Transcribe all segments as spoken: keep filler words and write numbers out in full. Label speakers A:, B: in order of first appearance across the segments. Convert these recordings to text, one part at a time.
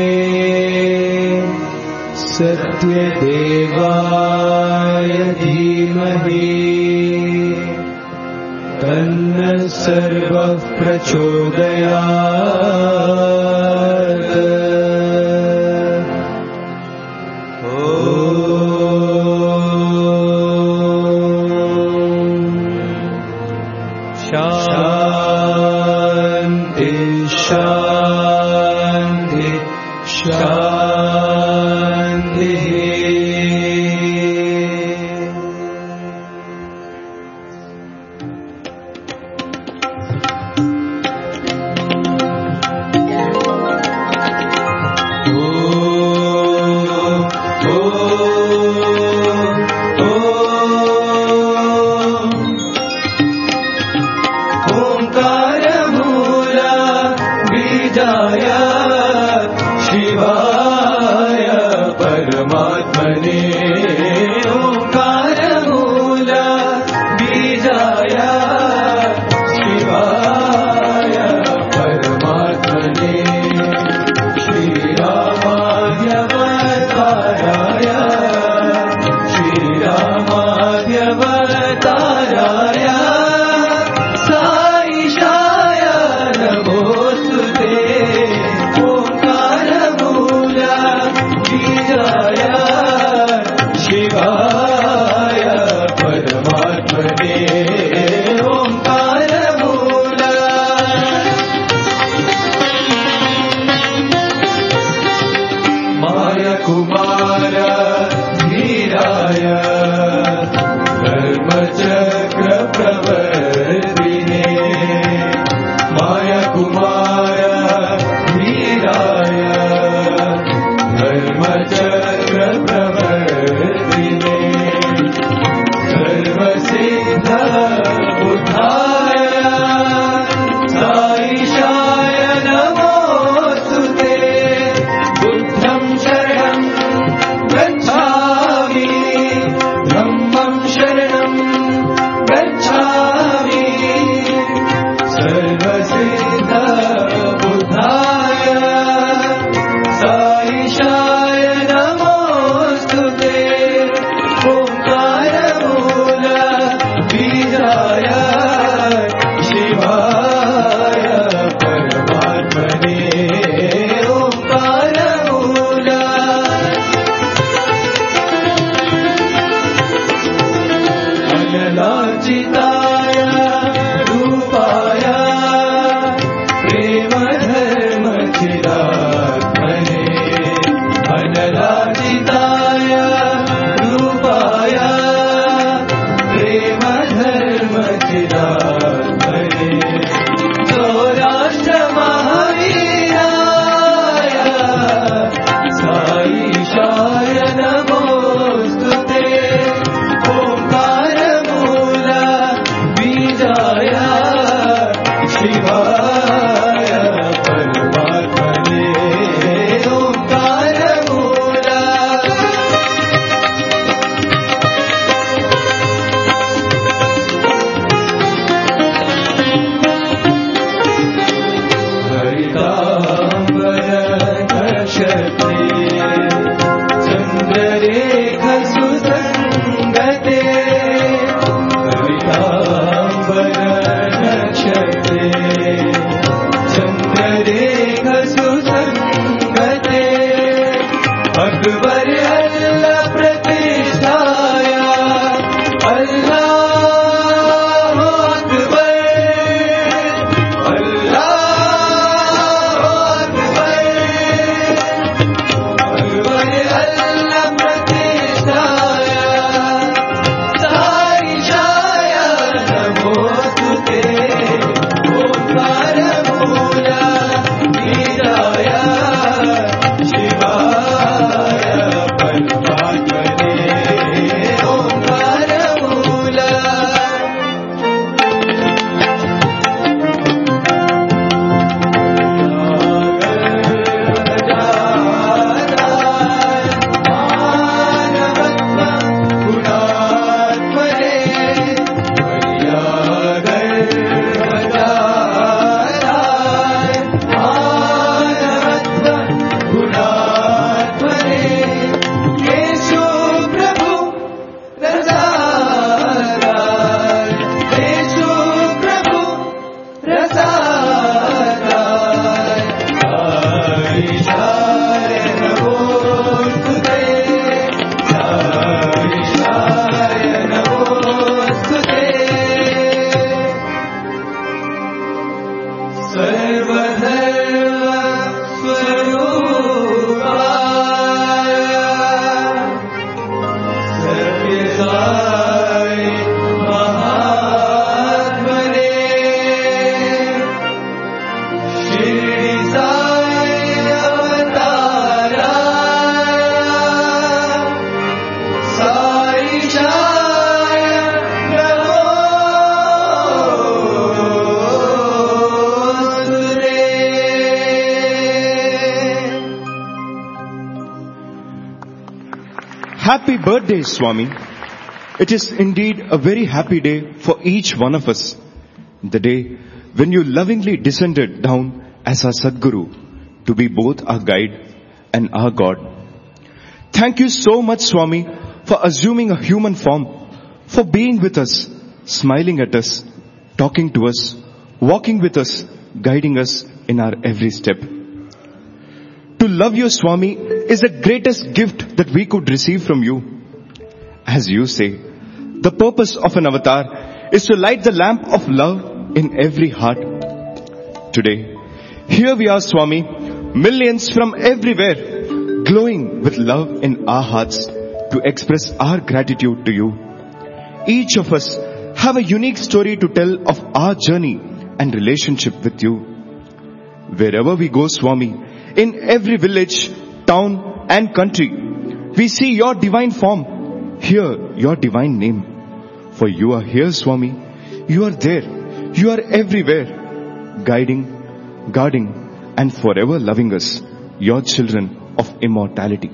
A: सत्यदेवाय धीमहि तन्नः सर्वः प्रचोदयात्। शान्ति शान्ति शान्तिः।
B: बुद्धं शरणं Happy birthday, Swami. It is indeed a very happy day for each one of us. The day when you lovingly descended down as our Sadguru to be both our guide and our God. Thank you so much, Swami, for assuming a human form, for being with us, smiling at us, talking to us, walking with us, guiding us in our every step. To love you, Swami, is the greatest gift that we could receive from you. As you say, the purpose of an avatar is to light the lamp of love in every heart. Today, here we are, Swami, millions from everywhere, glowing with love in our hearts to express our gratitude to you. Each of us have a unique story to tell of our journey and relationship with you. Wherever we go, Swami, in every village, town and country, we see your divine form, hear your divine name. For you are here, Swami. You are there. You are everywhere, guiding, guarding, and forever loving us, your children of immortality.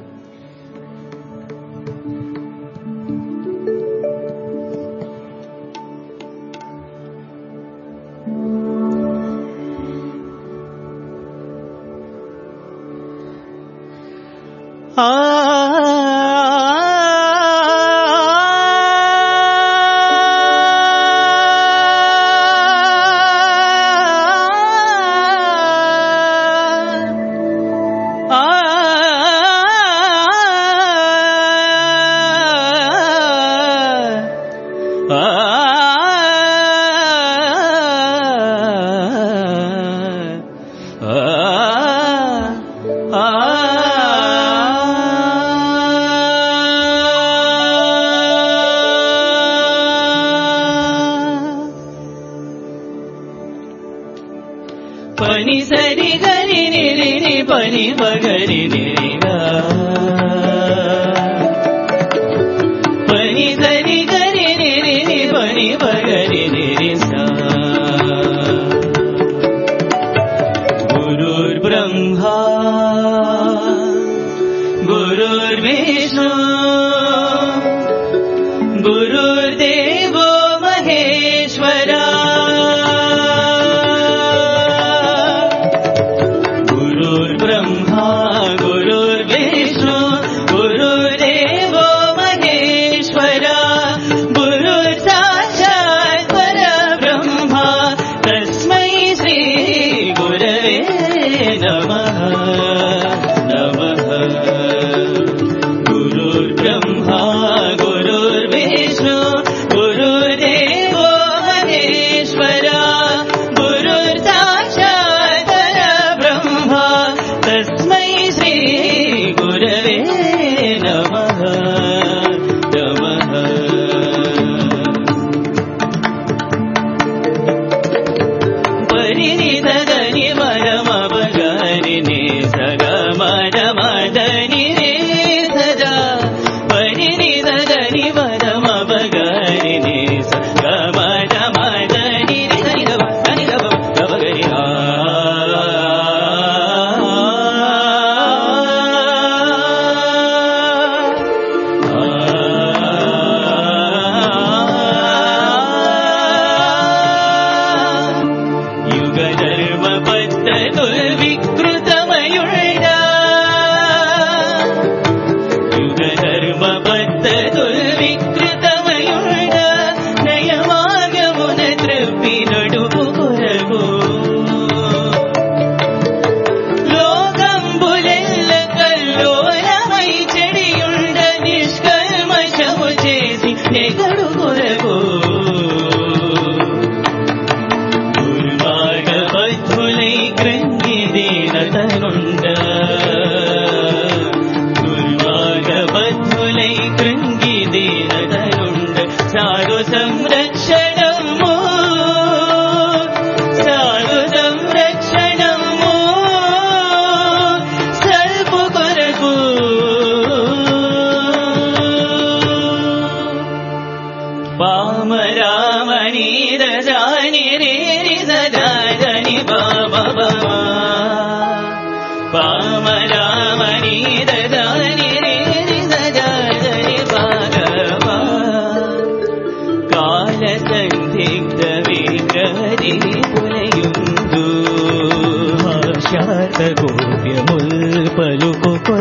C: యుగ ధర్మ పద్ధతుల్ వికృతమయుడా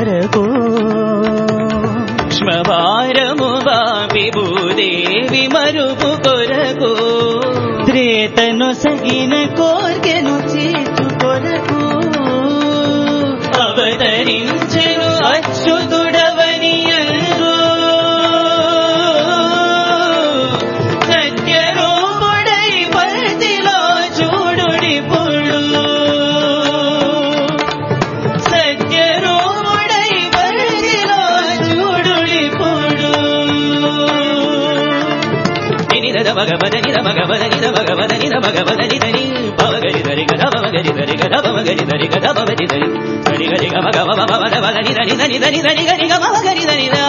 C: కొరకు శ్మభారము బాపి భూదేవి మరుపు కొరకు త్రేతను సగిన కోర్కెను చేతు కొరకు అవతరించెను అచ్యుతుడవనియరు సత్యరూపుడై పర్తిలో చూడుడిపుడు సత్యరూపుడై పర్తిలో చూడుడిపుడు నిద భగవద నిద భగవద నిద భగవద నిద భగవద నిదని పవగరి దరి గద పవగరి దరి గద పవగరి దరి గద పవగరి దరి దరి గరి గమ గమ పవద వద నిద నిద నిద నిద నిద గమ గరి దరి దా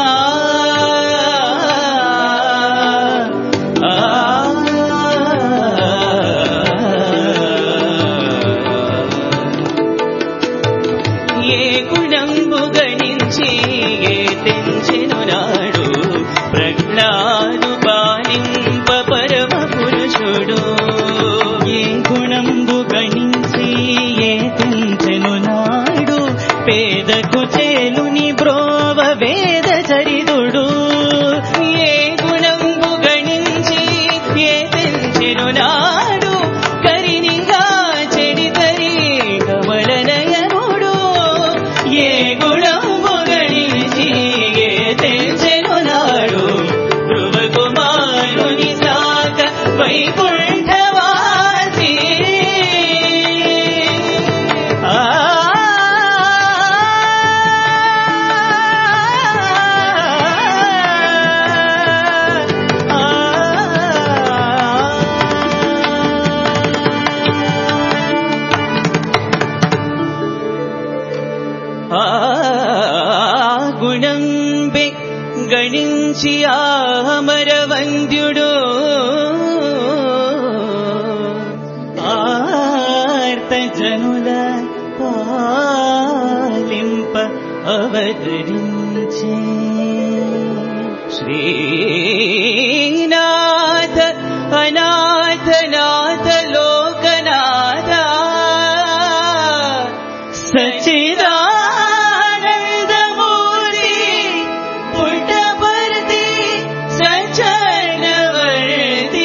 C: ఏ గుణంబు గణించి ఏ తెంచెను నాడు ప్రజ్ఞాను పాలింప పరమ పురుషుడు ఏ గుణంబు గణించి ఏ తెంచెను నాడు పేదకు చేలుని బ్రోవ వేద చరిదుడు ఏ గుణంబు గణించి ఏ తెంచెను నాడు కరినిగా చెడితరి కమలనయనుడు ఏ గుణంబు గణించి ఏ తెంచెను నాడు ధ్రువ కుమారుని సాక వైకుంఠవాసి ఆ గుణంబి గణించి ఆమరవంద్యుడు ఆర్త జనుల పాలింప అవతరించే శ్రీనాథ అనాథ నాథ లోకనాథ సచిదానందమూర్తి పుట్టపర్తి సచనవర్తి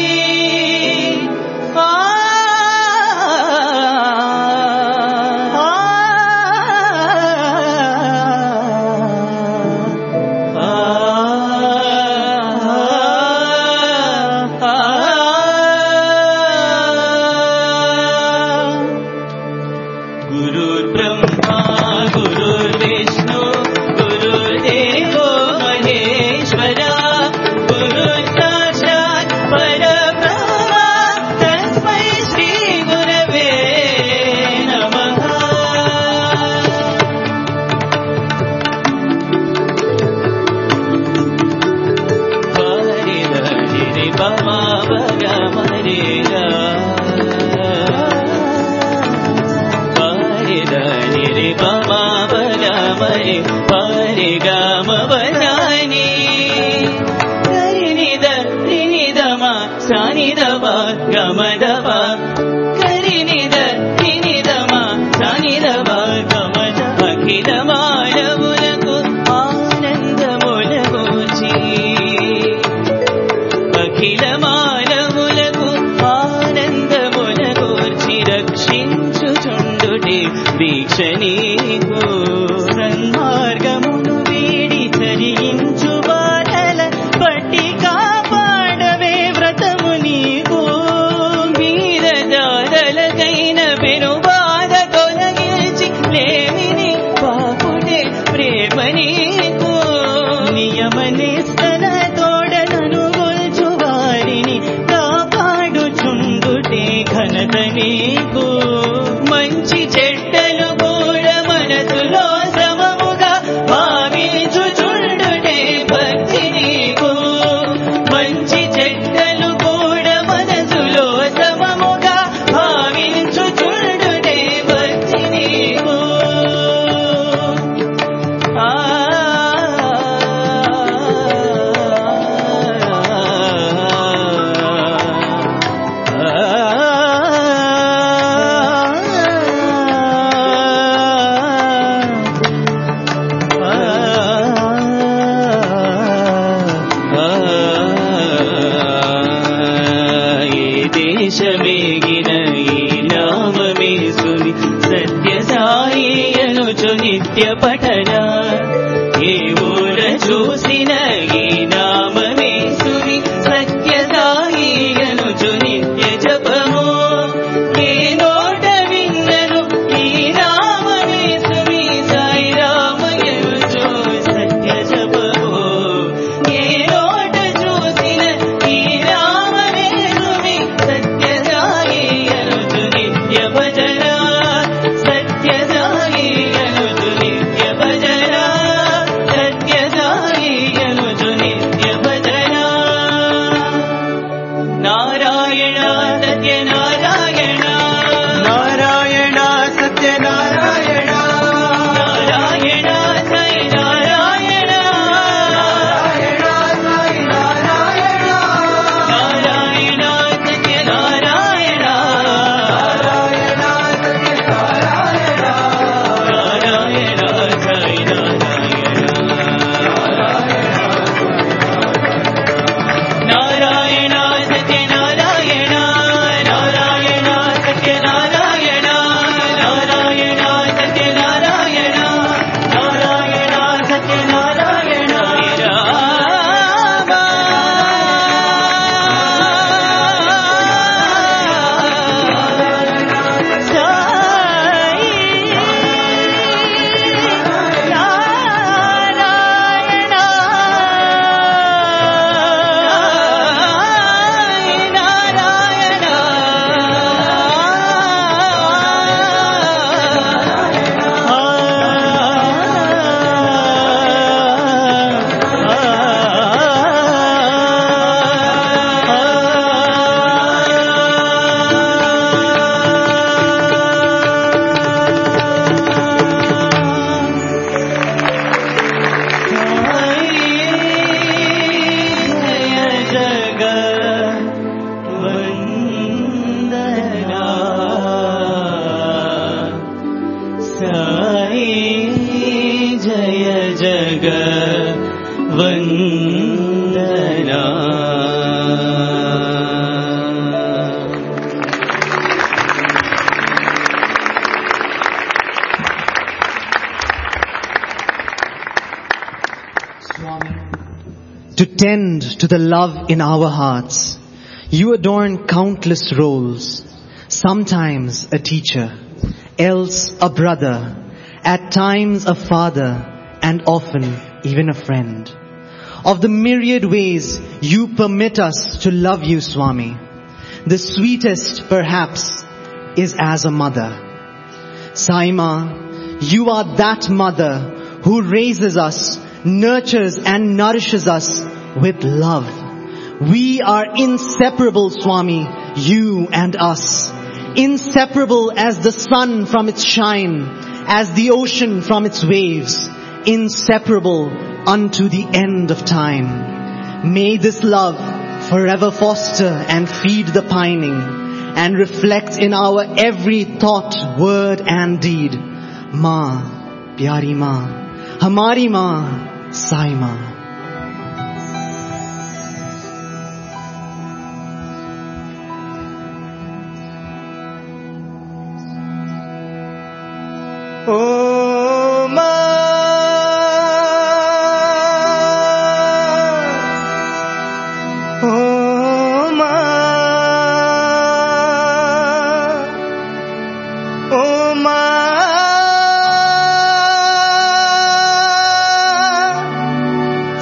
C: ఆ గురుర్బ్రహ్మా గురుర్విష్ణు గురుర్దేవో మహేశ్వర గురు సాక్షాత్ పరబ్రహ్మ తస్మై శ్రీ గురవే నమః పరిదరి పమా భగమరిగా ని పమా పగమరి పరి గమ వనాని కరినిద నినిదమ సానిదవ గమదవ కరినిద నినిదమ సానిదవ గమద అఖిల మానవులకు ఆనందములగూర్చి అఖిల మానవులకు ఆనందములగూర్చి రక్షించుచుండుటే దీక్ష నీకు సన్మార్గమును వీడి తరించు బాధల పట్టి కాపాడవే వ్రతము నీకు వీర జాలకైన పెను బాధ తొలగించి లేమిని పాపుడే ప్రేమ నీకు నియమ నిస్తన తోడనను గొల్చు వారిని కాపాడుచుండుటే ఘనత నీకు మంచి చెడ్డలు కూడా మనసులో సమముగా భావించుచుండుటే భక్తి నీకు మంచి చెడ్డలు కూడా మనసులో సమముగా భావించుచుండుటే భక్తి నీకు ఆ పఠన ఏ ఊర చూసిన ఈ నామమే సుమి సత్య సాయి అనుచు నిత్య జపము ఏ నోట విన్నను ఈ నామమే సుమి సాయి రామయనుచు సత్య జపము ఏ నోట చూసిన ఈ నామమే సుమి సత్య సాయి అనుచు నిత్య భజన సత్య సాయి అనుచు నిత్య భజన సత్య సాయి అనుచు నిత్య భజన నారాయణ సత్య నారాయణ
A: నారాయణ సత్య నారాయణ
C: నారాయణ సాయి నారాయణ
A: నారాయణ సాయి నారాయణ
C: నారాయణ సత్య నారాయణ
A: నారాయణ సత్య నారాయణ
C: నారాయణ సాయి నారాయణ నారాయణ సత్య నారాయణ నారాయణ సత్య నారాయణ నారాయణ సత్య నారాయణ నారాయణ సత్య నారాయణ జయ జగ వందనా
D: To tend to the love in our hearts, you adorn countless roles, sometimes a teacher, else a brother, at times a father, and often even a friend. Of the myriad ways you permit us to love you, Swami, the sweetest perhaps is as a mother. Saima, you are that mother who raises us, nurtures and nourishes us with love. We are inseparable, Swami, you and us. Inseparable as the sun from its shine, as the ocean from its waves. Inseparable unto the end of time. May this love forever foster and feed the pining, and reflect in our every thought, word and deed. Ma, pyari ma, hamari ma, Sai ma.
A: O ma, O ma, O ma,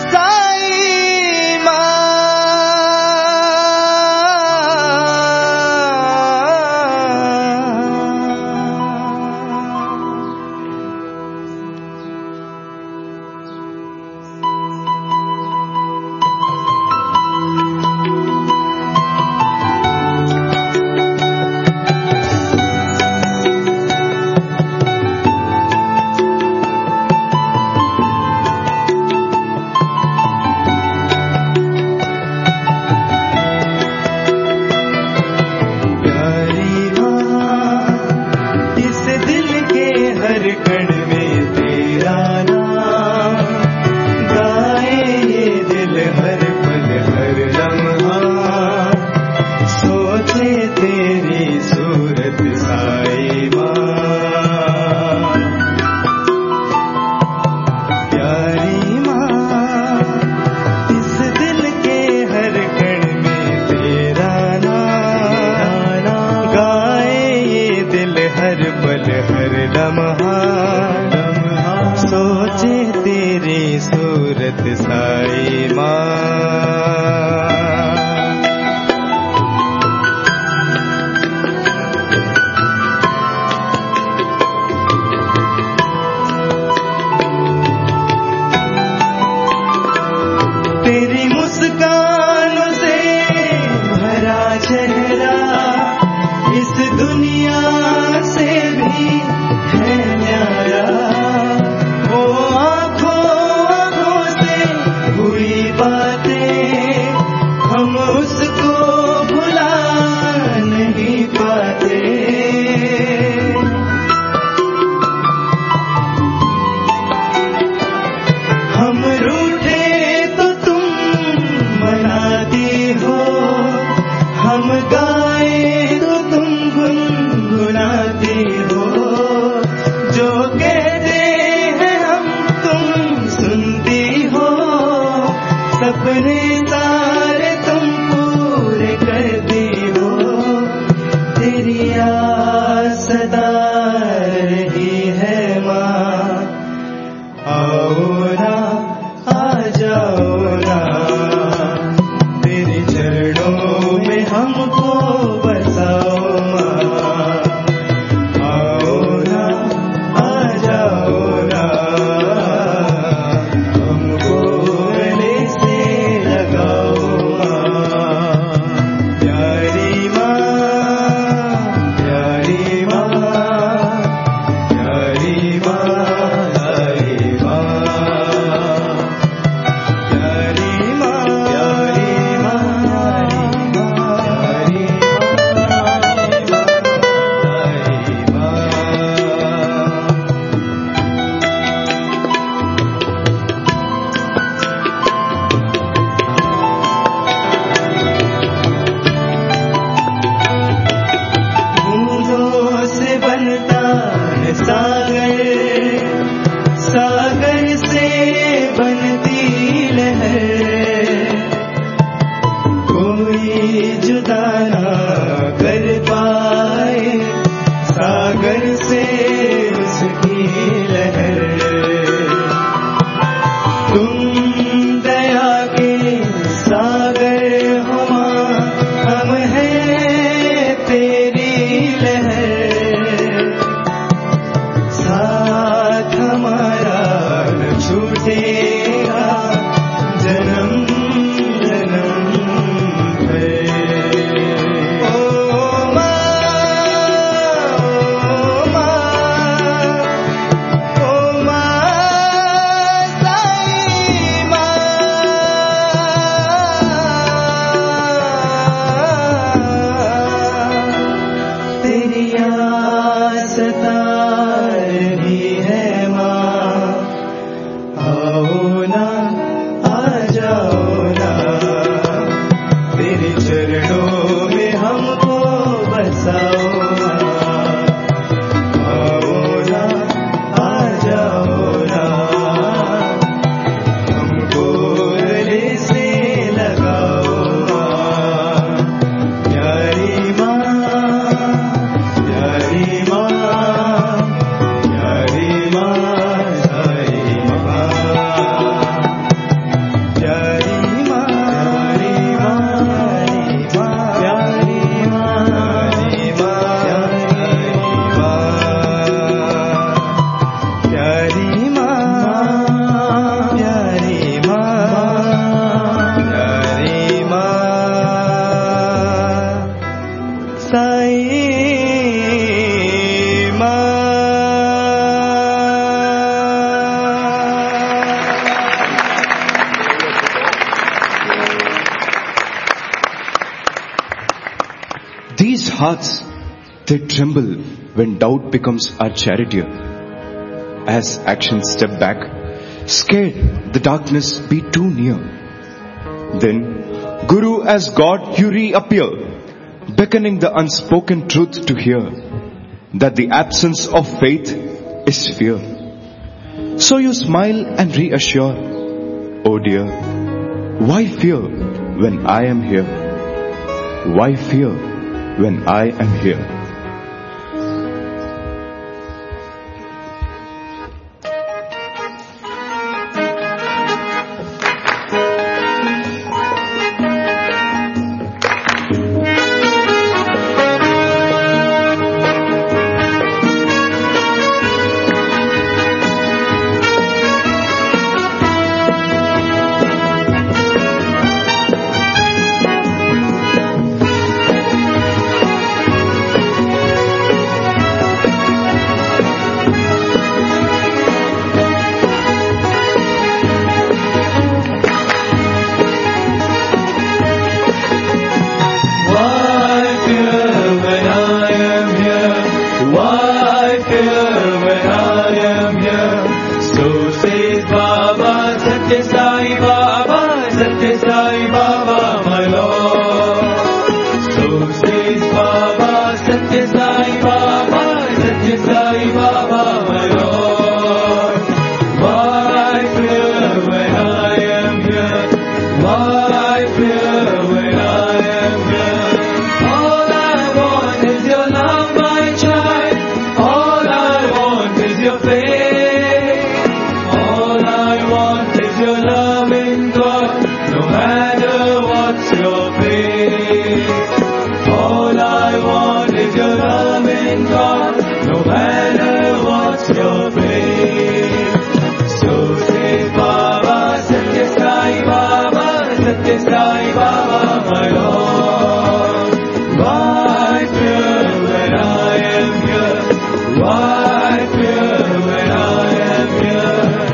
A: सत साई माँ। तेरी मुस्कानों से भरा चेहरा इस दुनिया से भी है न्यारा। वो आँखों आँखों से हुई बातें हम उसको भुला नहीं पाते। हम रूठे तो तुम मनाती हो, हम गाए तो तुम गुनगुनाती हो। जो कहते हैं हम तुम सुनती हो, सपने सारे तुम पूरे करती हो। तेरी याद सदा रही है माँ, आओ ना आ जाओ ना, तेरे चरणों में हमको बसाओ माँ। आओ ना आ जाओ ना, हमको गले से लगाओ माँ। प्यारी माँ, प्यारी माँ, प्यारी माँ, प्यारी माँ, प्यारी माँ, प्यारी माँ, प्यारी माँ। बूंदों से बनता है सागर, सागर से बनती लहर। कोई जुदा ना कर पाए सागर से उसकी लहर। तुम दया के सागर हो माँ, हम हैं तेरी लहर। साथ हमारा न छूटेगा जन्म जन्म भर। ओ माँ, ओ माँ, ओ माँ साई माँ। तेरी याद सता रही है माँ, आओ ना आ जाओ ना, तेरे चरणों में हमको बसाओ माँ। आओ ना आ जाओ ना, हमको गले से लगाओ माँ। प्यारी माँ, प्यारी माँ, प्यारी माँ साई माँ। प्यारी माँ, प्यारी माँ, प्यारी माँ, प्यारी माँ, प्यारी माँ, प्यारी माँ, प्यारी माँ साई माँ।
B: These hearts, they tremble when doubt becomes our charioteer. As actions step back, scared the darkness be too near. Then, Guru as God you reappear, beckoning the unspoken truth to hear, that the absence of faith is fear. So you smile and reassure, oh dear, why fear when I am here? Why fear when I am here?
A: says Baba, Satya Sai Baba, Satya Sai Baba, my Lord. So says Baba, Satya Sai Baba, Satya Sai Baba, my Lord. Why fear when I am here? Why fear when I am here? All I want is your love, my child. All I want is your faith. All I want is your love in God, no matter what's your faith. All I want is your love in God, no matter what's your faith. So says Baba, Satya Sai Baba, Satya Sai Baba, my Lord. Why fear when I am here? Why fear when I am here?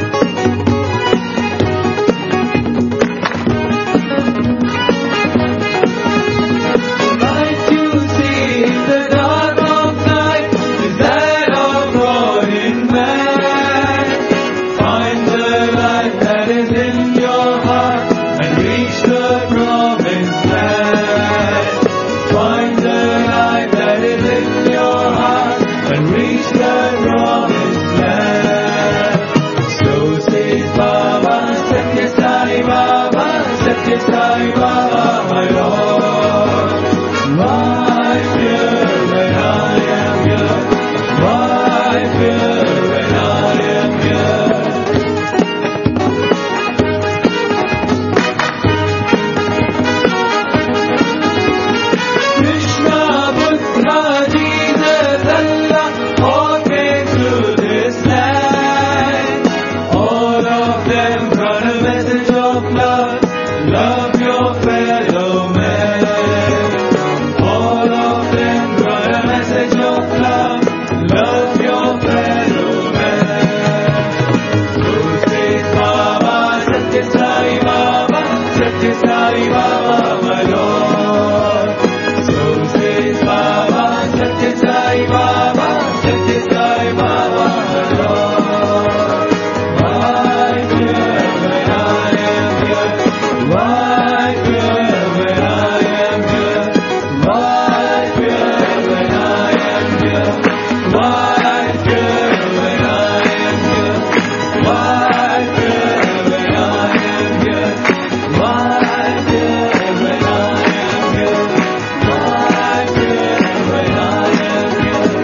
A: The light you see in the dark of night is that of God in man. Find the light that is in your heart and reach the promised land. Find the light that is in your heart and reach the promised land. So says Baba, Satya Sai Baba, Satya Sai Baba, my Lord. Why fear when I am here? Why fear when I am here? Krishna, Buddha, Jesus, Allah, all came to this land. All of them brought a message of love. Love your fellow man. All of them brought a message of love. Love your fellow man. So says Baba, Satya Sai Baba, Satya Sai Baba, my Lord. So says Baba, Satya Sai Baba, Satya Sai Baba, my Lord. Why fear when I am here? Why fear when I am here? Why fear when I am here? Why fear when I am here? Why fear when I am here? Why fear when I am here? Why fear when I am here?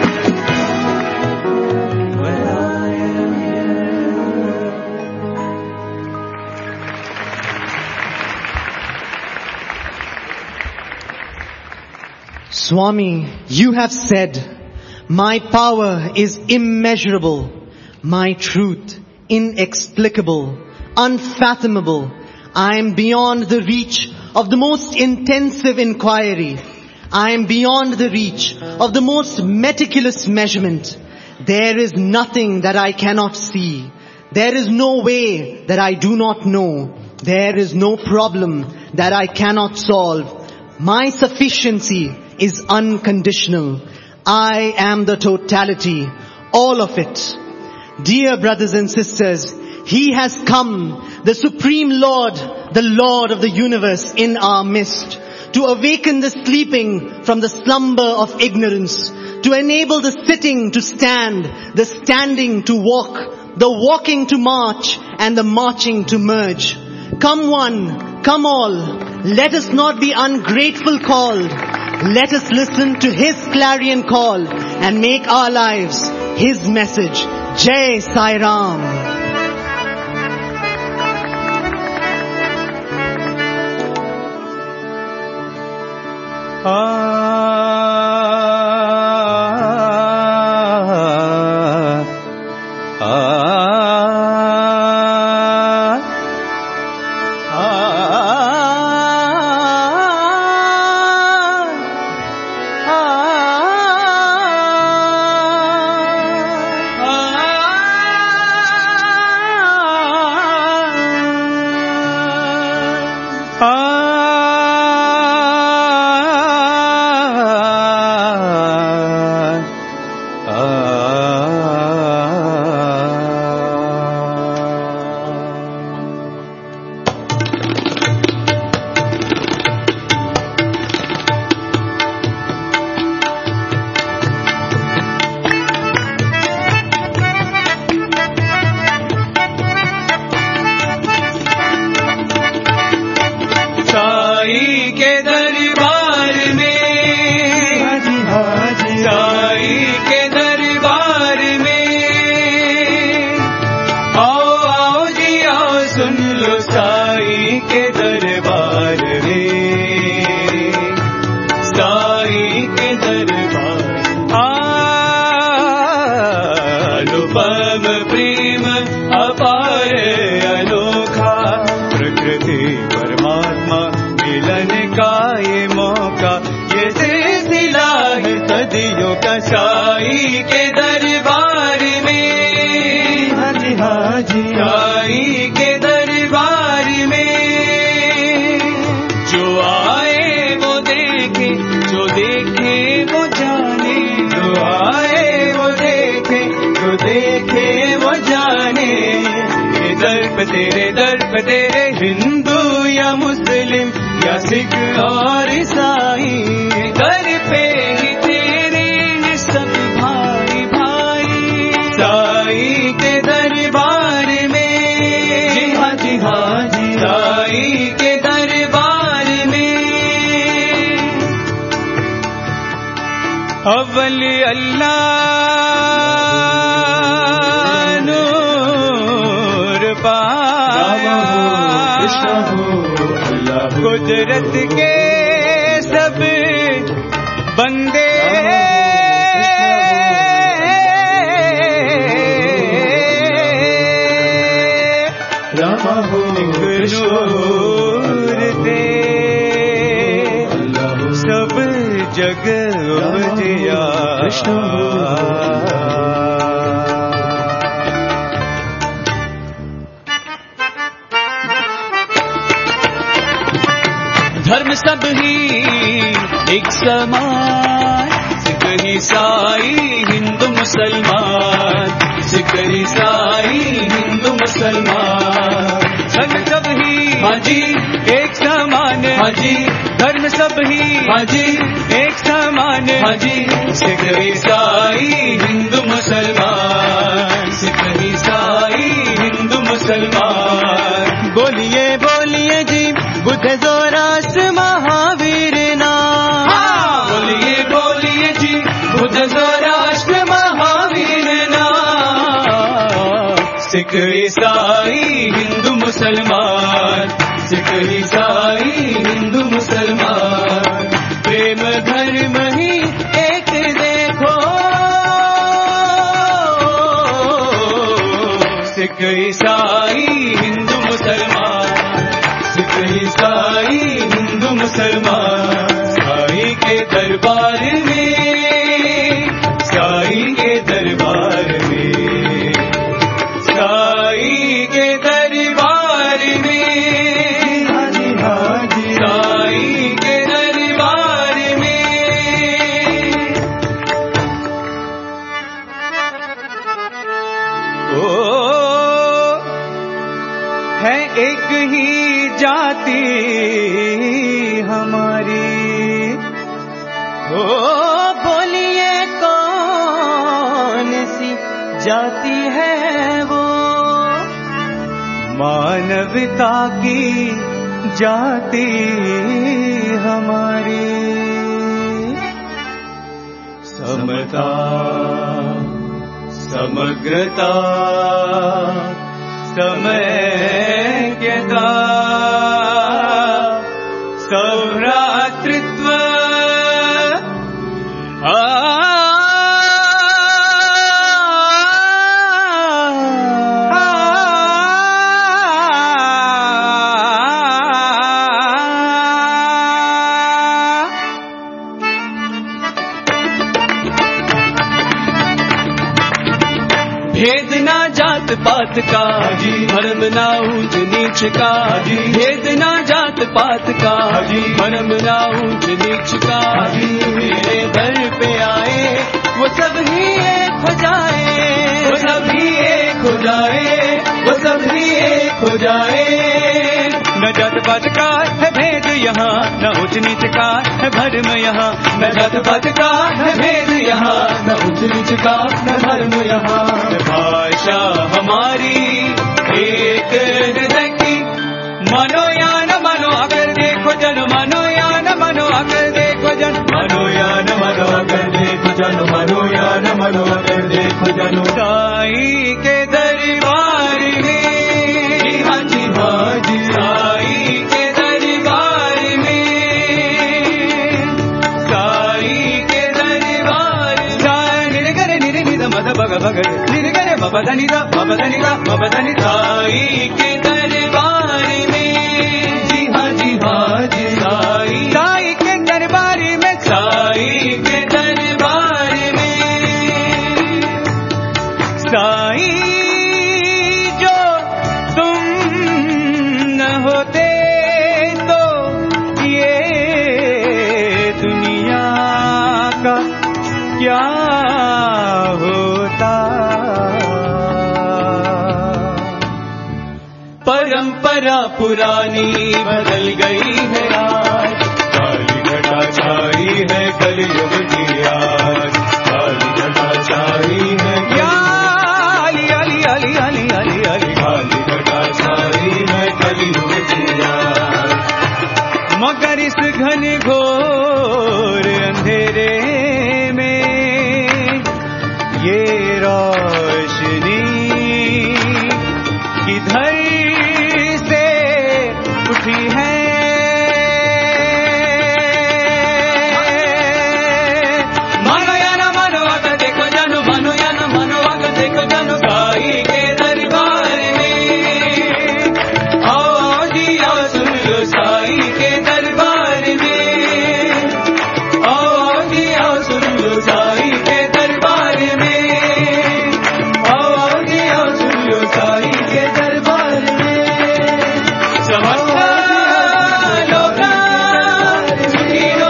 A: When I am here.
D: Swami, you have said, my power is immeasurable, my truth inexplicable, unfathomable. I am beyond the reach of the most intensive inquiry. I am beyond the reach of the most meticulous measurement. There is nothing that I cannot see. There is no way that I do not know. There is no problem that I cannot solve. My sufficiency is unconditional. I am the totality, all of it. Dear brothers and sisters, He has come, the Supreme Lord, the Lord of the universe in our midst, to awaken the sleeping from the slumber of ignorance, to enable the sitting to stand, the standing to walk, the walking to march, and the marching to merge. Come one, come all, let us not be ungrateful called. Let us listen to His clarion call and make our lives His message. Jai Sai Ram.
A: Ah जी साई के दरबार में जो आए वो देखे, जो देखे वो जाने, जो आए वो देखे, जो देखे वो जाने। ये दर पे तेरे दर पे तेरे हिंदू या मुस्लिम या सिख और ईसाई, दर पे ही तेरे हैं सब भाई भाई। साई के दरबार में, जी हाँ जी हाँ जी, साई के दरबार में अव्वल अल्लाह नूर पाया, कुदरत के सब बंदे नूर दे सब जग उपजिया। धर्म सब ही एक समान, सिख ईसाई हिंदू मुसलमान, सिख ईसाई हिंदू मुसलमान। धर्म सब ही हाँ जी एक समान, हाँ जी धर्म सब ही हाँ जी एक समान, हाँ जी सिख ईसाई हिंदू मुसलमान, सिख ईसाई हिंदू मुसलमान। बोलिए बोलिए जी बुद्ध जोरास्ट्र महावीर नाम, बोलिए बोलिए जी बुद्ध जोरास्ट्र महावीर नाम। सिख ईसाई हिंदू मुसलमान, सिख ईसाई हिंदू मुसलमान। प्रेम धर्म ही एक देखो, सिख ईसाई हिंदू मुसलमान, सिख ईसाई हिंदू मुसलमान। साई के दरबार में, साई के दरबार में, साई के दरबार में, साई के दरबार में। ओ है एक ही जाति हमारी, ओ बोलिए कौन सी जाति है वो, मानवता की जाति हमारी। समता समग्रता समैक्यता सौभ्रातृत्व भेद ना जात पात का जी, धर्म ना ऊंच नीच का जी, भेद ना जात पात का जी, धर्म ना ऊंच नीच का जी। मेरे दर पे आए वो सब ही एक हो जाए, वो सब ही एक हो जाए, वो सब ही एक हो जाए। न जात पात का है भेद यहाँ, न ऊंच नीच का है धर्म यहाँ, न जात पात का है भेद यहाँ, न ऊंच नीच का है धर्म यहाँ। भाषा हमारी एक हृदय की, मानो या न मानो अगर देखो जन, मानो या न मानो अगर देखो जन, मानो या न मानो अगर देखो जन, मानो या न मानो अगर देखो जन। साई के दरबार में, हाँ जी हाँ जी, साई के दरबार में, साई के दरबार। निरगरे निरनिद मद भग भग निरगरे बबधनि दा बबधनि दा बबधनि। साई के दरबार में, जी हाँ जी हाँ जी, साई साई के दरबार में, साई के दरबार में। साई जो परंपरा पुरानी बदल गई है आज, काली घटा छाई है कलयुग की आज, काली घटा छाई है
C: अली अली अली अली अली अली
A: काली घटा छाई है कलयुग की आज।
C: मगर इस घन घोर अंधेरे में ये रोशनी किधर से उठी है,
A: मानो या न मानो अगर देखो जानो, मानो या न मानो अगर देखो जानो, साई के दरबार में आओ जी आओ सुन लो, साई के दरबार में आओ जी आओ सुन लो, साई के दरबार में आओ जी आओ सुन लो, साई के दरबार में समस्ता लोका सुखी हो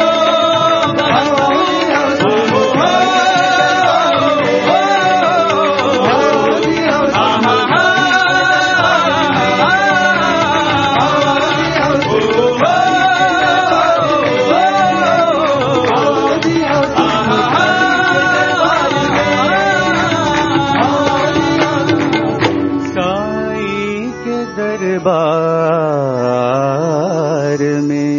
C: साई के दरबार में।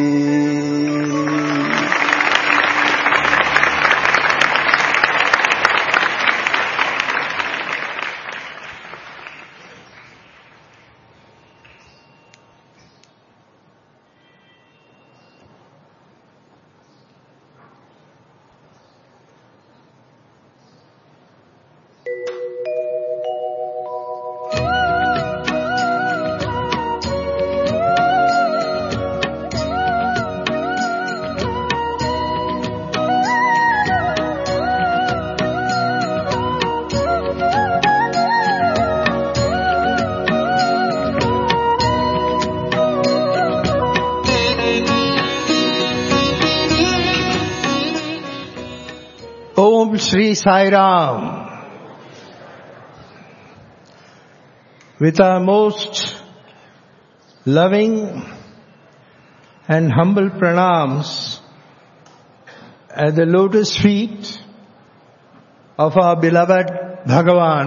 E: Om Shri Sai Ram. With our most loving and humble pranams at the lotus feet of our beloved Bhagavan,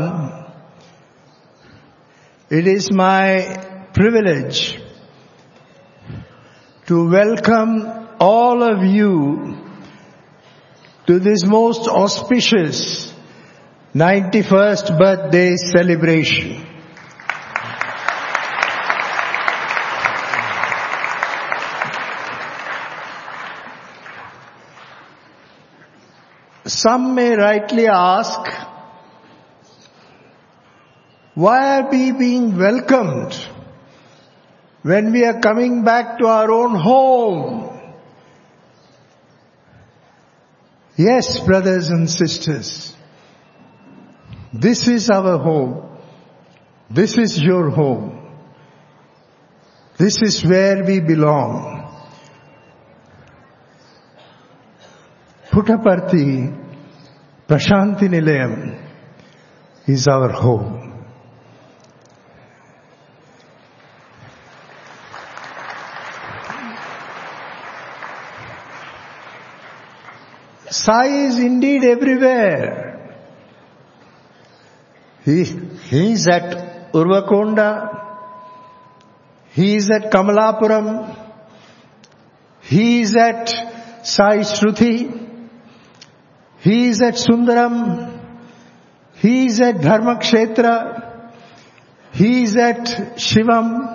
E: it is my privilege to welcome all of you to this most auspicious ninety-first birthday celebration. Some may rightly ask, why are we being welcomed when we are coming back to our own home? Yes, brothers and sisters, this is our home. This is your home. This is where we belong. Puttaparthi Prashanti Nilayam is our home. Sai is indeed everywhere. He, he is at Urvakonda. He is at Kamalapuram. He is at Sai Shruti. He is at Sundaram. He is at Dharmakshetra. He is at Shivam.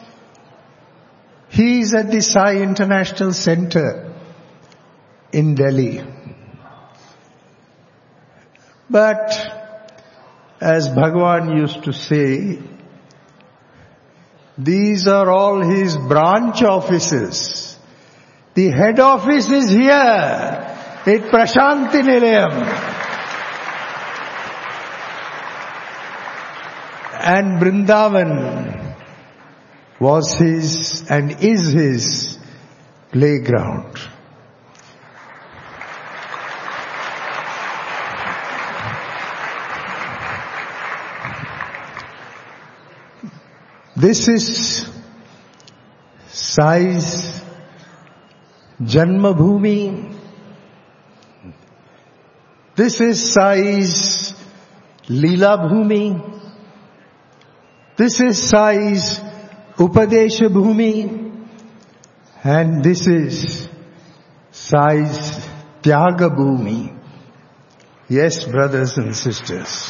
E: He is at the Sai International Center in Delhi. But as Bhagavan used to say, these are all his branch offices. The head office is here at Prashanti Nilayam. And Vrindavan was his and is his playground. This is Sai's Janmabhoomi. This is Sai's Leela Bhoomi. This is Sai's Upadesha Bhoomi. And this is Sai's Tyaga Bhoomi. Yes, brothers and sisters.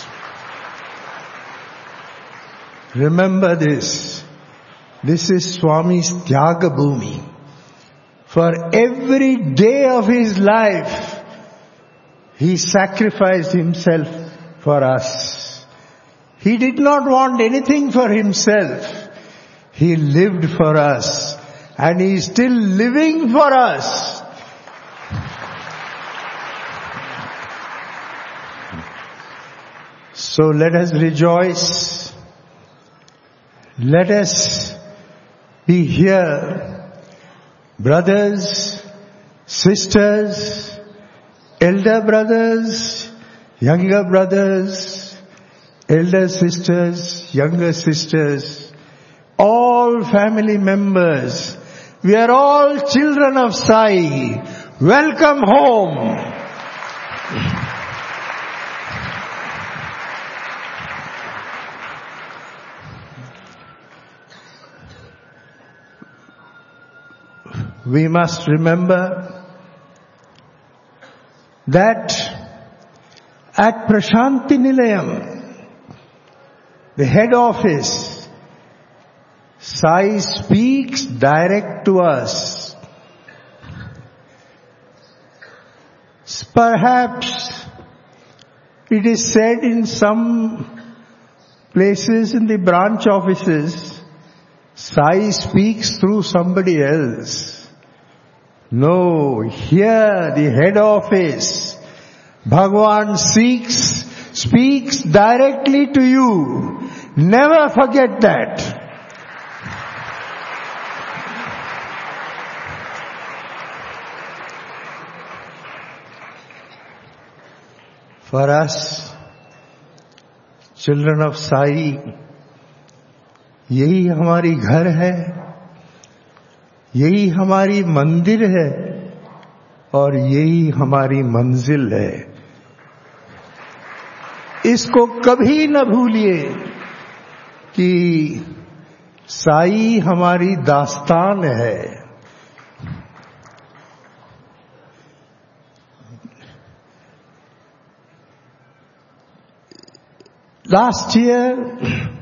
E: Remember this. This is Swami's Tyaga Bhoomi. For every day of his life, he sacrificed himself for us. He did not want anything for himself. He lived for us. And he is still living for us. So let us rejoice. Let us be here. Brothers, sisters, elder brothers, younger brothers, elder sisters, younger sisters, all family members. We are all children of Sai. Welcome home. We must remember that at Prashanti Nilayam, the head office, Sai speaks direct to us. Perhaps it is said in some places in the branch offices, Sai speaks through somebody else. No, here the head office, Bhagavan seeks, speaks directly to you. Never forget that. For us, children of Sai, यही हमारी घर है, यही हमारी मंदिर है और यही हमारी मंजिल है. इसको कभी न भूलिए कि साई हमारी दास्तान है. Last year,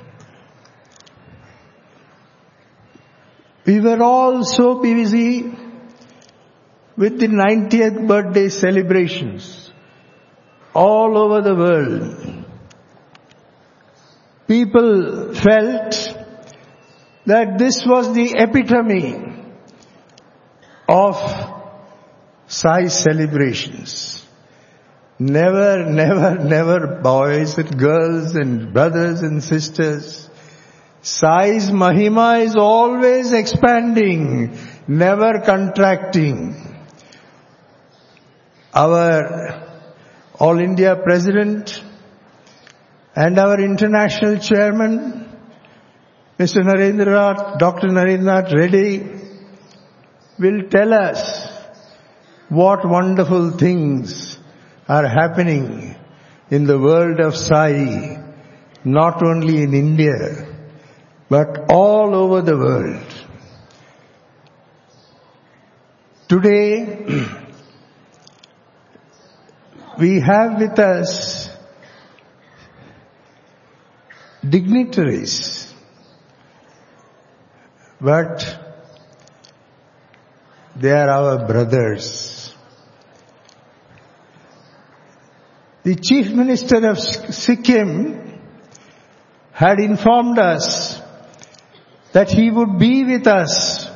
E: we were all so busy with the ninetieth birthday celebrations all over the world. People felt that this was the epitome of Sai celebrations. Never, never, never, boys and girls and brothers and sisters. Sai's Mahima is always expanding, never contracting. Our All India President and our International Chairman, Mister Narendranath, Doctor Narendranath Reddy, will tell us what wonderful things are happening in the world of Sai, not only in India, but all over the world. Today, we have with us dignitaries, but they are our brothers. The Chief Minister of Sikkim had informed us that he would be with us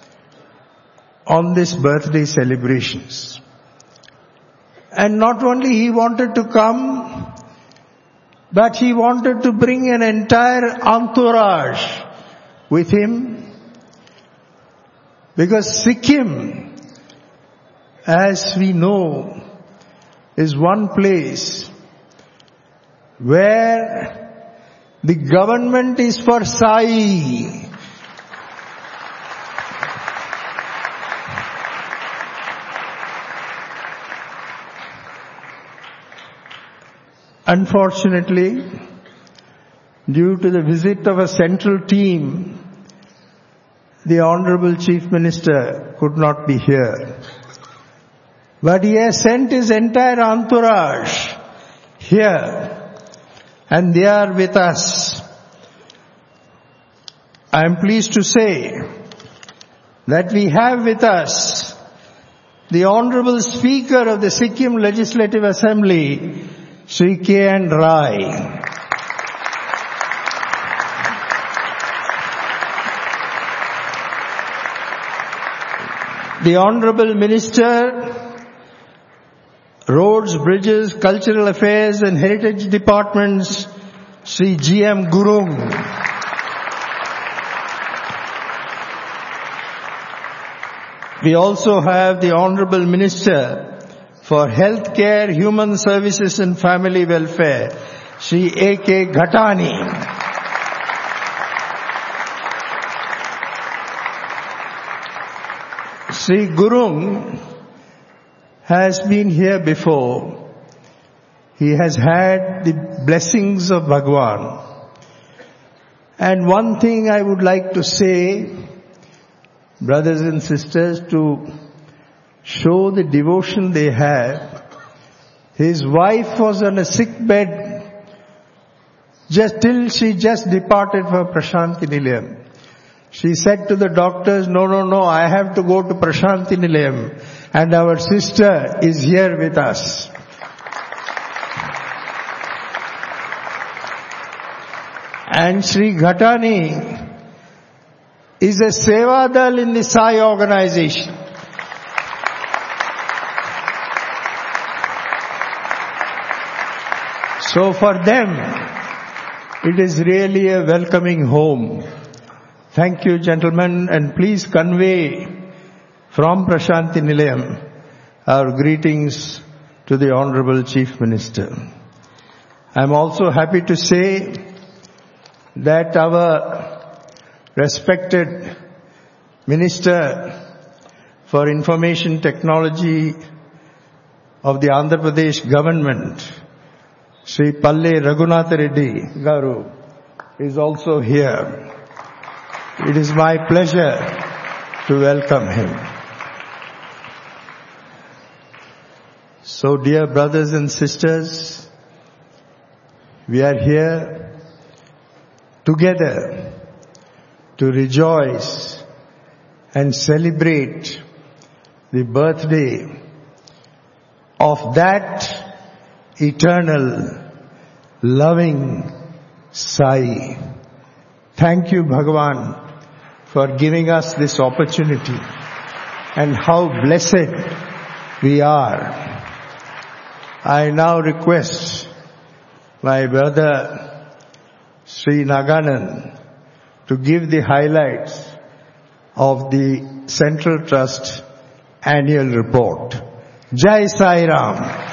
E: on this birthday celebrations. And not only he wanted to come, but he wanted to bring an entire entourage with him, because Sikkim, as we know, is one place where The government is for Sai. Unfortunately, due to the visit of a central team, the Honorable Chief Minister could not be here. But he has sent his entire entourage here, and they are with us. I am pleased to say that we have with us the Honorable Speaker of the Sikkim Legislative Assembly, Shri K N Rai. The Honorable Minister, Roads, Bridges, Cultural Affairs and Heritage Departments, Shri G M Gurung. We also have the Honorable Minister for Healthcare, Human Services and Family Welfare, Shri A K Ghatani. Shri Gurung has been here before. He has had the blessings of Bhagwan. And one thing I would like to say, brothers and sisters, to show the devotion they have. His wife was on a sick bed just till she just departed for Prashanti Nilayam. She said to the doctors, no, no, no, I have to go to Prashanti Nilayam, and our sister is here with us. And Shri Ghatani is a Sevadal in the Sai organization. So for them, it is really a welcoming home. Thank you, gentlemen, and please convey from Prashanti Nilayam our greetings to the Honorable Chief Minister. I am also happy to say that our respected Minister for Information Technology of the Andhra Pradesh government, Shri Palle Raghunath Reddy Garu, is also here. It is my pleasure to welcome him. So, dear brothers and sisters, we are here together to rejoice and celebrate the birthday of that eternal, loving Sai. Thank you, Bhagavan, for giving us this opportunity, and how blessed we are. I now request my brother Sri Naganand to give the highlights of the Central Trust annual report. Jai Sai Ram.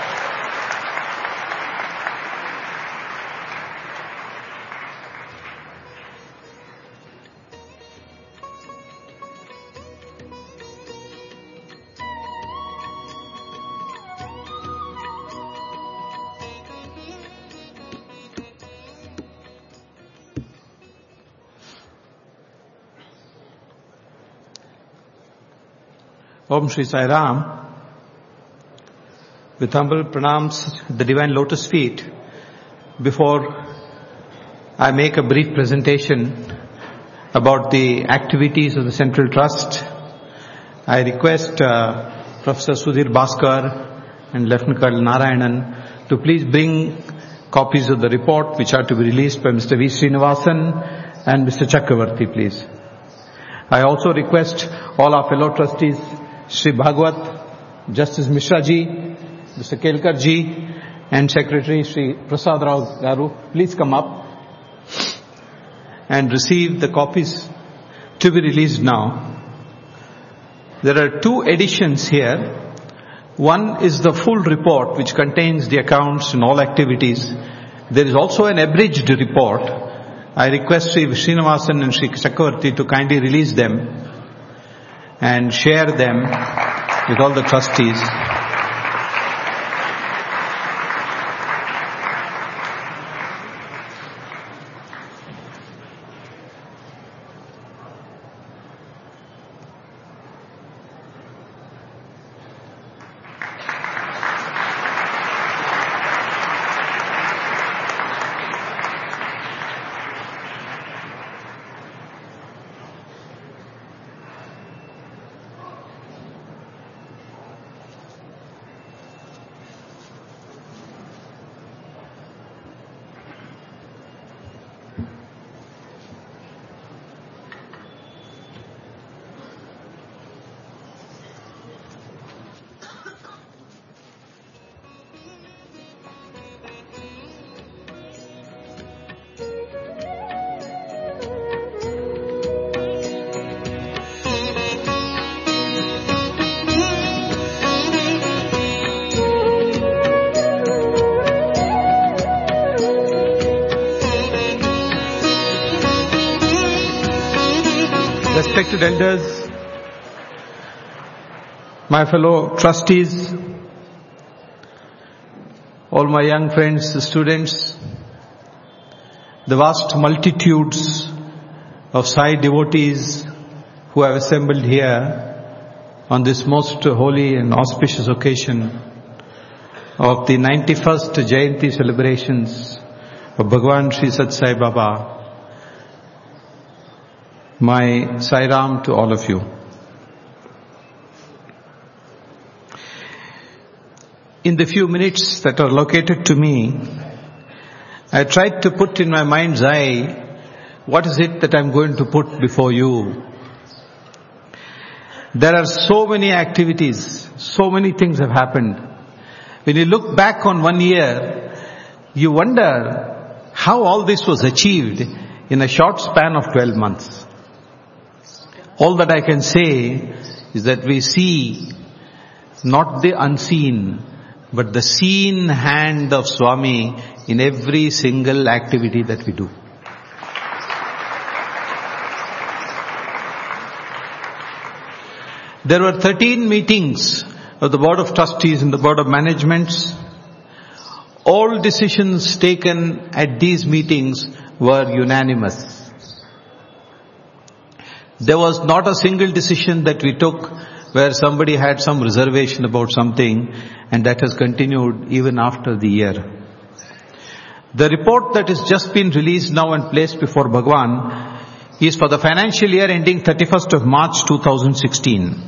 F: Om Shri Sai Ram. With humble pranams at the Divine Lotus feet, before I make a brief presentation about the activities of the Central Trust, I request uh, Professor Sudhir Bhaskar and Lieutenant Colonel Narayanan to please bring copies of the report which are to be released by Mister V. Srinivasan and Mister Chakravarti, please. I also request all our fellow trustees, Shri Bhagwat, Justice Mishra ji, Mister Kelkar ji, and Secretary Shri Prasad Rao Garu, please come up and receive the copies to be released now. There are two editions here. One is the full report which contains the accounts and all activities, There is also an abridged report. I request Sri Srinivasan and Sri Chakravarti to kindly release them and share them with all the trustees. Respected elders, my fellow trustees, all my young friends, the students, the vast multitudes of Sai devotees who have assembled here on this most holy and auspicious occasion of the ninety-first Jayanti celebrations of Bhagwan Sri Sathya Sai Baba. My Sai Ram to all of you. In the few minutes that are allocated to me, I tried to put in my mind's eye, what is it that I'm going to put before you? There are so many activities, so many things have happened. When you look back on one year, you wonder how all this was achieved in a short span of twelve months. All that I can say is that we see not the unseen, but the seen hand of Swami in every single activity that we do. There were thirteen meetings of the Board of Trustees and the Board of Managements. All decisions taken at these meetings were unanimous. There was not a single decision that we took where somebody had some reservation about something, and that has continued even after the year. The report that has just been released now and placed before Bhagwan is for the financial year ending thirty-first of March two thousand sixteen.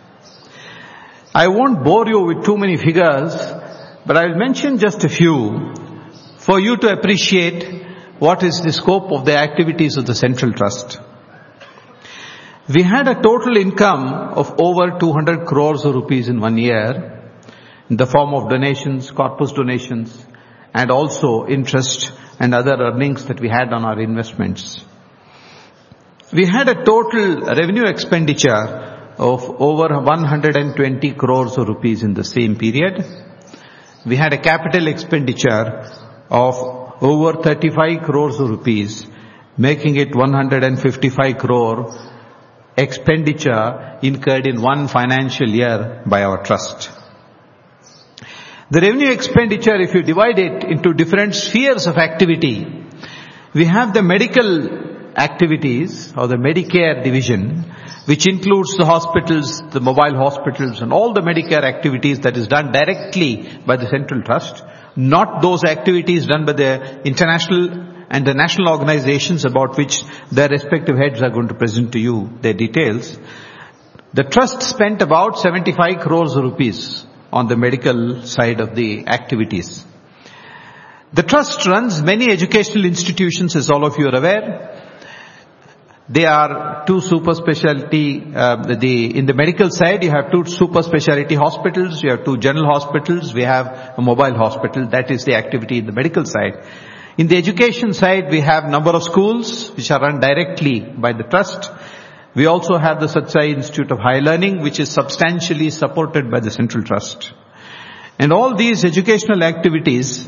F: I won't bore you with too many figures, but I will mention just a few for you to appreciate what is the scope of the activities of the Central Trust. We had a total income of over two hundred crores of rupees in one year in the form of donations, corpus donations, and also interest and other earnings that we had on our investments. We had a total revenue expenditure of over one hundred twenty crores of rupees in the same period. We had a capital expenditure of over thirty-five crores of rupees, making it one hundred fifty-five crore expenditure incurred in one financial year by our trust. The revenue expenditure, if you divide it into different spheres of activity, we have the medical activities or the Medicare division, which includes the hospitals, the mobile hospitals, and all the Medicare activities that is done directly by the Central Trust, not those activities done by the international and the national organizations about which their respective heads are going to present to you their details. The trust spent about seventy-five crores of rupees on the medical side of the activities. The trust runs many educational institutions, as all of you are aware. There are two super specialty, uh, the, in the medical side you have two super specialty hospitals, you have two general hospitals, we have a mobile hospital. That is the activity in the medical side. In the education side, we have number of schools which are run directly by the trust. We also have the Sathya Sai Institute of Higher Learning, which is substantially supported by the Central Trust. And all these educational activities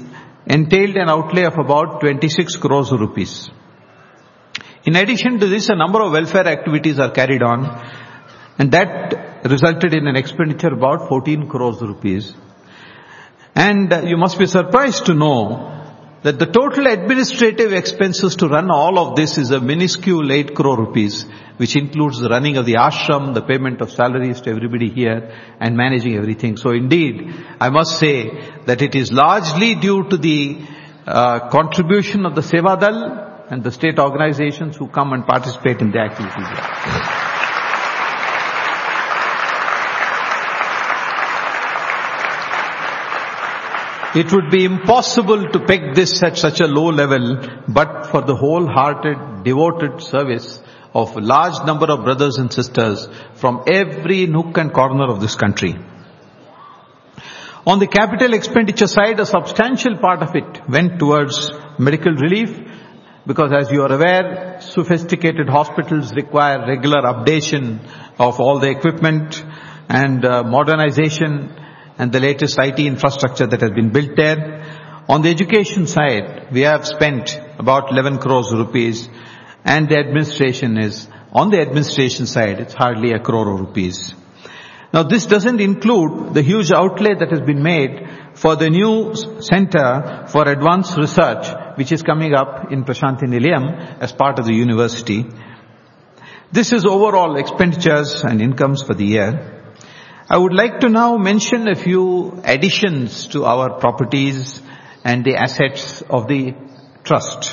F: entailed an outlay of about twenty-six crores rupees. In addition to this, a number of welfare activities are carried on, and that resulted in an expenditure of about fourteen crores rupees. And uh, you must be surprised to know that the total administrative expenses to run all of this is a minuscule eight crore rupees, which includes the running of the ashram, the payment of salaries to everybody here, and managing everything. So indeed, I must say that it is largely due to the uh, contribution of the Sevadal and the state organizations who come and participate in the activities here. It would be impossible to peg this at such a low level, but for the wholehearted, devoted service of a large number of brothers and sisters from every nook and corner of this country. On the capital expenditure side, a substantial part of it went towards medical relief, because as you are aware, sophisticated hospitals require regular updation of all the equipment and uh, modernization and the latest I T infrastructure that has been built there. On the education side, we have spent about eleven crores rupees, and the administration is, on the administration side, it's hardly a crore rupees. Now this doesn't include the huge outlay that has been made for the new center for advanced research, which is coming up in Prasanthi Nilayam as part of the university. This is overall expenditures and incomes for the year. I would like to now mention a few additions to our properties and the assets of the trust.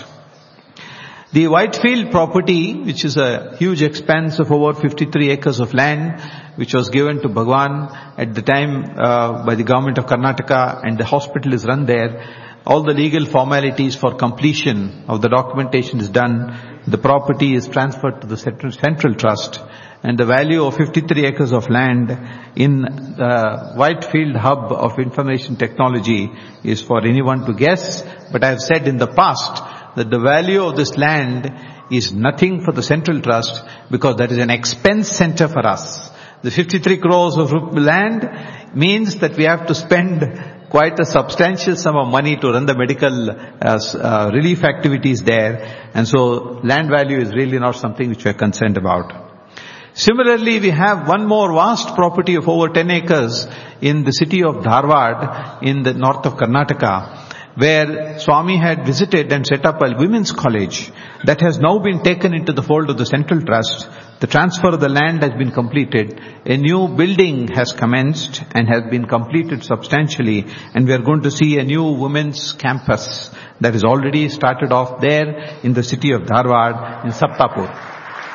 F: The Whitefield property, which is a huge expanse of over fifty-three acres of land, which was given to Bhagwan at the time uh, by the government of Karnataka, and the hospital is run there. All the legal formalities for completion of the documentation is done. The property is transferred to the Central, Central Trust, and the value of fifty-three acres of land in the Whitefield hub of information technology is for anyone to guess. But I have said in the past that the value of this land is nothing for the Central Trust, because that is an expense center for us. The fifty-three crores of land means that we have to spend quite a substantial sum of money to run the medical uh, uh, relief activities there, and so land value is really not something which we are concerned about. Similarly, we have one more vast property of over ten acres in the city of Dharwad in the north of Karnataka, where Swami had visited and set up a women's college that has now been taken into the fold of the Central Trust. The transfer of the land has been completed. A new building has commenced and has been completed substantially, and we are going to see a new women's campus that is already started off there in the city of Dharwad in Saptapur.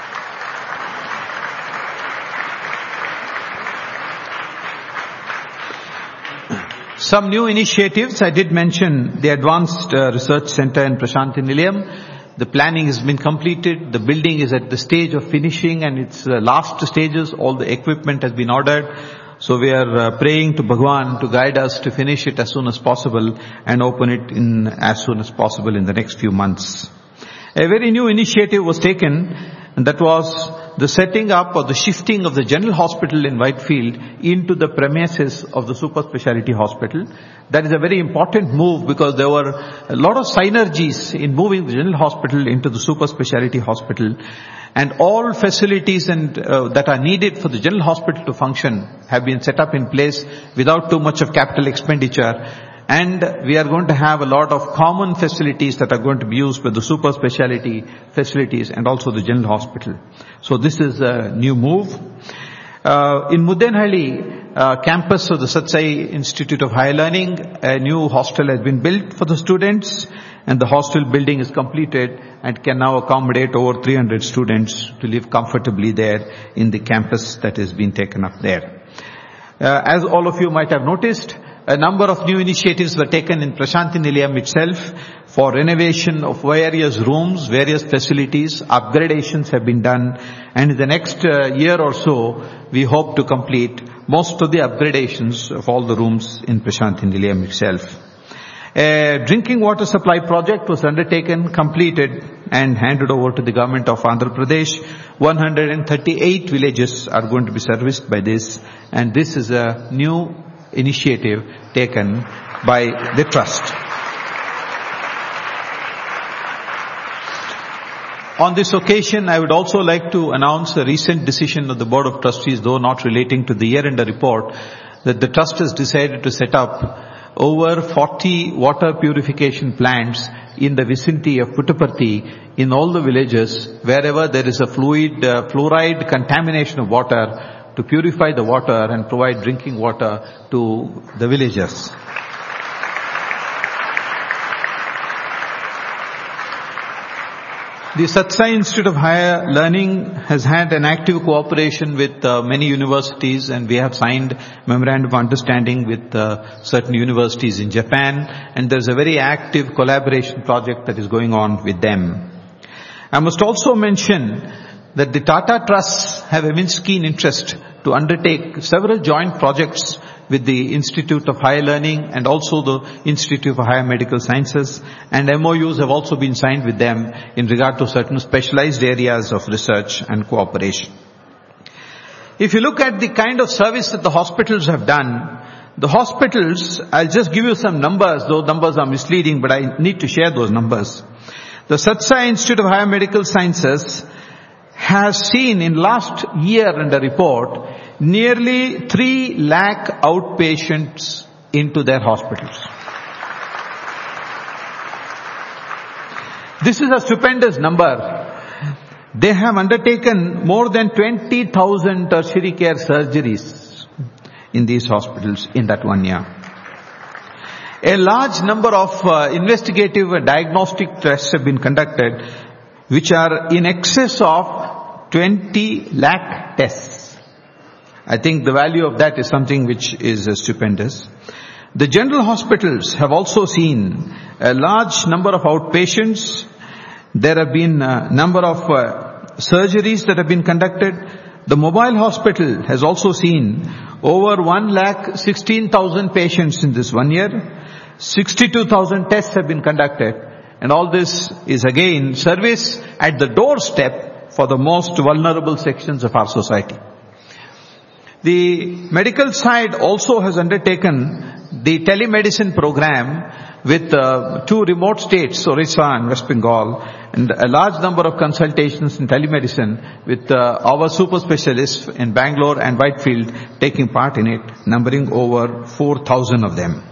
F: Some new initiatives. I did mention the Advanced uh, Research Center in Prasanthi Nilayam. The planning has been completed. The building is at the stage of finishing, and its uh, last stages. All the equipment has been ordered. So we are uh, praying to Bhagwan to guide us to finish it as soon as possible and open it in as soon as possible in the next few months. A very new initiative was taken, and that was the setting up or the shifting of the general hospital in Whitefield into the premises of the super speciality hospital. That is a very important move, because there were a lot of synergies in moving the general hospital into the super speciality hospital, and all facilities and uh, that are needed for the general hospital to function have been set up in place without too much of capital expenditure. And we are going to have a lot of common facilities that are going to be used with the super speciality facilities and also the general hospital. So this is a new move. Uh, in Mudenhalli uh, campus of the Satsai Institute of Higher Learning, a new hostel has been built for the students, and the hostel building is completed and can now accommodate over three hundred students to live comfortably there in the campus that has been taken up there. Uh, as all of you might have noticed, a number of new initiatives were taken in Prasanthi Nilayam itself for renovation of various rooms, various facilities. Upgradations have been done, and in the next uh, year or so, we hope to complete most of the upgradations of all the rooms in Prasanthi Nilayam itself. A drinking water supply project was undertaken, completed, and handed over to the government of Andhra Pradesh. one hundred thirty-eight villages are going to be serviced by this, and this is a new initiative taken by the trust. On this occasion, I would also like to announce a recent decision of the Board of Trustees, though not relating to the year-end report, that the Trust has decided to set up over forty water purification plants in the vicinity of Puttaparthi in all the villages, wherever there is a fluid, uh, fluoride contamination of water, to purify the water and provide drinking water to the villagers. The Satsai Institute of Higher Learning has had an active cooperation with uh, many universities, and we have signed memorandum of understanding with uh, certain universities in Japan, and there's a very active collaboration project that is going on with them. I must also mention that the Tata Trusts have immense keen interest to undertake several joint projects with the Institute of Higher Learning and also the Institute of Higher Medical Sciences, and M O Us have also been signed with them in regard to certain specialized areas of research and cooperation. If you look at the kind of service that the hospitals have done, the hospitals, I'll just give you some numbers, those numbers are misleading, but I need to share those numbers. The Satsai Institute of Higher Medical Sciences has seen in last year in the report nearly three lakh outpatients into their hospitals. This is a stupendous number. They have undertaken more than twenty thousand tertiary care surgeries in these hospitals in that one year. A large number of uh, investigative and diagnostic tests have been conducted, which are in excess of twenty lakh tests. I think the value of that is something which is uh, stupendous. The general hospitals have also seen a large number of outpatients. There have been a number of uh, surgeries that have been conducted. The mobile hospital has also seen over one lakh sixteen thousand patients in this one year. sixty-two thousand tests have been conducted. And all this is again service at the doorstep for the most vulnerable sections of our society. The medical side also has undertaken the telemedicine program with uh, two remote states, Orissa and West Bengal, and a large number of consultations in telemedicine with uh, our super specialists in Bangalore and Whitefield taking part in it, numbering over four thousand of them.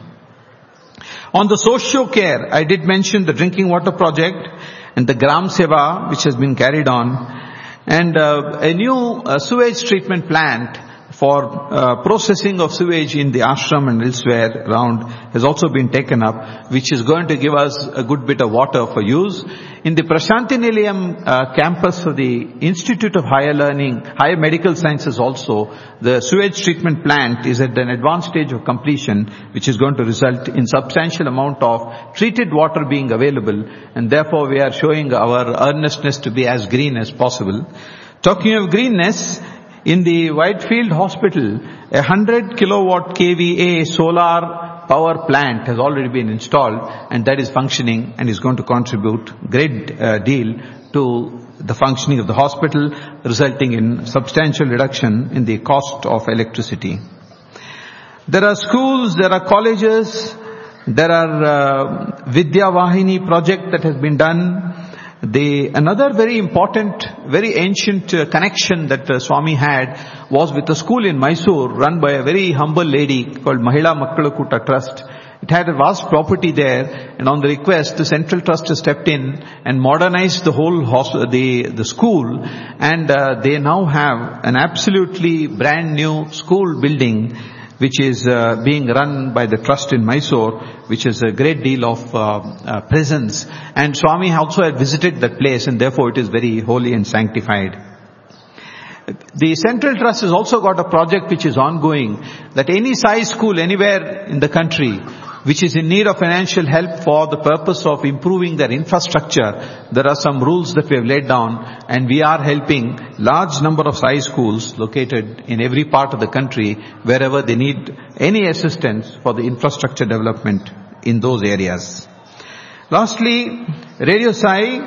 F: On the socio care, I did mention the drinking water project and the Gram Seva, which has been carried on, and uh, a new uh, sewage treatment plant for uh, processing of sewage in the ashram and elsewhere around has also been taken up, which is going to give us a good bit of water for use. In the Prashanti Nilayam uh, campus of the Institute of Higher Learning, Higher Medical Sciences also, the sewage treatment plant is at an advanced stage of completion, which is going to result in substantial amount of treated water being available, and therefore we are showing our earnestness to be as green as possible. Talking of greenness, in the Whitefield Hospital, a one hundred kilowatt K V A solar power plant has already been installed, and that is functioning and is going to contribute great uh, deal to the functioning of the hospital, resulting in substantial reduction in the cost of electricity. There are schools, there are colleges, there are uh, Vidya Vahini project that has been done. The, another very important, very ancient uh, connection that uh, Swami had was with a school in Mysore run by a very humble lady called Mahila Makkalakuta Trust. It had a vast property there, and on the request, the Central Trust has stepped in and modernized the whole hosp- the, the school, and uh, they now have an absolutely brand new school building which is uh, being run by the trust in Mysore, which is a great deal of uh, uh, presence. And Swami also had visited that place, and therefore it is very holy and sanctified. The Central Trust has also got a project which is ongoing, that any size school anywhere in the country which is in need of financial help for the purpose of improving their infrastructure, there are some rules that we have laid down, and we are helping large number of size schools located in every part of the country wherever they need any assistance for the infrastructure development in those areas. Lastly, Radio Sai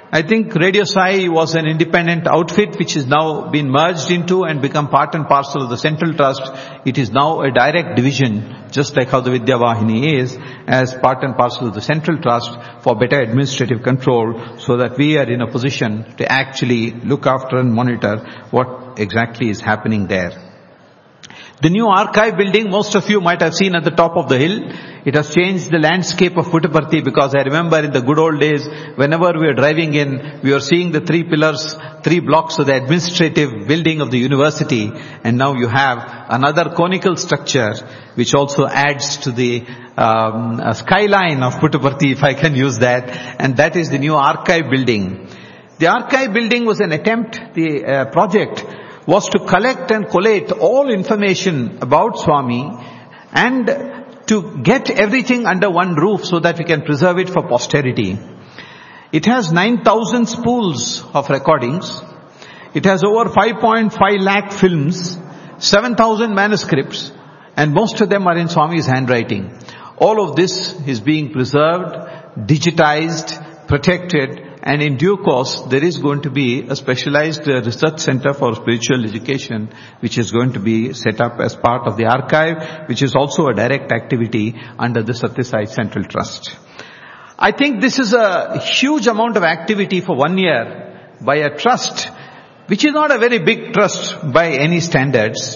F: I think Radio Sai was an independent outfit which has now been merged into and become part and parcel of the Central Trust. It is now a direct division, just like how the Vidya Vahini is, as part and parcel of the Central Trust for better administrative control, so that we are in a position to actually look after and monitor what exactly is happening there. The new archive building, most of you might have seen at the top of the hill. It has changed the landscape of Puttaparthi, because I remember in the good old days, whenever we were driving in, we were seeing the three pillars, three blocks of the administrative building of the university, and now you have another conical structure which also adds to the um, uh, skyline of Puttaparthi, if I can use that, and that is the new archive building. The archive building was an attempt, the uh, project was to collect and collate all information about Swami and to get everything under one roof so that we can preserve it for posterity. It has nine thousand spools of recordings. It has over five point five lakh films, seven thousand manuscripts, and most of them are in Swami's handwriting. All of this is being preserved, digitized, protected, and in due course, there is going to be a specialized uh, research center for spiritual education, which is going to be set up as part of the archive, which is also a direct activity under the Satya Sai Central Trust. I think this is a huge amount of activity for one year by a trust, which is not a very big trust by any standards,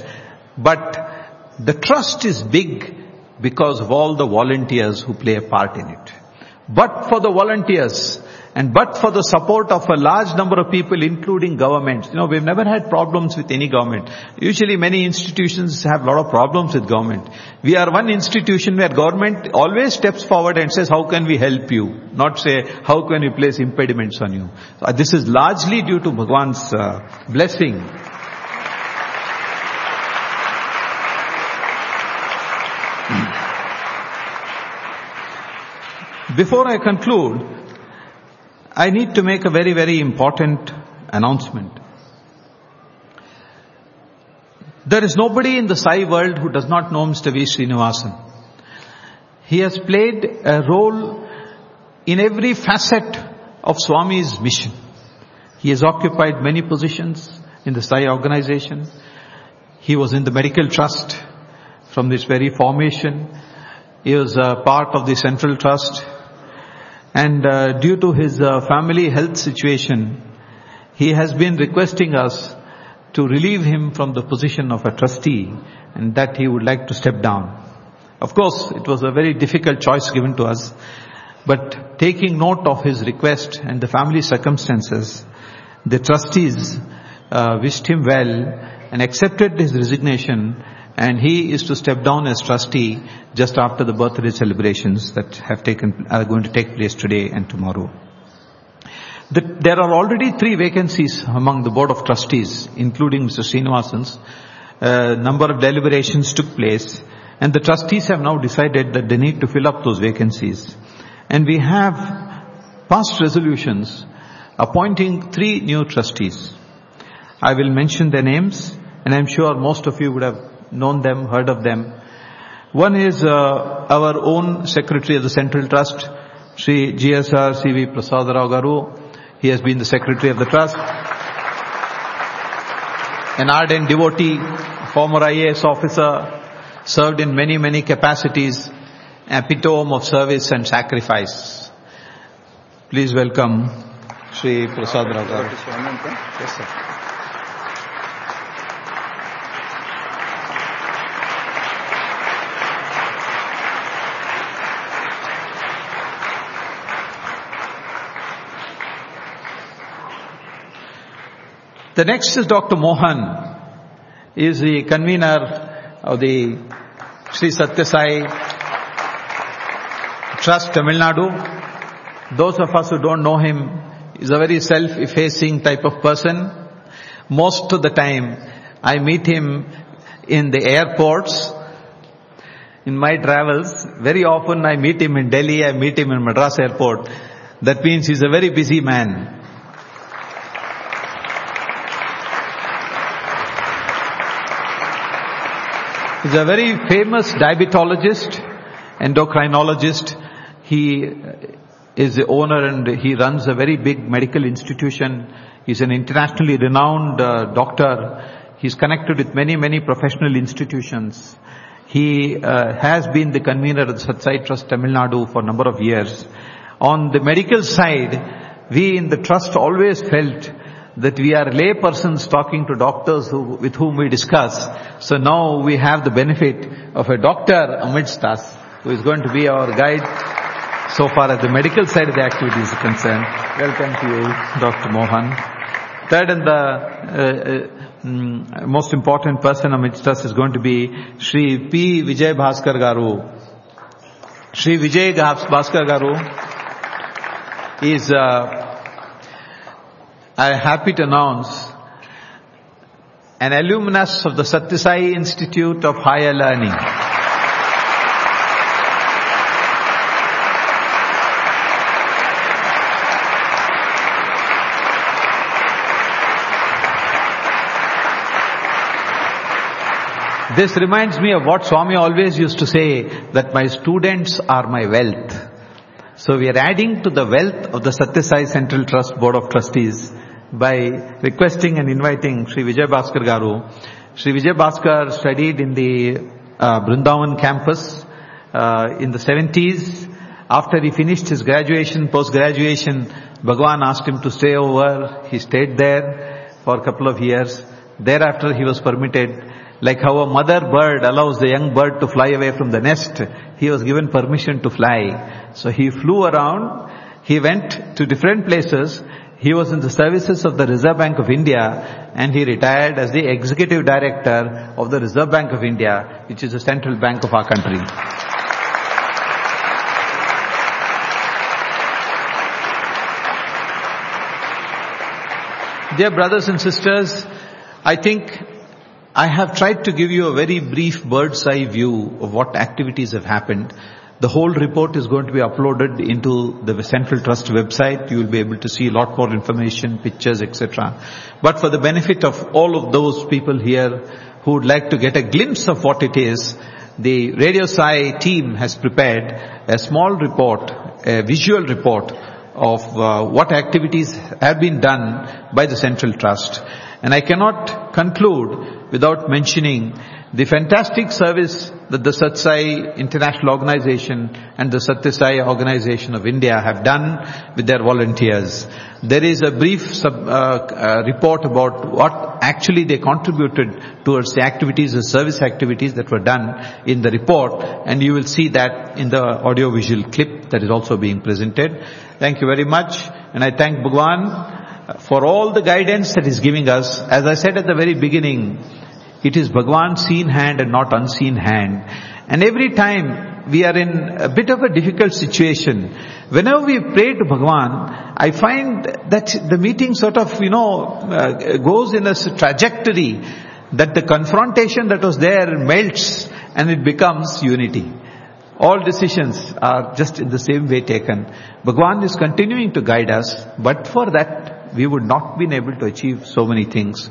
F: but the trust is big because of all the volunteers who play a part in it. But for the volunteers, and but for the support of a large number of people, including governments. You know, we've never had problems with any government. Usually many institutions have a lot of problems with government. We are one institution where government always steps forward and says, how can we help you? Not say, how can we place impediments on you? So this is largely due to Bhagwan's uh, blessing. Before I conclude, I need to make a very, very important announcement. There is nobody in the Sai world who does not know Mister V. Srinivasan. He has played a role in every facet of Swami's mission. He has occupied many positions in the Sai organization. He was in the medical trust from this very formation. He was a part of the Central Trust. And uh, due to his uh, family health situation, he has been requesting us to relieve him from the position of a trustee, and that he would like to step down. Of course, it was a very difficult choice given to us, but taking note of his request and the family circumstances, the trustees uh, wished him well and accepted his resignation, and he is to step down as trustee just after the birthday celebrations that have taken, are going to take place today and tomorrow. The, there are already three vacancies among the board of trustees, including Mister Srinivasan's. A number of deliberations took place, and the trustees have now decided that they need to fill up those vacancies. And we have passed resolutions appointing three new trustees. I will mention their names, and I'm sure most of you would have known them, heard of them. One is uh, our own Secretary of the Central Trust, Sri G S R C V Prasad Rao Garu. He has been the Secretary of the Trust. An ardent devotee, former I A S officer, served in many, many capacities, epitome of service and sacrifice. Please welcome Sri Prasad Rao Garu. Yes, sir. The next is Doctor Mohan. He is the convener of the Sri Satya Sai Trust Tamil Nadu. Those of us who don't know him, he is a very self-effacing type of person. Most of the time, I meet him in the airports, in my travels. Very often I meet him in Delhi, I meet him in Madras airport. That means he is a very busy man. He's a very famous diabetologist, endocrinologist. He is the owner and he runs a very big medical institution. He's an internationally renowned uh, doctor. He's connected with many, many professional institutions. He uh, has been the convener of the Sathya Sai Trust Tamil Nadu for a number of years. On the medical side, we in the trust always felt that we are lay persons talking to doctors who, with whom we discuss. So now we have the benefit of a doctor amidst us who is going to be our guide so far as the medical side of the activity is concerned. Welcome to you, Doctor Mohan. Third and the uh, uh, most important person amidst us is going to be Shri P. Vijay Bhaskar Garu. Shri Vijay Bhaskar Garu is, uh, I'm happy to announce, an alumnus of the Sathya Sai Institute of Higher Learning. This reminds me of what Swami always used to say, that my students are my wealth. So we are adding to the wealth of the Sathya Sai Central Trust Board of Trustees by requesting and inviting Shri Vijay Bhaskar Garu. Shri Vijay Bhaskar studied in the uh, Brindavan campus uh, in the seventies. After he finished his graduation, post-graduation, Bhagwan asked him to stay over. He stayed there for a couple of years. Thereafter he was permitted. Like how a mother bird allows the young bird to fly away from the nest, he was given permission to fly. So he flew around, he went to different places, he was in the services of the Reserve Bank of India, and he retired as the Executive Director of the Reserve Bank of India, which is the central bank of our country. Dear brothers and sisters, I think I have tried to give you a very brief bird's eye view of what activities have happened. The whole report is going to be uploaded into the Central Trust website. You will be able to see a lot more information, pictures, et cetera. But for the benefit of all of those people here who would like to get a glimpse of what it is, the Radio Sai team has prepared a small report, a visual report of uh, what activities have been done by the Central Trust. And I cannot conclude without mentioning the fantastic service that the Sathya Sai International Organization and the Sathya Sai Organization of India have done with their volunteers. There is a brief sub, uh, uh, report about what actually they contributed towards the activities, the service activities that were done in the report, and you will see that in the audio-visual clip that is also being presented. Thank you very much, and I thank Bhagwan for all the guidance that He is giving us. As I said at the very beginning, it is Bhagwan's seen hand and not unseen hand. And every time we are in a bit of a difficult situation, whenever we pray to Bhagwan, I find that the meeting sort of, you know, uh, goes in a trajectory that the confrontation that was there melts and it becomes unity. All decisions are just in the same way taken. Bhagwan is continuing to guide us, but for that we would not been able to achieve so many things.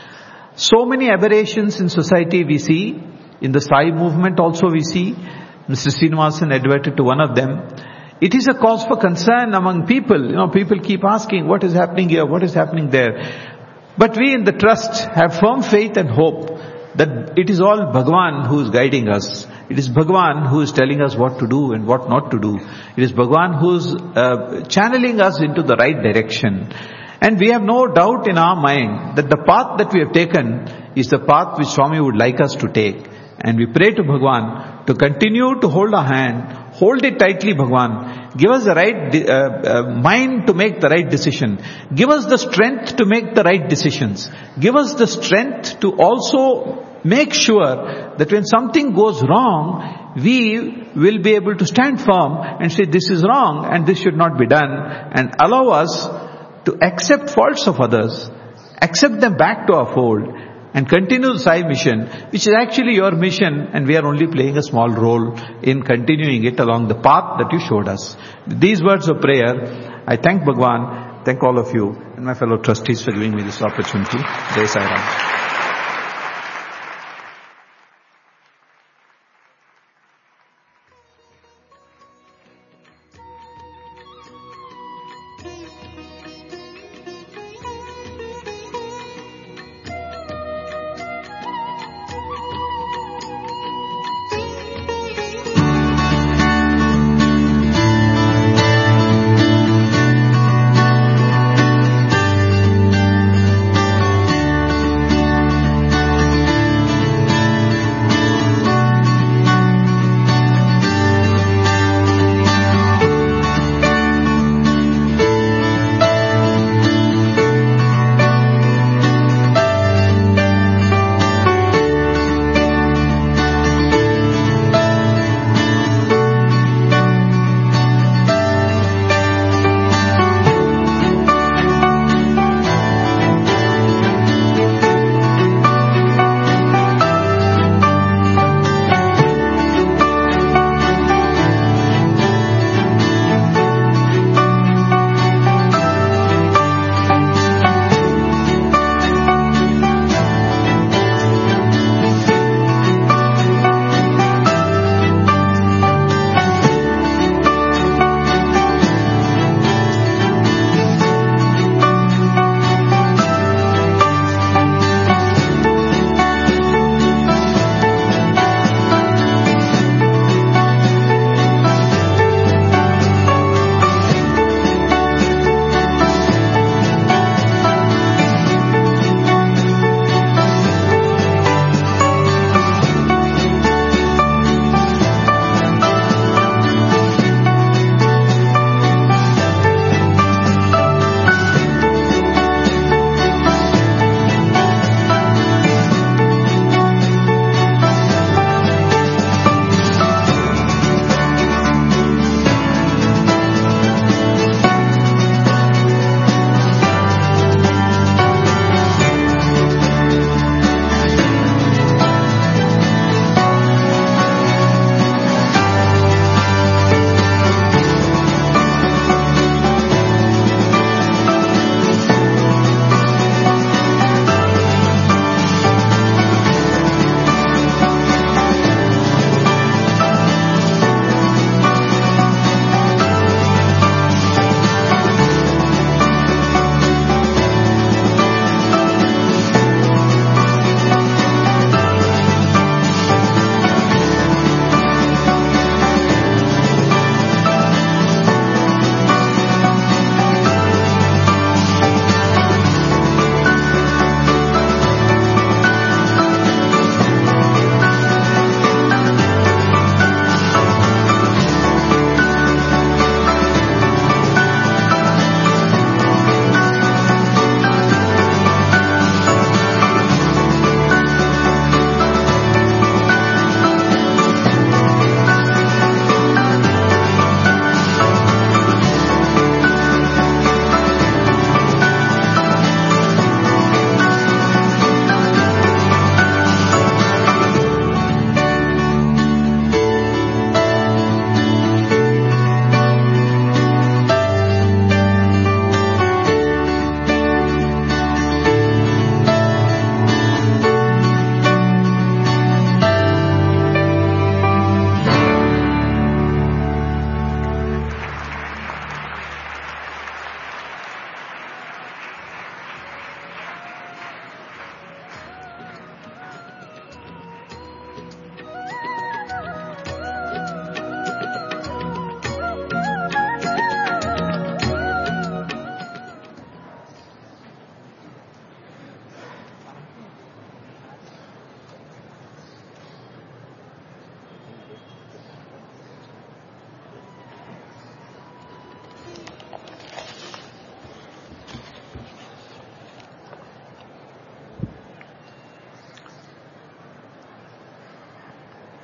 F: So many aberrations in society we see, in the Sai movement also we see. Mister Srinivasan adverted to one of them. It is a cause for concern among people. You know, people keep asking, what is happening here, what is happening there? But we in the trust have firm faith and hope that it is all Bhagwan who is guiding us. It is Bhagwan who is telling us what to do and what not to do. It is Bhagwan who is uh, channeling us into the right direction. And we have no doubt in our mind that the path that we have taken is the path which Swami would like us to take. And we pray to Bhagwan to continue to hold our hand, hold it tightly, Bhagwan. Give us the right uh, uh, mind to make the right decision. Give us the strength to make the right decisions. Give us the strength to also make sure that when something goes wrong, we will be able to stand firm and say this is wrong and this should not be done, and allow us to accept faults of others, accept them back to our fold, and continue the Sai mission, which is actually your mission, and we are only playing a small role in continuing it along the path that you showed us. With these words of prayer, I thank Bhagwan, thank all of you, and my fellow trustees for giving me this opportunity. Jai Sai Ram.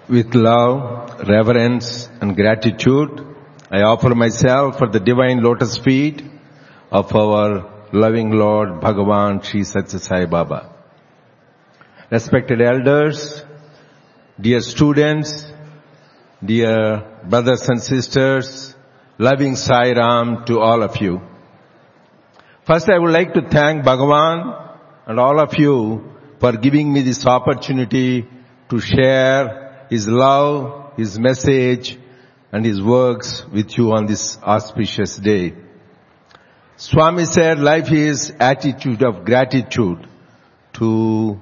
G: With love, reverence and gratitude, I offer myself for the divine lotus feet of our loving Lord Bhagavan Sri Satya Sai Baba. Respected elders, dear students, dear brothers and sisters, loving Sai Ram to all of you. First, I would like to thank Bhagavan and all of you for giving me this opportunity to share His love, His message and His works with you on this auspicious day. Swami said life is attitude of gratitude to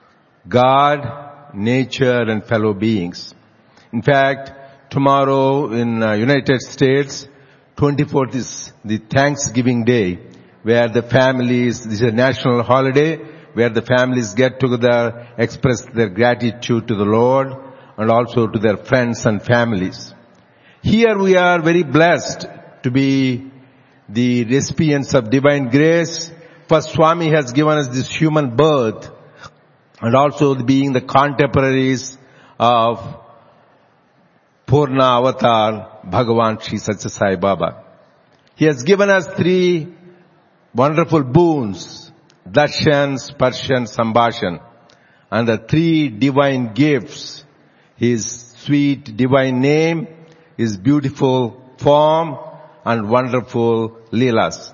G: God, nature and fellow beings. In fact, tomorrow in uh, United States, twenty-fourth is the Thanksgiving Day, where the families, this is a national holiday, where the families get together, express their gratitude to the Lord and also to their friends and families. Here we are very blessed to be the recipients of divine grace. First, Swami has given us this human birth and also being the contemporaries of Purna Avatar, Bhagavan Sri Satya Sai Baba. He has given us three wonderful boons, darshan, sparshan, sambhashan, and the three divine gifts, His sweet divine name, His beautiful form, and wonderful leelas.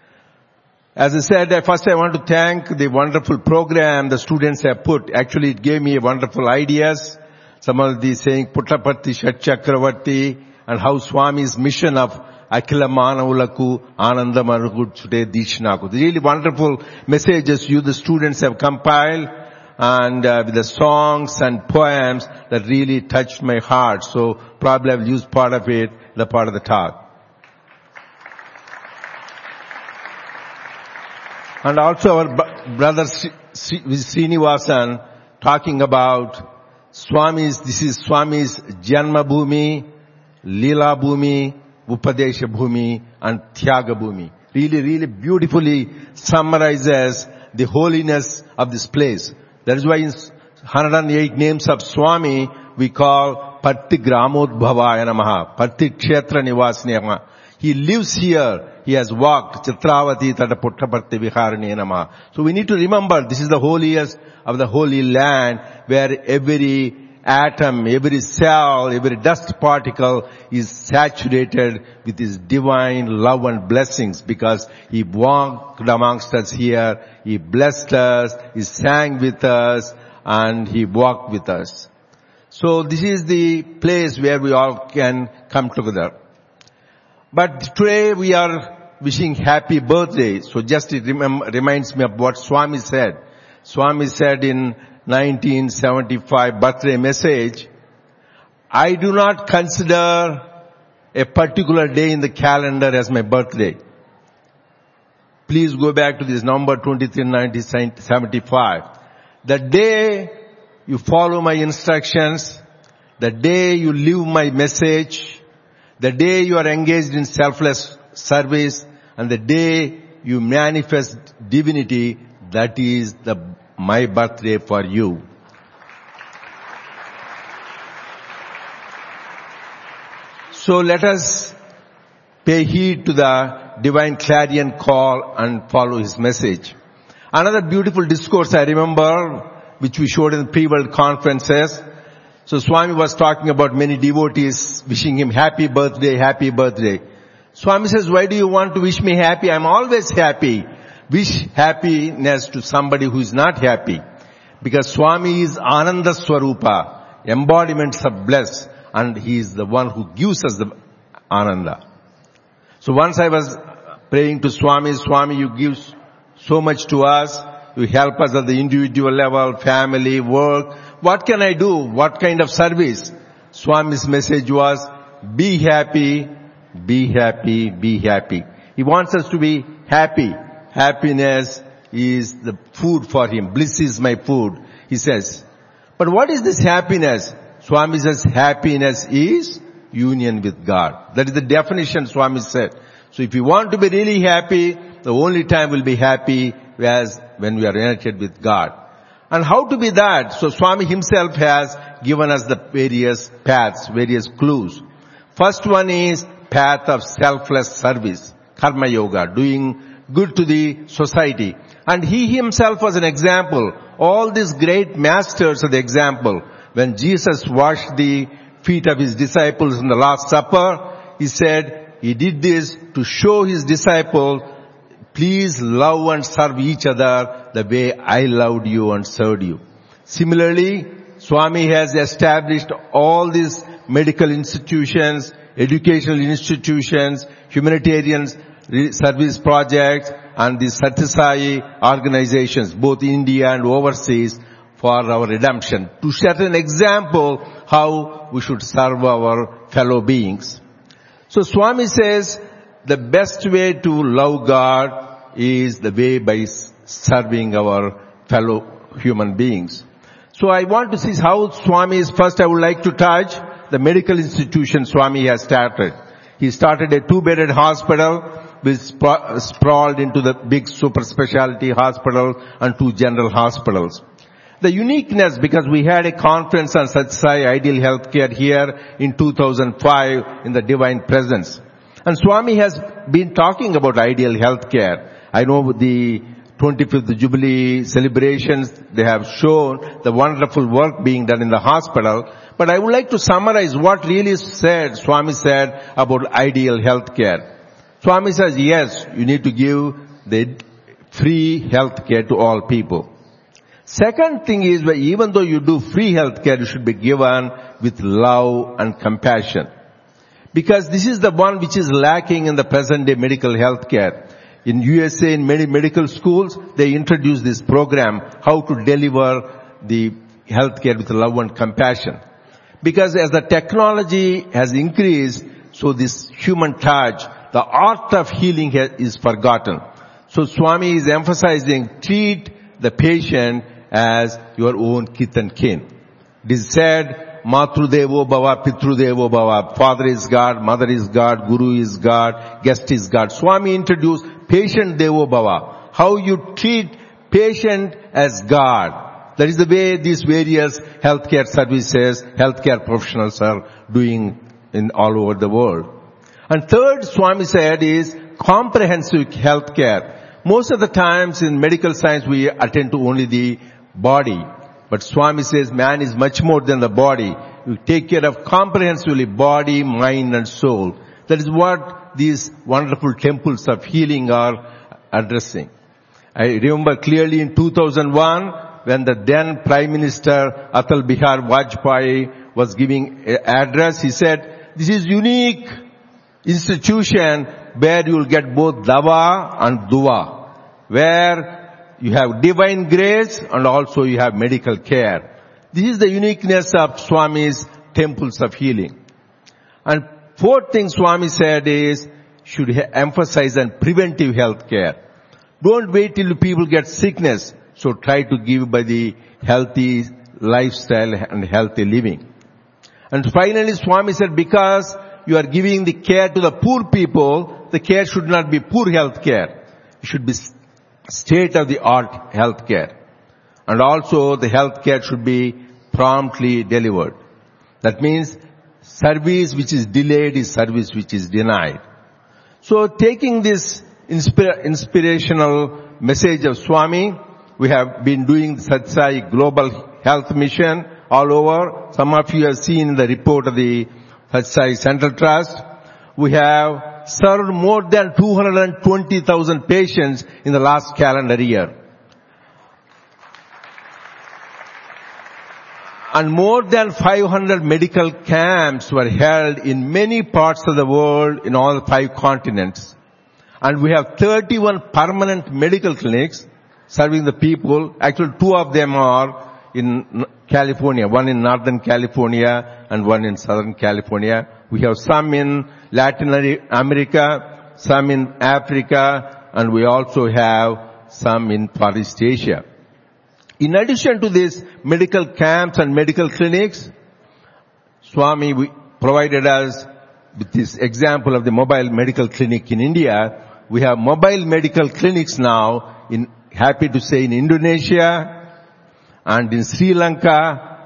G: As I said, first I want to thank the wonderful program the students have put. Actually, it gave me wonderful ideas. Some of these saying Puttaparthi Shat Chakravarti and how Swami's mission of Akila Manavulaku Ananda Marugudsude Dishnaku. The really wonderful messages you, the students, have compiled and uh, with the songs and poems that really touched my heart. So probably I've used part of it, the part of the talk. And also our brother Srinivasan talking about Swami's, this is Swami's Janma Bhumi, Leela Bhumi, Upadesha Bhumi and Tyaga Bhumi. Really, really beautifully summarizes the holiness of this place. That is why in one hundred eight names of Swami we call Patti Gramodbhavaya Namaha, Patti Kshetra Nivasniyama. He lives here. He has walked Chitravati Tata Puttaparthi Viharani Namaha. So we need to remember this is the holiest of the holy land where every atom, every cell, every dust particle is saturated with His divine love and blessings because He walked amongst us here, He blessed us, He sang with us and He walked with us. So this is the place where we all can come together. But today we are wishing happy birthday. So just it rem- reminds me of what Swami said. Swami said in nineteen seventy-five birthday message, I do not consider a particular day in the calendar as my birthday. Please go back to this number twenty-three nineteen seventy-five. The day you follow my instructions, the day you live my message, the day you are engaged in selfless service, and the day you manifest divinity, that is the my birthday for you. So let us pay heed to the divine clarion call and follow His message. Another beautiful discourse I remember, which we showed in pre-world conferences. So Swami was talking about many devotees wishing him happy birthday, happy birthday. Swami says, why do you want to wish me happy? I'm always happy. Wish happiness to somebody who is not happy. Because Swami is Ananda Swarupa, embodiments of bliss, and He is the one who gives us the Ananda. So once I was praying to Swami, Swami, you give so much to us. You help us at the individual level, family, work. What can I do? What kind of service? Swami's message was, be happy, be happy, be happy. He wants us to be happy. Happiness is the food for Him. Bliss is my food, He says. But what is this happiness? Swami says happiness is union with God. That is the definition Swami said. So if you want to be really happy, the only time we'll be happy is when we are united with God. And how to be that? So Swami himself has given us the various paths, various clues. First one is path of selfless service, karma yoga, doing good to the society. And he himself was an example. All these great masters are the example. When Jesus washed the feet of his disciples in the Last Supper, he said he did this to show his disciples, please love and serve each other the way I loved you and served you. Similarly, Swami has established all these medical institutions, educational institutions, humanitarian service projects, and the Satyasai organizations, both India and overseas, for our redemption, to set an example how we should serve our fellow beings. So Swami says the best way to love God is the way by serving our fellow human beings. So I want to see how Swami is. First I would like to touch the medical institution Swami has started. He started a two-bedded hospital which sprawled into the big super specialty hospital and two general hospitals. The uniqueness, because we had a conference on Satyasai Ideal Healthcare here in two thousand five in the Divine Presence. And Swami has been talking about ideal healthcare. I know the twenty-fifth Jubilee celebrations, they have shown the wonderful work being done in the hospital. But I would like to summarize what really said, Swami said about ideal healthcare. Swami says, yes, you need to give the free healthcare to all people. Second thing is that even though you do free healthcare, you should be given with love and compassion. Because this is the one which is lacking in the present day medical healthcare. In U S A, in many medical schools, they introduce this program, how to deliver the healthcare with love and compassion. Because as the technology has increased, so this human touch, the art of healing is forgotten. So Swami is emphasizing, treat the patient as your own kith and kin. It is said, Matrudevo Bhava, Pitrudevo Bhava. Father is God, mother is God, Guru is God, guest is God. Swami introduced patient Devo Bhava. How you treat patient as God. That is the way these various healthcare services, healthcare professionals are doing in all over the world. And third, Swami said, is comprehensive healthcare. Most of the times in medical science we attend to only the body. But Swami says man is much more than the body. You take care of comprehensively body, mind and soul. That is what these wonderful temples of healing are addressing. I remember clearly in two thousand one when the then Prime Minister Atal Bihari Vajpayee was giving an address, he said, this is unique institution where you will get both dawa and dua, where you have divine grace and also you have medical care. This is the uniqueness of Swami's temples of healing. And fourth thing Swami said is, should emphasize on preventive health care. Don't wait till people get sickness, so try to give by the healthy lifestyle and healthy living. And finally Swami said, because you are giving the care to the poor people, the care should not be poor health care. It should be state-of-the-art health care. And also the health care should be promptly delivered. That means service which is delayed is service which is denied. So taking this inspira- inspirational message of Swami, we have been doing Satyasai Global Health Mission all over. Some of you have seen the report of the Satyasai Central Trust. We have served more than two hundred twenty thousand patients in the last calendar year. And more than five hundred medical camps were held in many parts of the world in all five continents. And we have thirty-one permanent medical clinics serving the people. Actually, two of them are in California, one in Northern California and one in Southern California. We have some in Latin America, some in Africa, and we also have some in Far East Asia. In addition to these medical camps and medical clinics, Swami provided us with this example of the mobile medical clinic in India. We have mobile medical clinics now in, happy to say, in Indonesia and in Sri Lanka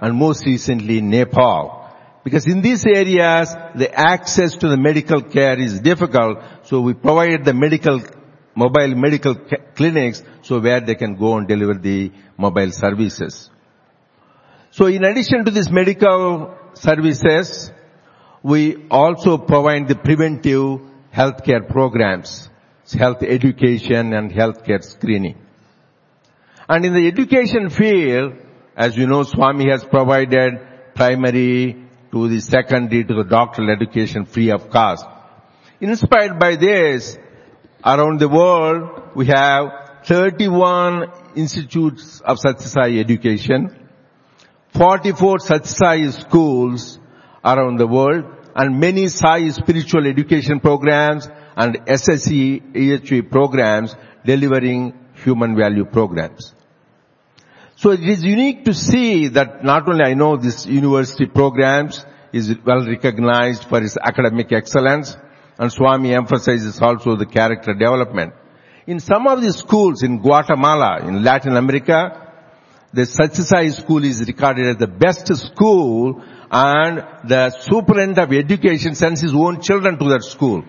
G: and most recently Nepal. Because in these areas, the access to the medical care is difficult, so we provide the medical, mobile medical clinics, so where they can go and deliver the mobile services. So in addition to these medical services, we also provide the preventive healthcare programs, health education and healthcare screening. And in the education field, as you know, Swami has provided primary to the secondary to the doctoral education free of cost. Inspired by this, around the world, we have thirty-one institutes of Satya Sai education, forty-four Satya Sai schools around the world, and many Sai spiritual education programs and S S C E H V programs delivering human value programs. So it is unique to see that not only I know this university programs is well recognized for its academic excellence, and Swami emphasizes also the character development. In some of the schools in Guatemala, in Latin America, the Satya Sai school is regarded as the best school, and the superintendent of education sends his own children to that school.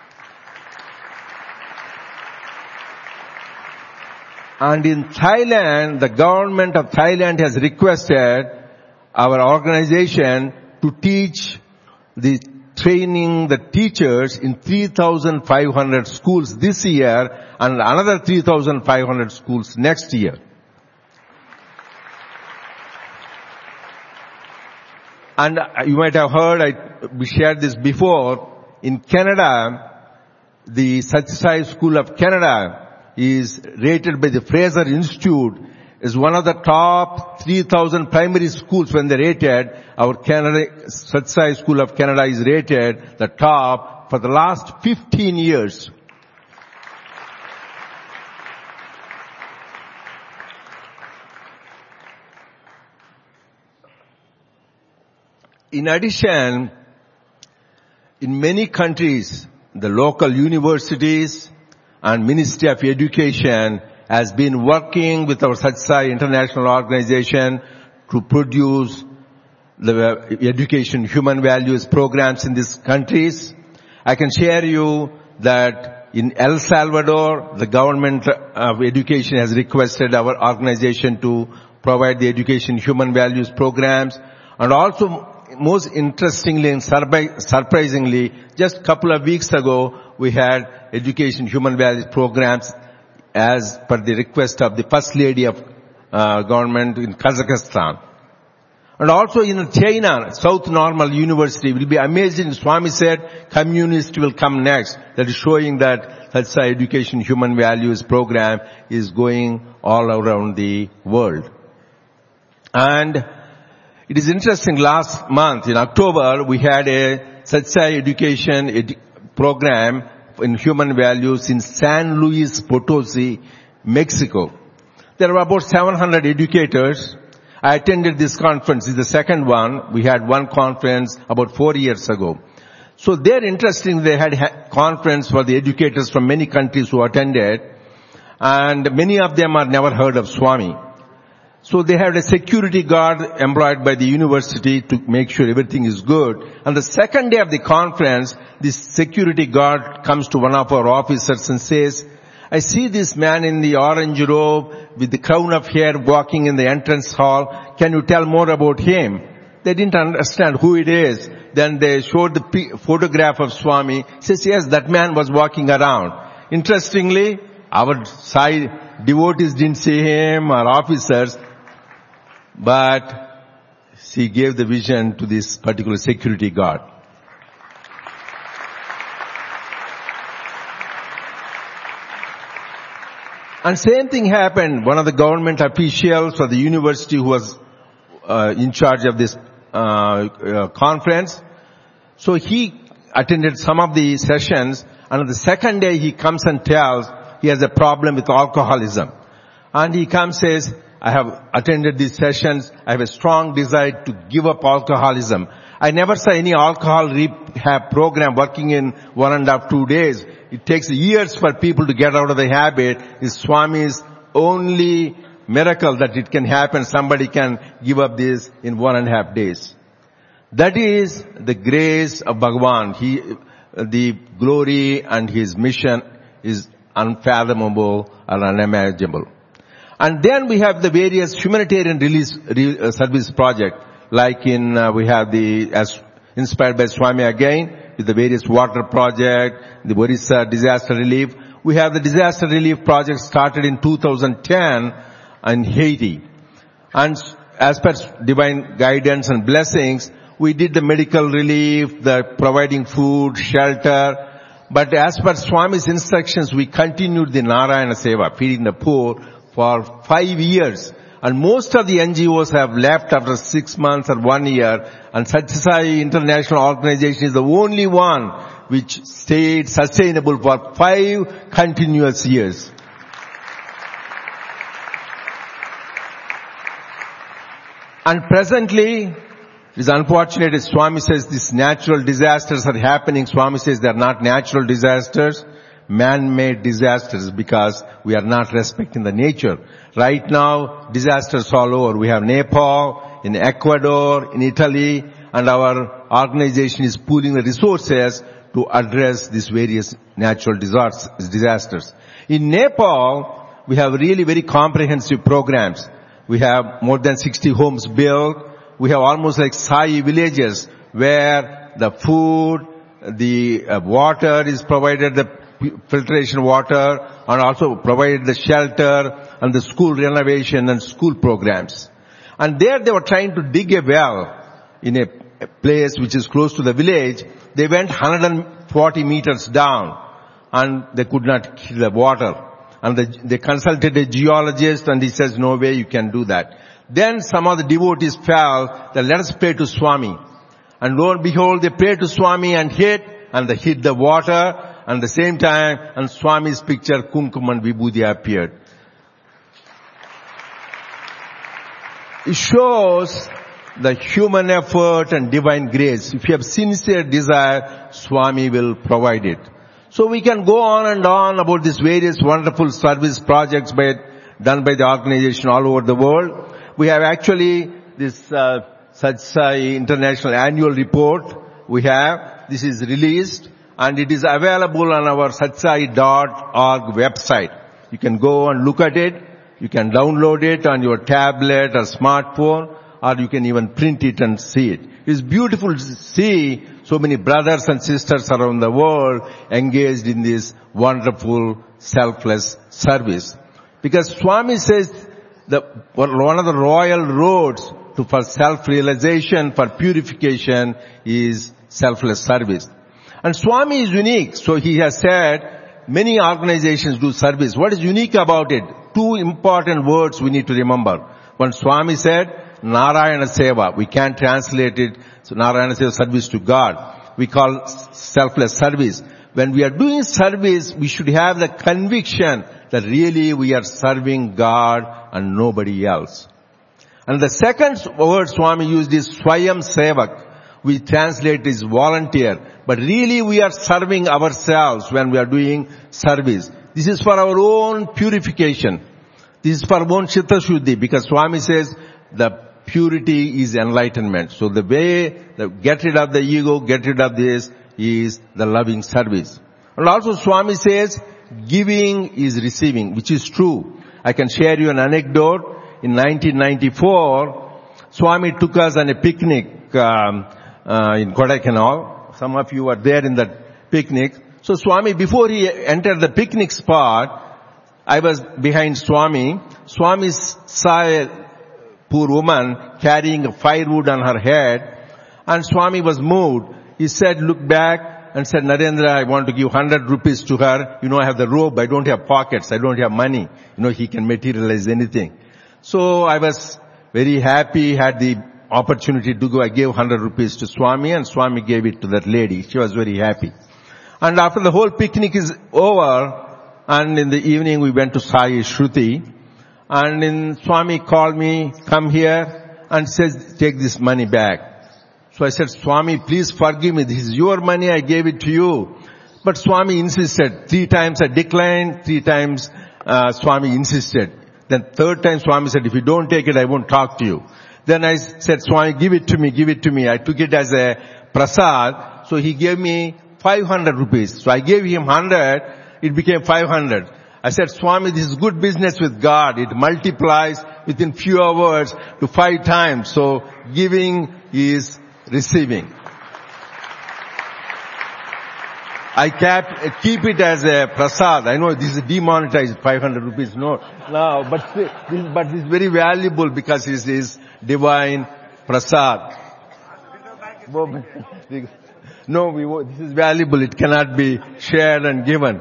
G: And in Thailand, the government of Thailand has requested our organization to teach the training the teachers in three thousand five hundred schools this year and another three thousand five hundred schools next year. And you might have heard, I, we shared this before, in Canada, the Satya Sai School of Canada is rated by the Fraser Institute as one of the top three thousand primary schools when they rated. Our Canada, Satya Sai School of Canada is rated the top for the last fifteen years. In addition, in many countries, the local universities and Ministry of Education has been working with our Satya Sai International Organization to produce the education human values programs in these countries. I can share you that in El Salvador, the government of education has requested our organization to provide the education human values programs. And also, most interestingly and surprisingly, just a couple of weeks ago, we had education human values programs as per the request of the First Lady of uh, government in Kazakhstan. And also in China, South Normal University will be amazing. Swami said communist will come next. That is showing that Satya Sai education human values program is going all around the world. And it is interesting, last month in October we had a Satya Sai education ed- program in human values in San Luis Potosi, Mexico. There were about seven hundred educators. I attended this conference. It's the second one. We had one conference about four years ago. So they're interesting. They had a conference for the educators from many countries who attended, and many of them are never heard of Swami. So they had a security guard employed by the university to make sure everything is good. On the second day of the conference, this security guard comes to one of our officers and says, I see this man in the orange robe with the crown of hair walking in the entrance hall. Can you tell more about him? They didn't understand who it is. Then they showed the p- photograph of Swami. He says, yes, that man was walking around. Interestingly, our side devotees didn't see him or officers, but he gave the vision to this particular security guard. And same thing happened. One of the government officials or the university who was uh, in charge of this uh, uh, conference, so he attended some of the sessions, and on the second day he comes and tells he has a problem with alcoholism. And he comes and says, I have attended these sessions. I have a strong desire to give up alcoholism. I never saw any alcohol rehab program working in one and a half, two days. It takes years for people to get out of the habit. Is Swami's only miracle that it can happen. Somebody can give up this in one and a half days. That is the grace of Bhagavan. He, the glory and his mission is unfathomable and unimaginable. And then we have the various humanitarian release, re, uh, service project, like in, uh, we have the, as inspired by Swami again, with the various water project, the Orissa disaster relief. We have the disaster relief project started in two thousand ten in Haiti. And as per divine guidance and blessings, we did the medical relief, the providing food, shelter. But as per Swami's instructions, we continued the Narayana Seva, feeding the poor, for five years. And most of the N G Os have left after six months or one year. And Satyasai International Organization is the only one which stayed sustainable for five continuous years. And presently, it is unfortunate, as Swami says, these natural disasters are happening. Swami says they are not natural disasters, man-made disasters, because we are not respecting the nature. Right now, disasters all over. We have Nepal, in Ecuador, in Italy, and our organization is pooling the resources to address these various natural disasters. In Nepal, we have really very comprehensive programs. We have more than sixty homes built. We have almost like Sai villages where the food, the uh, water is provided, the filtration water, and also provided the shelter and the school renovation and school programs. And there they were trying to dig a well in a place which is close to the village. They went one hundred forty meters down and they could not kill the water. And they, they consulted a geologist and he says, no way you can do that. Then some of the devotees felt that let us pray to Swami. And lo and behold, they prayed to Swami and hit, and they hit the water. And at the same time, and Swami's picture, Kumkum and Vibhuti appeared. It shows the human effort and divine grace. If you have sincere desire, Swami will provide it. So we can go on and on about these various wonderful service projects by, done by the organization all over the world. We have actually this uh, Satsai International Annual Report. We have, this is released. And it is available on our satsai dot org website. You can go and look at it. You can download it on your tablet or smartphone, or you can even print it and see it. It's beautiful to see so many brothers and sisters around the world engaged in this wonderful selfless service. Because Swami says that one of the royal roads to for self-realization, for purification, is selfless service. And Swami is unique. So he has said many organizations do service. What is unique about it? Two important words we need to remember. When Swami said Narayana Seva, we can't translate it. So Narayana Seva, service to God. We call selfless service. When we are doing service, we should have the conviction that really we are serving God and nobody else. And the second word Swami used is Swayam Sevak. We translate as volunteer. But really we are serving ourselves when we are doing service. This is for our own purification. This is for our own Chitta Shuddhi, because Swami says the purity is enlightenment. So the way to get rid of the ego, get rid of this, is the loving service. And also Swami says giving is receiving, which is true. I can share you an anecdote. In nineteen ninety-four, Swami took us on a picnic um, uh, in Kodaikanal. Some of you were there in that picnic. So Swami, before he entered the picnic spot, I was behind Swami. Swami saw a poor woman carrying a firewood on her head, and Swami was moved. He said, look back and said, Narendra, I want to give one hundred rupees to her. You know, I have the robe. I don't have pockets. I don't have money. You know, he can materialize anything. So I was very happy, had the opportunity to go. I gave one hundred rupees to Swami, and Swami gave it to that lady. She was very happy. And after the whole picnic is over, and in the evening we went to Sai Shruti, and then Swami called me, come here, and says, take this money back. So I said, Swami, please forgive me. This is your money. I gave it to you. But Swami insisted. Three times I declined. Three times uh, Swami insisted. Then third time Swami said, if you don't take it, I won't talk to you. Then I said, Swami, give it to me, give it to me. I took it as a prasad. So he gave me five hundred rupees. So I gave him one hundred. It became five hundred. I said, Swami, this is good business with God. It multiplies within few hours to five times. So giving is receiving. I kept, keep it as a prasad. I know this is demonetized, five hundred rupees note now, but this, but this is very valuable because it is divine prasad. No, we, this is valuable. It cannot be shared and given.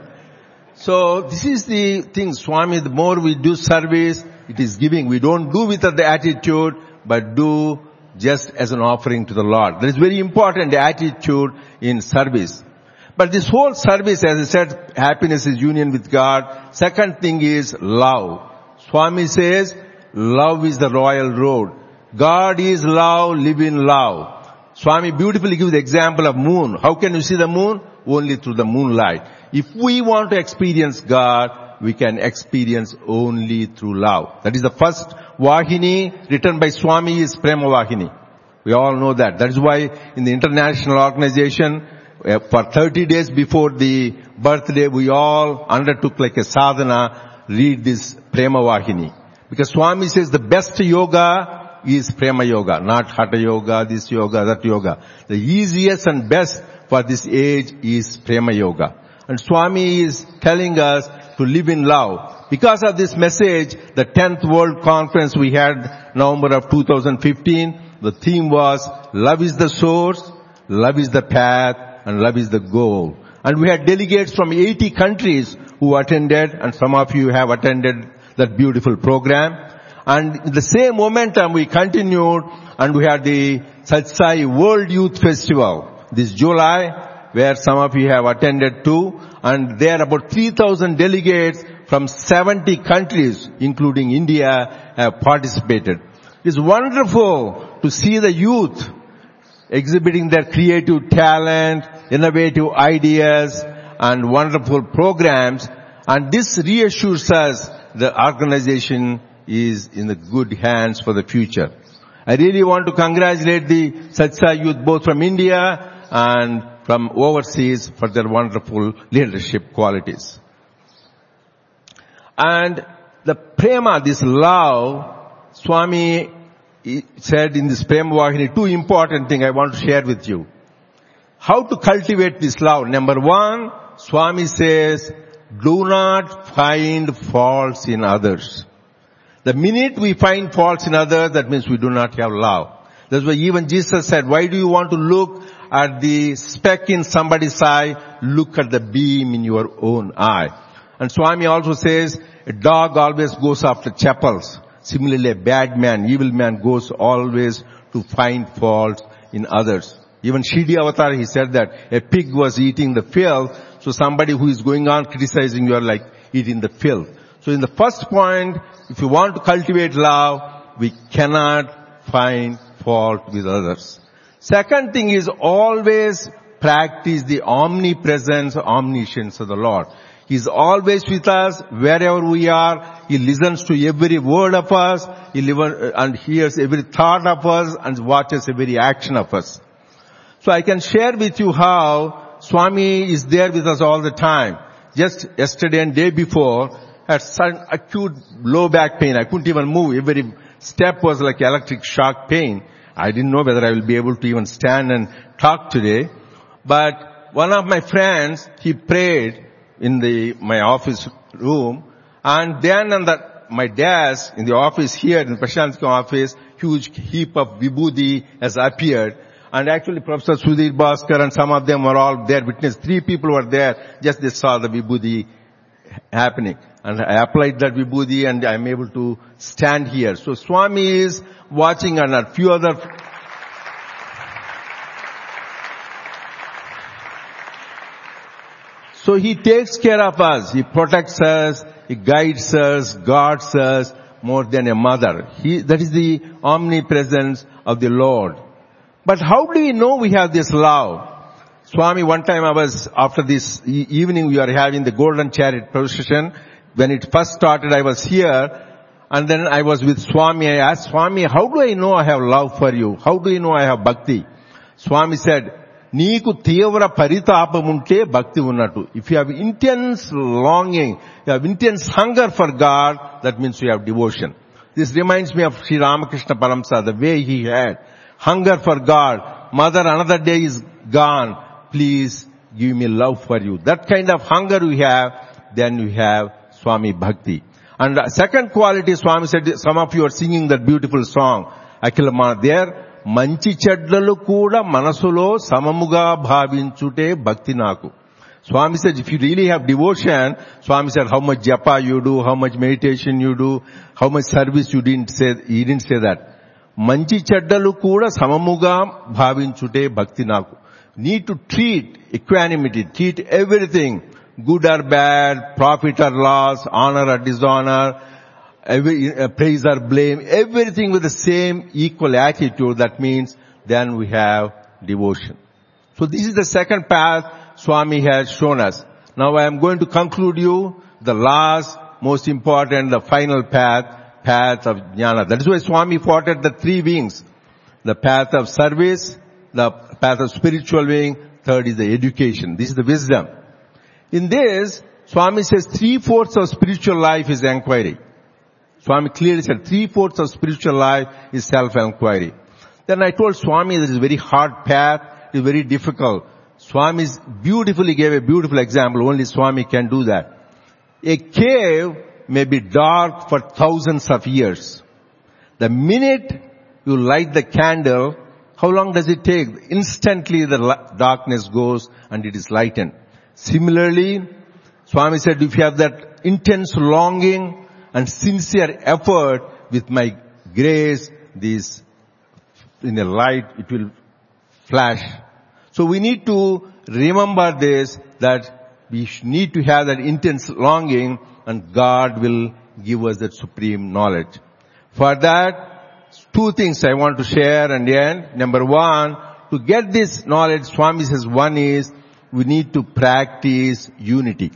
G: So this is the thing, Swami, the more we do service, it is giving. We don't do with the attitude, but do just as an offering to the Lord. That is very important, the attitude in service. But this whole service, as I said, happiness is union with God. Second thing is love. Swami says, love is the royal road. God is love, live in love. Swami beautifully gives the example of moon. How can you see the moon? Only through the moonlight. If we want to experience God, we can experience only through love. That is the first Vahini written by Swami is Prema Vahini. We all know that. That is why in the international organization, uh, for thirty days before the birthday, we all undertook like a sadhana, read this Prema Vahini. Because Swami says the best yoga is Prema Yoga, not Hatha Yoga, this yoga, that yoga. The easiest and best for this age is Prema Yoga. And Swami is telling us to live in love. Because of this message, the tenth World Conference we had November of two thousand fifteen, the theme was, love is the source, love is the path, and love is the goal. And we had delegates from eighty countries who attended, and some of you have attended that beautiful program. And in the same momentum we continued, and we had the Satsai World Youth Festival this July, where some of you have attended too, and there about three thousand delegates from seventy countries, including India, have participated. It's wonderful to see the youth exhibiting their creative talent, innovative ideas, and wonderful programs, and this reassures us the organization is in the good hands for the future. I really want to congratulate the Satsai youth both from India and from overseas for their wonderful leadership qualities. And the prema, this love, Swami said in this Prema Vahini, two important things I want to share with you. How to cultivate this love? Number one, Swami says, do not find faults in others. The minute we find faults in others, that means we do not have love. That's why even Jesus said, why do you want to look at the speck in somebody's eye? Look at the beam in your own eye. And Swami also says, a dog always goes after chapels. Similarly, a bad man, evil man goes always to find faults in others. Even Shidi Avatar, he said that a pig was eating the filth, so somebody who is going on criticizing you are like eating the filth. So in the first point, if you want to cultivate love, we cannot find fault with others. Second thing is always practice the omnipresence, omniscience of the Lord. He is always with us wherever we are. He listens to every word of us. He lives and hears every thought of us and watches every action of us. So I can share with you how Swami is there with us all the time. Just yesterday and day before, I had some acute low back pain. I couldn't even move. Every step was like electric shock pain. I didn't know whether I will be able to even stand and talk today. But one of my friends, he prayed in the my office room, and then on the my desk in the office here in Prashant's office, huge heap of vibhuti has appeared. And actually Professor Sudhir Bhaskar and some of them were all there, witness. Three people were there, just they saw the vibhuti happening. And I applied that vibhuti and I'm able to stand here. So Swami is watching and a few other So He takes care of us. He protects us. He guides us, guards us more than a mother. He, that is the omnipresence of the Lord. But how do we know we have this love? Swami, one time I was, after this evening we are having the Golden Chariot procession. When it first started, I was here And then I was with Swami. I asked Swami, how do I know I have love for you? How do you know I have bhakti? Swami said, నీకు తీవ్ర పరితాపం ఉంటే భక్తి ఉన్నట్టు. If you have intense longing, you have intense hunger for God, that means you have devotion. This reminds me of Sri Ramakrishna Paramsa, the way he had hunger for God. Mother, another day is gone. Please give me love for you. That kind of hunger we have, then we have Swami Bhakti. And the second quality, Swami said, some of you are singing that beautiful song, Akhilamana, there, మంచి చెడ్డలు కూడా మనసులో సమముగా భావించుటే భక్తి నాకు. Swami said, if you really have devotion, Swami said, how much japa you do, how much meditation you do, how much service you didn't say, he didn't say that. మంచి చెడ్డలు కూడా సమముగా భావించుటే భక్తి నాకు. Need to treat equanimity, treat everything, good or bad, profit or loss, honor or dishonor, every, uh, praise or blame, everything with the same equal attitude. That means then we have devotion. So this is the second path Swami has shown us. Now I am going to conclude you the last, most important, the final path, path of jnana. That is why Swami fought at the three wings. The path of service, the path of spiritual wing, third is the education. This is the wisdom. In this, Swami says three-fourths of spiritual life is inquiry. Swami clearly said three-fourths of spiritual life is self-inquiry. Then I told Swami this is a very hard path, it is very difficult. Swami beautifully gave a beautiful example, only Swami can do that. A cave may be dark for thousands of years. The minute you light the candle, how long does it take? Instantly the darkness goes and it is lightened. Similarly, Swami said, if you have that intense longing and sincere effort, with my grace, this, in a light, it will flash. So we need to remember this, that we need to have that intense longing, and God will give us that supreme knowledge. For that, two things I want to share and end. Number one, to get this knowledge, Swami says one is, we need to practice unity.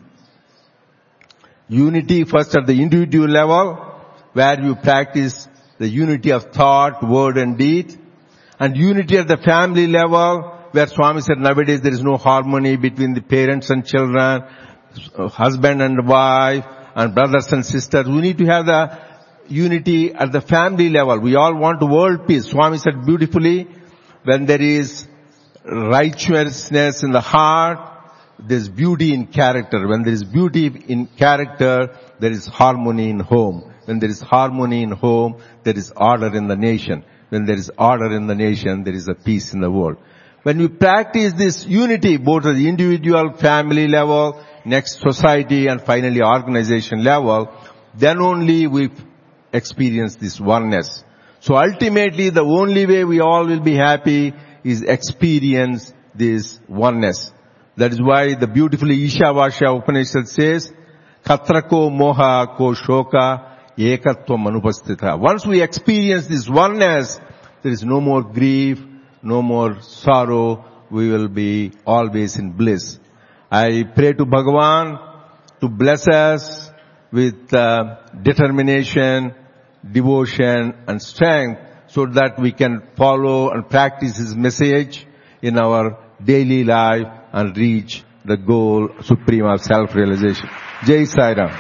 G: Unity first at the individual level, where you practice the unity of thought, word and deed. And unity at the family level, where Swami said nowadays there is no harmony between the parents and children, husband and wife, and brothers and sisters. We need to have the unity at the family level. We all want world peace. Swami said beautifully, when there is righteousness in the heart, there is beauty in character. When there is beauty in character, there is harmony in home. When there is harmony in home, there is order in the nation. When there is order in the nation, there is a peace in the world. When we practice this unity, both at the individual, family level, next society, and finally organization level, then only we experience this oneness. So ultimately, the only way we all will be happy is experience this oneness. That is why the beautifully Ishavasya Upanishad says, Katrako moha ko shoka ekatvam anupasthita. Once we experience this oneness, there is no more grief, no more sorrow. We will be always in bliss. I pray to Bhagavan to bless us with uh, determination, devotion and strength, so that we can follow and practice His message in our daily life and reach the goal supreme of self-realization. Jai Sai Ram.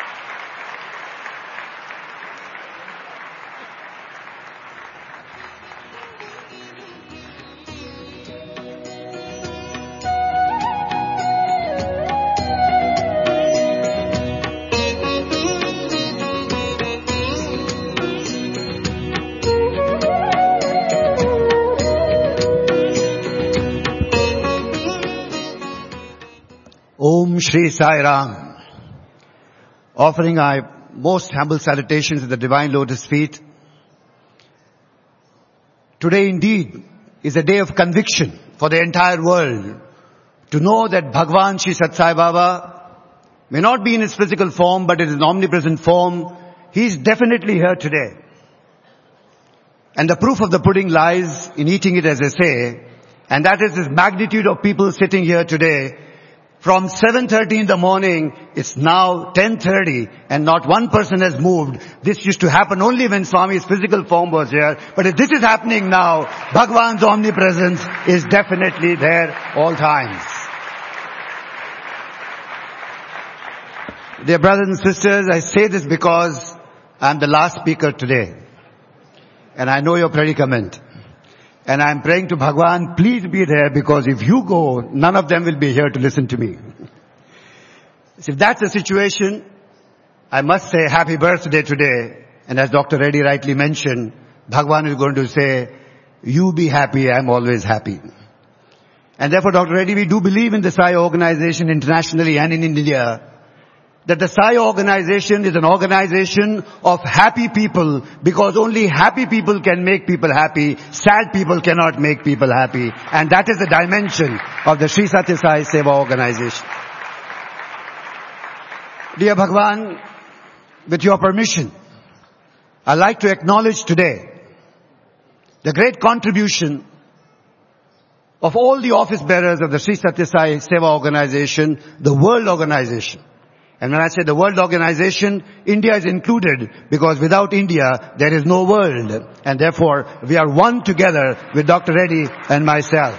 H: Om Shri Sai Ram. Offering our most humble salutations at the Divine Lotus feet. Today indeed is a day of conviction for the entire world to know that Bhagavan Shri Sathya Sai Baba may not be in his physical form, but in his omnipresent form. He is definitely here today. And the proof of the pudding lies in eating it, as they say, and that is this magnitude of people sitting here today. From seven thirty in the morning, it's now ten thirty and not one person has moved. This used to happen only when Swami's physical form was here. But if this is happening now, Bhagwan's omnipresence is definitely there all times. Dear brothers and sisters, I say this because I'm the last speaker today. And I know your predicament. And I'm praying to Bhagwan, please be there, because if you go, none of them will be here to listen to me. So if that's the situation, I must say happy birthday today. And as Doctor Reddy rightly mentioned, Bhagwan is going to say, you be happy, I'm always happy. And therefore, Doctor Reddy, we do believe in the Sai organization internationally and in India, that the Sai organization is an organization of happy people, because only happy people can make people happy. Sad people cannot make people happy. And that is the dimension of the Sri Satya Sai Seva organization. Dear Bhagwan, with your permission, I'd like to acknowledge today the great contribution of all the office bearers of the Sri Satya Sai Seva organization, the world organization. And when I say the world organization, India is included, because without India, there is no world. And therefore, we are one together with Doctor Reddy and myself.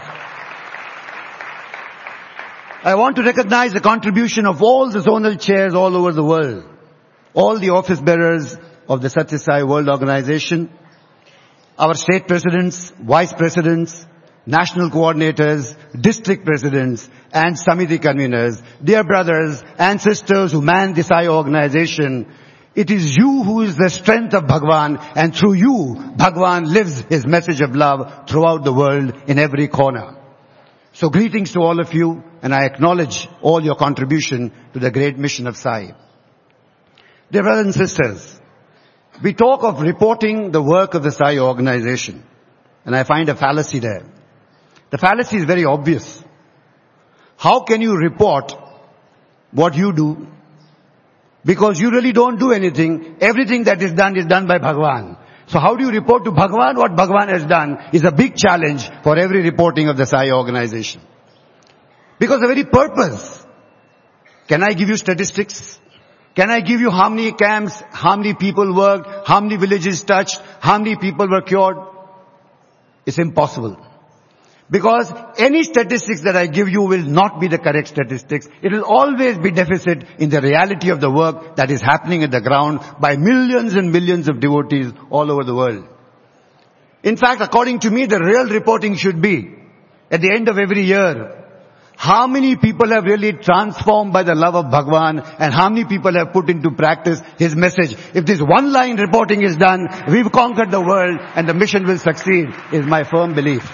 H: I want to recognize the contribution of all the zonal chairs all over the world. All the office bearers of the Satya Sai World Organization, our state presidents, vice presidents, national coordinators, district presidents, and Samiti conveners, dear brothers and sisters who man the Sai organization, it is you who is the strength of Bhagwan, and through you, Bhagwan lives his message of love throughout the world in every corner. So greetings to all of you, and I acknowledge all your contribution to the great mission of Sai. Dear brothers and sisters, we talk of reporting the work of the Sai organization, and I find a fallacy there. The fallacy is very obvious. How can you report what you do? Because you really don't do anything. Everything that is done is done by Bhagwan. So how do you report to Bhagwan what Bhagwan has done is a big challenge for every reporting of the Sai organization. Because the very purpose. Can I give you statistics? Can I give you how many camps, how many people worked, how many villages touched, how many people were cured? It's impossible. Because any statistics that I give you will not be the correct statistics. It will always be deficit in the reality of the work that is happening at the ground by millions and millions of devotees all over the world. In fact, according to me, the real reporting should be, at the end of every year, how many people have really transformed by the love of Bhagwan, and how many people have put into practice his message. If this one line reporting is done, we've conquered the world and the mission will succeed, is my firm belief.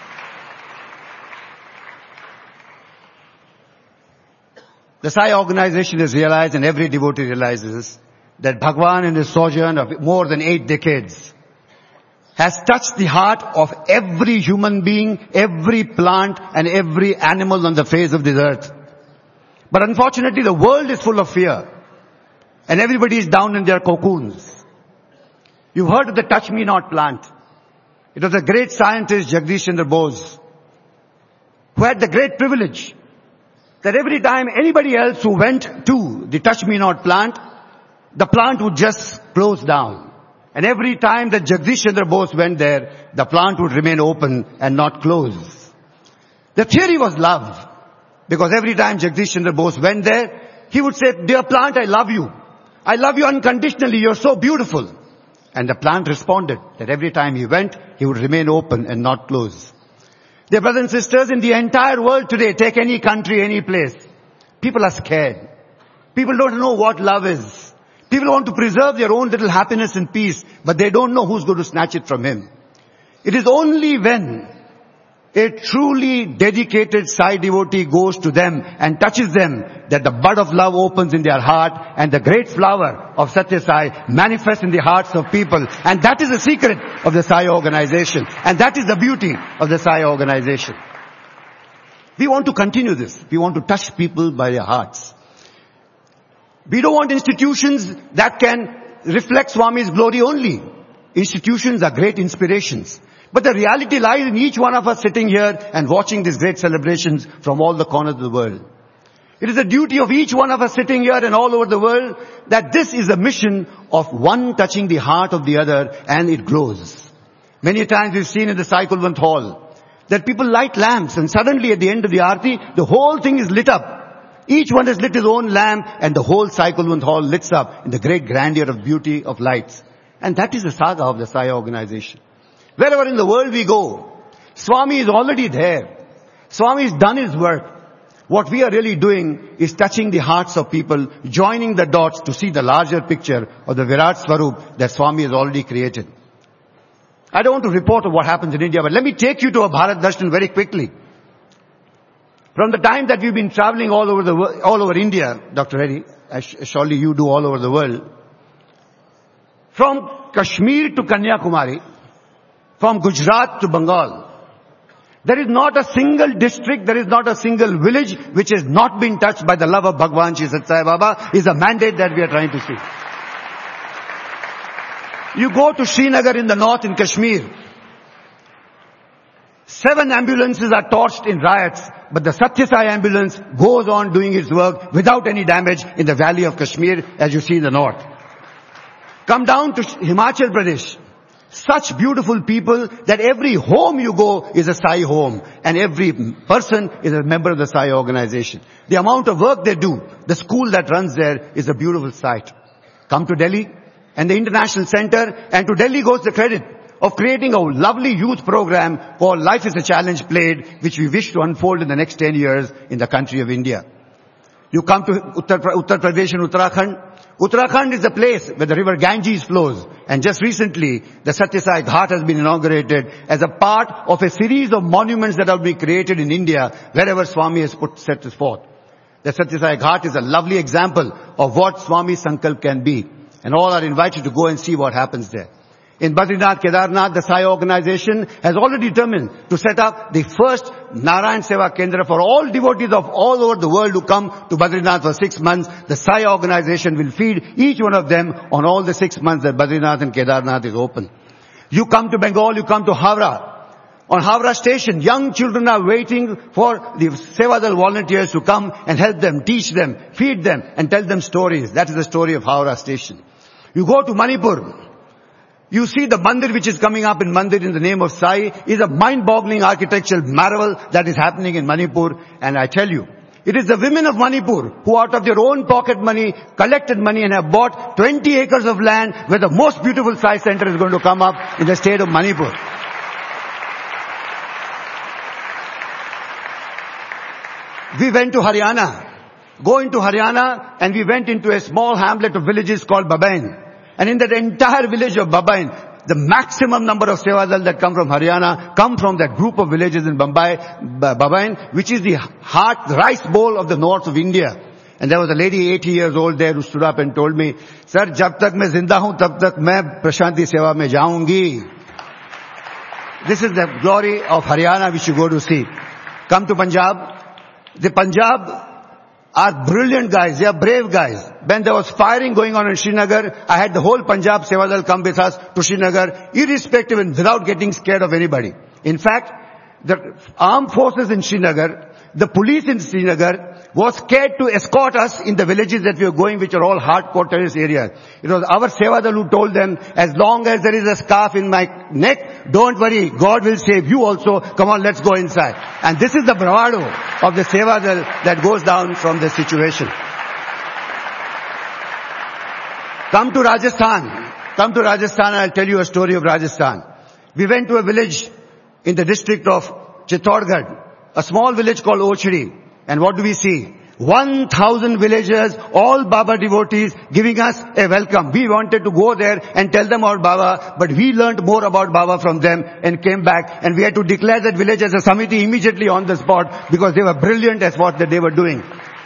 H: The Sai organization has realized, and every devotee realizes, that Bhagwan in his sojourn of more than eight decades has touched the heart of every human being, every plant and every animal on the face of this earth. But unfortunately the world is full of fear and everybody is down in their cocoons. You've heard of the Touch Me Not plant. It was a great scientist, Jagdish Chandra Bose, who had the great privilege that every time anybody else who went to the Touch Me Not plant, the plant would just close down. And every time that Jagdish Chandra Bose went there, the plant would remain open and not close. The theory was love. Because every time Jagdish Chandra Bose went there, he would say, "Dear plant, I love you. I love you unconditionally. You're so beautiful." And the plant responded that every time he went, he would remain open and not close. Dear brothers and sisters, in the entire world today, take any country, any place, people are scared. People don't know what love is. People want to preserve their own little happiness and peace, but they don't know who's going to snatch it from him. It is only when a truly dedicated Sai devotee goes to them and touches them that the bud of love opens in their heart and the great flower of Satya Sai manifests in the hearts of people. And that is the secret of the Sai organization. And that is the beauty of the Sai organization. We want to continue this. We want to touch people by their hearts. We don't want institutions that can reflect Swami's glory only. Institutions are great inspirations. But the reality lies in each one of us sitting here and watching these great celebrations from all the corners of the world. It is the duty of each one of us sitting here and all over the world that this is a mission of one touching the heart of the other, and it grows. Many times we've seen in the Sai Kulwant hall that people light lamps and suddenly at the end of the Aarti, the whole thing is lit up. Each one has lit his own lamp and the whole Sai Kulwant hall lights up in the great grandeur of beauty of lights. And that is the saga of the Sai organization. Wherever in the world we go, Swami is already there. Swami has done his work. What we are really doing is touching the hearts of people, joining the dots to see the larger picture of the Virat Swarup that Swami has already created. I don't want to report on what happens in India, but let me take you to a Bharat Darshan very quickly. From the time that we've been traveling all over the world, all over India, Doctor Reddy, as surely you do all over the world, from Kashmir to Kanyakumari, from Gujarat to Bengal, there is not a single district, there is not a single village which has not been touched by the love of Bhagwan Shri Sathya Sai Baba is a mandate that we are trying to see. You go to Srinagar in the north in Kashmir. Seven ambulances are torched in riots, but the Sathya Sai ambulance goes on doing its work without any damage in the valley of Kashmir as you see in the north. Come down to Himachal Pradesh. Such beautiful people that every home you go is a Sai home and every person is a member of the Sai organization. The amount of work they do, the school that runs there is a beautiful sight. Come to Delhi and the International Center, and to Delhi goes the credit of creating a lovely youth program called Life is a Challenge Played, which we wish to unfold in the next ten years in the country of India. You come to Uttar, Uttar Pradesh and Uttarakhand. Uttarakhand is the place where the river Ganges flows. And just recently, the Sathya Sai Ghat has been inaugurated as a part of a series of monuments that have been created in India wherever Swami has put set this forth. The Sathya Sai Ghat is a lovely example of what Swami's Sankalp can be. And all are invited to go and see what happens there. In Badrinath, Kedarnath, the Sai organization has already determined to set up the first Narayan Seva Kendra for all devotees of all over the world who come to Badrinath for six months. The Sai organization will feed each one of them on all the six months that Badrinath and Kedarnath is open. You come to Bengal, you come to Howrah. On Howrah station, young children are waiting for the Sevadal volunteers to come and help them, teach them, feed them and tell them stories. That is the story of Howrah station. You go to Manipur. You see the mandir which is coming up in Mandir in the name of Sai is a mind-boggling architectural marvel that is happening in Manipur. And I tell you, it is the women of Manipur who out of their own pocket money collected money and have bought twenty acres of land where the most beautiful Sai center is going to come up in the state of Manipur. We went to Haryana. Go into Haryana and we went into a small hamlet of villages called Babain. And in that entire village of Babain, the maximum number of Sevadal that come from Haryana come from that group of villages in Bombay, Babain, which is the heart, the rice bowl of the north of India. And there was a lady eighty years old there who stood up and told me, Sir, jab tak main zinda hoon, tab tak main Prashanti Seva mein jaungi. This is the glory of Haryana which you go to see. Come to Punjab. The Punjab are brilliant guys. They are brave guys. When there was firing going on in Srinagar, I had the whole Punjab Sevadal come with us to Srinagar, irrespective and without getting scared of anybody. In fact, the armed forces in Srinagar, the police in Srinagar was scared to escort us in the villages that we were going, which are all hardcore terrorist areas. It was our Sevadal who told them, as long as there is a scarf in my neck, don't worry, God will save you also. Come on, let's go inside. And this is the bravado of the Sevadal that goes down from the situation. Come to Rajasthan. Come to Rajasthan and I'll tell you a story of Rajasthan. We went to a village in the district of Chittorgarh, a small village called Ochri. And what do we see? one thousand villagers, all Baba devotees giving us a welcome. We wanted to go there and tell them about Baba, but we learned more about Baba from them and came back and we had to declare that village as a samiti immediately on the spot because they were brilliant at what that they were doing.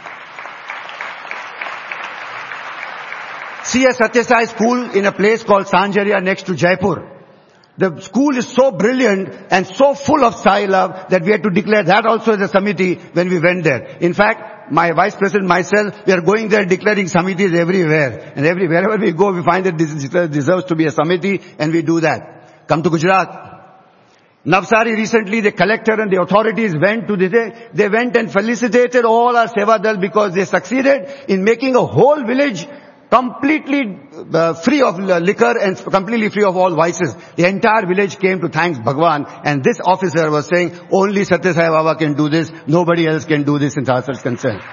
H: See a Sathya Sai school in a place called Sanjaria next to Jaipur. The school is so brilliant and so full of Sai love that we had to declare that also as a samiti when we went there. In fact, my vice president, myself, we are going there declaring samitis everywhere. And every, wherever we go, we find that this deserves to be a samiti and we do that. Come to Gujarat. Navsari recently, the collector and the authorities went to the, they went and felicitated all our Sevadal because they succeeded in making a whole village completely uh, free of liquor and completely free of all vices. The entire village came to thank Bhagwan, and this officer was saying, only Satya Sai Baba can do this, nobody else can do this in as far as concerned.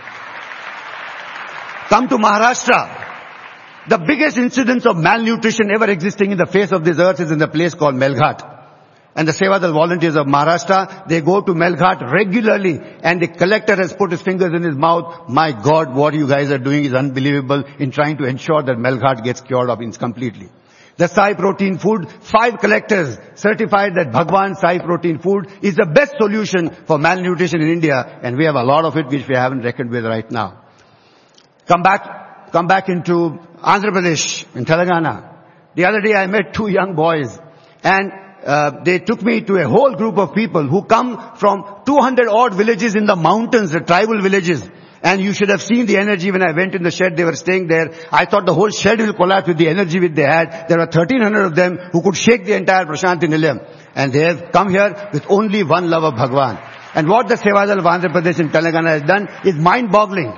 H: Come to Maharashtra. The biggest incidence of malnutrition ever existing in the face of this earth is in the place called Melghat. And the Sevadal volunteers of Maharashtra, they go to Melghat regularly, and the collector has put his fingers in his mouth. My God, what you guys are doing is unbelievable in trying to ensure that Melghat gets cured of completely. The Sai Protein food, five collectors certified that Bhagwan Sai Protein food is the best solution for malnutrition in India, and we have a lot of it which we haven't reckoned with right now. Come back, come back into Andhra Pradesh, in Telangana. The other day I met two young boys, and Uh, they took me to a whole group of people who come from two hundred odd villages in the mountains, the tribal villages. And you should have seen the energy when I went in the shed. They were staying there. I thought the whole shed will collapse with the energy which they had. There were thirteen hundred of them who could shake the entire Prashanti Nilayam. And they have come here with only one love of Bhagwan. And what the Sevadal of Andhra Pradesh and Telangana has done is mind-boggling.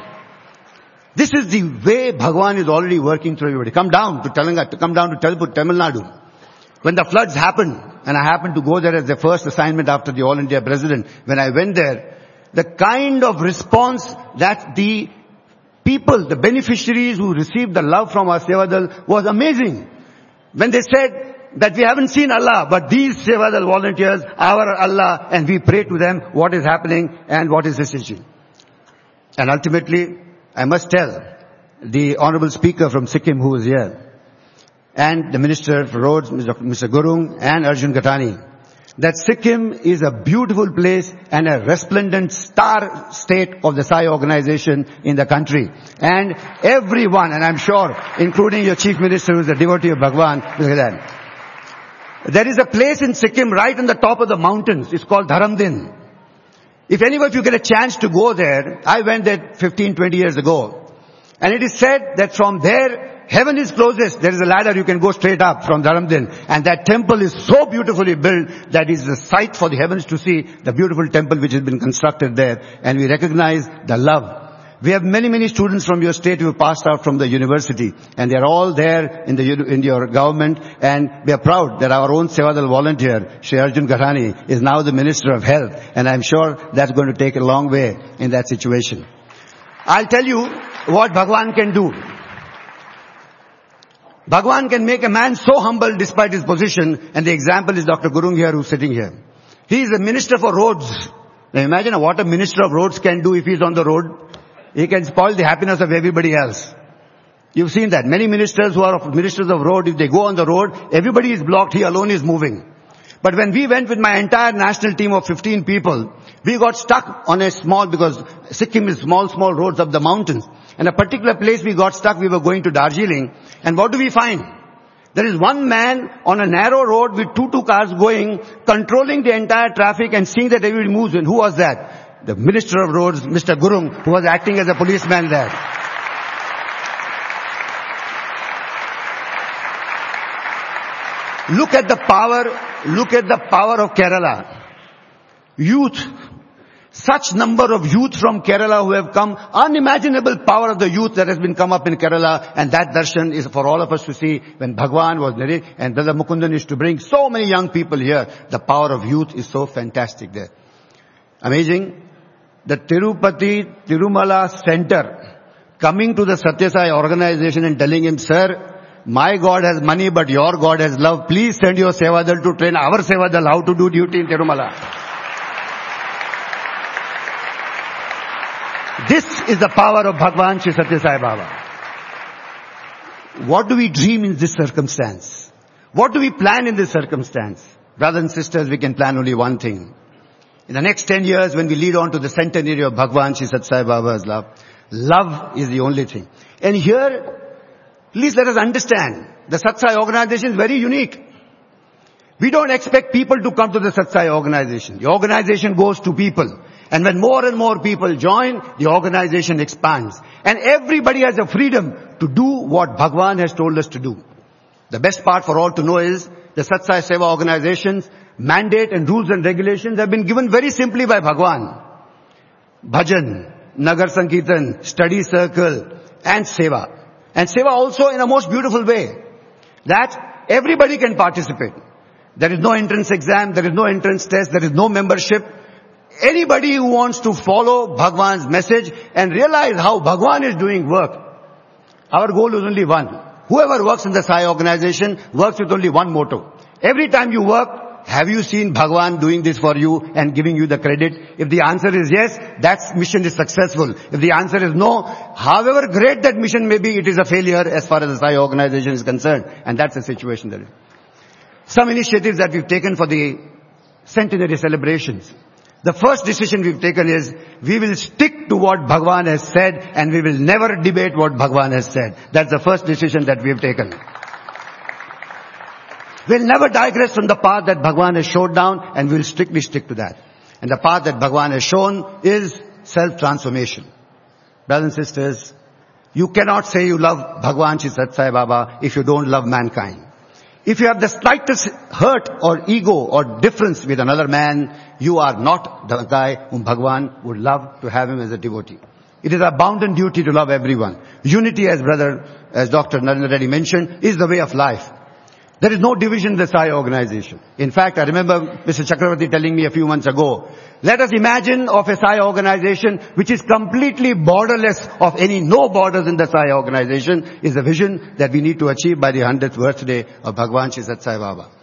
H: This is the way Bhagwan is already working through everybody. Come down to Telangana, come down to Telpur, Tamil Nadu. When the floods happened, and I happened to go there as the first assignment after the All India President, when I went there, the kind of response that the people, the beneficiaries who received the love from our Sevadal was amazing. When they said that we haven't seen Allah, but these Sevadal volunteers, our Allah, and we pray to them what is happening and what is the situation. And ultimately, I must tell the Honorable Speaker from Sikkim who was here, and the Minister for Roads, Mister Gurung, and Arjun Ghatani, that Sikkim is a beautiful place and a resplendent star state of the Sai organization in the country. And everyone, and I'm sure, including your Chief Minister who is a devotee of Bhagwan, look at that. There is a place in Sikkim right on the top of the mountains. It's called Dharamdin. If any of you get a chance to go there, I went there fifteen, twenty years ago. And it is said that from there, heaven is closest. There is a ladder, you can go straight up from Dharamdin. And that temple is so beautifully built that it is a sight for the heavens to see the beautiful temple which has been constructed there. And we recognize the love. We have many, many students from your state who have passed out from the university. And they are all there in the in your government. And we are proud that our own Sevadal volunteer, Shri Arjun Ghatani, is now the Minister of Health. And I'm sure that's going to take a long way in that situation. I'll tell you what Bhagwan can do. Bhagwan can make a man so humble despite his position, and the example is Doctor Gurung here who's sitting here. He is a minister for roads. Now imagine what a minister of roads can do if he's on the road. He can spoil the happiness of everybody else. You've seen that. Many ministers who are ministers of road, if they go on the road, everybody is blocked, he alone is moving. But when we went with my entire national team of fifteen people, we got stuck on a small, because Sikkim is small, small roads up the mountains. And a particular place we got stuck, we were going to Darjeeling. And what do we find? There is one man on a narrow road with two, two cars going, controlling the entire traffic and seeing that everybody moves. And who was that? The Minister of Roads, Mister Gurung, who was acting as a policeman there. Look at the power, look at the power of Kerala. Youth. Such number of youth from Kerala who have come, unimaginable power of the youth that has been come up in Kerala, and that darshan is for all of us to see when Bhagwan was there, and Brother Mukundan is to bring so many young people here. The power of youth is so fantastic there. Amazing. The Tirupati Tirumala Center coming to the Satya Sai organization and telling him, sir, my God has money but your God has love. Please send your Sevadal to train our Sevadal how to do duty in Tirumala. This is the power of Bhagwan Shri Satya Sai Baba. What do we dream in this circumstance? What do we plan in this circumstance? Brothers and sisters, we can plan only one thing. In the next ten years, when we lead on to the centenary of Bhagwan Shri Satya Sai Baba's love, love is the only thing. And here, please let us understand, the Satya Sai organization is very unique. We don't expect people to come to the Satya Sai organization. The organization goes to people. And when more and more people join, the organization expands. And everybody has a freedom to do what Bhagwan has told us to do. The best part for all to know is the Satya Sai Seva organizations mandate and rules and regulations have been given very simply by Bhagwan. Bhajan, Nagar Sankirtan, study circle and Seva. And Seva also in a most beautiful way. That everybody can participate. There is no entrance exam, there is no entrance test, there is no membership. Anybody who wants to follow Bhagwan's message and realize how Bhagwan is doing work. Our goal is only one. Whoever works in the Sai organization works with only one motto. Every time you work, have you seen Bhagwan doing this for you and giving you the credit? If the answer is yes, that mission is successful. If the answer is no, however great that mission may be, it is a failure as far as the Sai organization is concerned. And that's the situation there is. Some initiatives that we've taken for the centenary celebrations. The first decision we've taken is, we will stick to what Bhagwan has said and we will never debate what Bhagwan has said. That's the first decision that we've taken. We'll never digress from the path that Bhagwan has showed down and we'll strictly stick to that. And the path that Bhagwan has shown is self-transformation. Brothers and sisters, you cannot say you love Bhagwan Shri Sathya Sai Baba if you don't love mankind. If you have the slightest hurt or ego or difference with another man, you are not the guy whom Bhagwan would love to have him as a devotee. It is our bounden duty to love everyone. Unity, as brother, as Doctor Narendra Reddy mentioned, is the way of life. There is no division in the Sai organization. In fact, I remember Mister Chakravarti telling me a few months ago, let us imagine of a Sai organization which is completely borderless of any no borders in the Sai organization is the vision that we need to achieve by the hundredth birthday of Bhagwan Shri Sathya Sai Baba.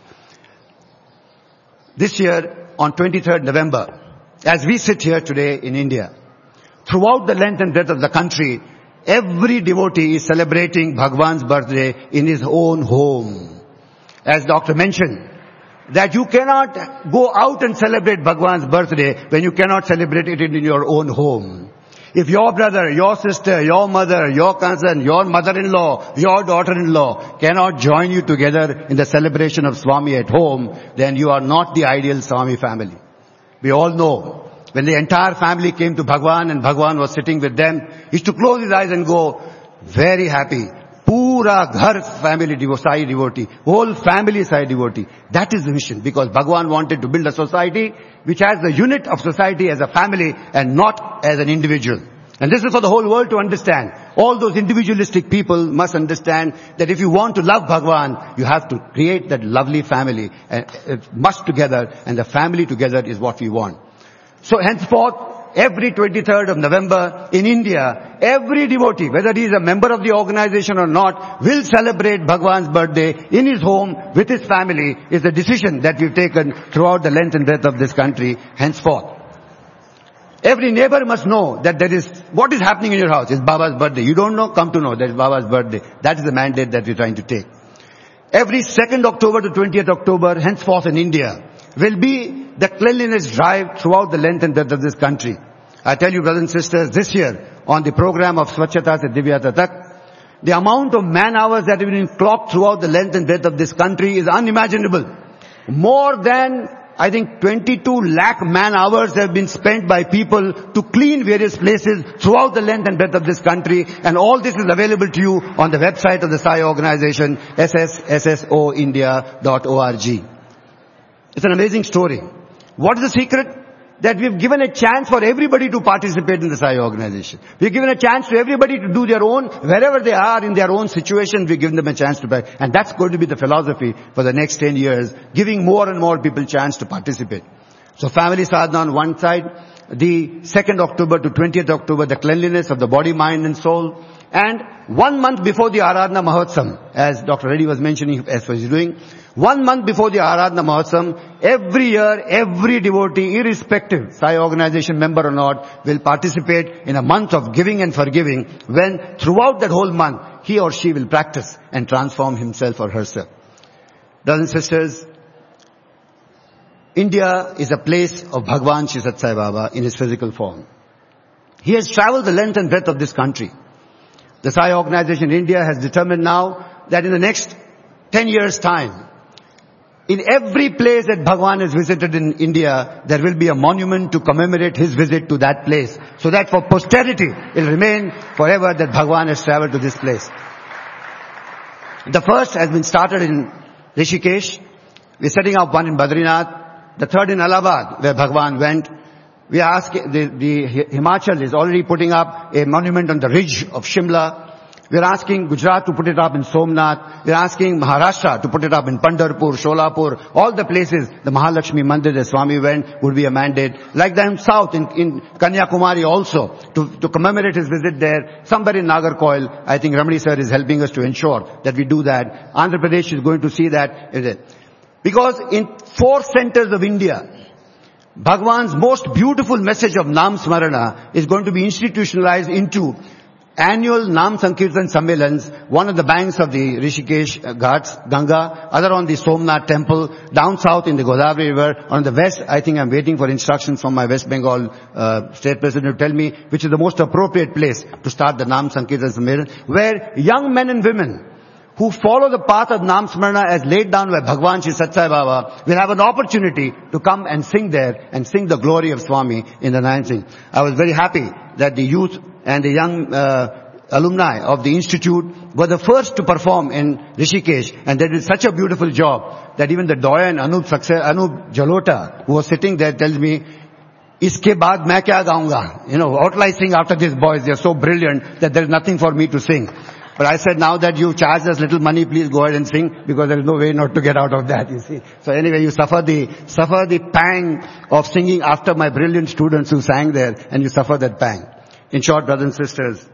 H: This year, on twenty-third November, as we sit here today in India, throughout the length and breadth of the country, every devotee is celebrating Bhagwan's birthday in his own home. As Doctor mentioned, that you cannot go out and celebrate Bhagwan's birthday when you cannot celebrate it in your own home. If your brother, your sister, your mother, your cousin, your mother-in-law, your daughter-in-law cannot join you together in the celebration of Swami at home, then you are not the ideal Swami family. We all know, when the entire family came to Bhagwan and Bhagwan was sitting with them, he used to close his eyes and go, very happy. Pura ghar family devotee, devotee, whole family Sai devotee. That is the mission, because Bhagwan wanted to build a society which has the unit of society as a family and not as an individual. And this is for the whole world to understand. All those individualistic people must understand that if you want to love Bhagwan, you have to create that lovely family, and it must together, and the family together is what we want. So henceforth, every twenty-third of November in India, every devotee, whether he is a member of the organization or not, will celebrate Bhagwan's birthday in his home with his family. Is the decision that we've taken throughout the length and breadth of this country henceforth. Every neighbor must know that there is, what is happening in your house is Baba's birthday. You don't know, come to know that is Baba's birthday. That is the mandate that we're trying to take. Every second October to twentieth October, henceforth in India, will be the cleanliness drive throughout the length and breadth of this country. I tell you, brothers and sisters, this year, on the program of Swachhata Se Divyata Tak, the amount of man hours that have been clocked throughout the length and breadth of this country is unimaginable. More than, I think, twenty-two lakh man hours have been spent by people to clean various places throughout the length and breadth of this country, and all this is available to you on the website of the Sai organization, s s s s o india dot org. It's an amazing story. What is the secret? That we've given a chance for everybody to participate in the Sai organization. We've given a chance to everybody to do their own, wherever they are in their own situation, we've given them a chance to participate. And that's going to be the philosophy for the next ten years, giving more and more people chance to participate. So family sadhana on one side, the second October to twentieth October, the cleanliness of the body, mind and soul. And one month before the Aradhana Mahotsam, as Doctor Reddy was mentioning, as he's doing, one month before the Aradhana Mahotsam, every year, every devotee, irrespective, Sai organization member or not, will participate in a month of giving and forgiving, when throughout that whole month, he or she will practice and transform himself or herself. Brothers and sisters, India is a place of Bhagwan Shri Sathya Sai Baba in his physical form. He has traveled the length and breadth of this country. The Sai organization in India has determined now that in the next ten years' time, in every place that Bhagwan has visited in India, there will be a monument to commemorate his visit to that place, so that for posterity it will remain forever that Bhagwan has traveled to this place. The first has been started in Rishikesh. We're setting up one in Badrinath. The third in Allahabad, where Bhagwan went. We are asking, the, the Himachal is already putting up a monument on the ridge of Shimla. We are asking Gujarat to put it up in Somnath. We are asking Maharashtra to put it up in Pandharpur, Sholapur, all the places. The Mahalakshmi Mandir that Swami went would be a mandate. Like that in South, in, in Kanyakumari also, to, to commemorate his visit there. Somewhere in Nagarcoil, I think Ramani sir is helping us to ensure that we do that. Andhra Pradesh is going to see that. Because in four centers of India, Bhagwan's most beautiful message of Nam Smarana is going to be institutionalized into annual Nam Sankirtan Sammelans, one on the banks of the Rishikesh Ghats, Ganga, other on the Somnath temple, down south in the Godavari river, on the west. I think I'm waiting for instructions from my West Bengal uh, state president to tell me which is the most appropriate place to start the Nam Sankirtan Sammelan, where young men and women who follow the path of Nam Smarana as laid down by Bhagwan Shri Sathya Sai Baba will have an opportunity to come and sing there and sing the glory of Swami in the ninth sing. I was very happy that the youth and the young uh, alumni of the institute were the first to perform in Rishikesh, and they did such a beautiful job that even the doyen Anup, Success, Anup Jalota, who was sitting there, tells me, Iske baad main kya gaunga? You know, what will I sing after these boys? They are so brilliant that there is nothing for me to sing. But I said, now that you charge us little money, please go ahead and sing, because there is no way not to get out of that, you see. So anyway, you suffer the, suffer the pang of singing after my brilliant students who sang there, and you suffer that pang. In short, brothers and sisters,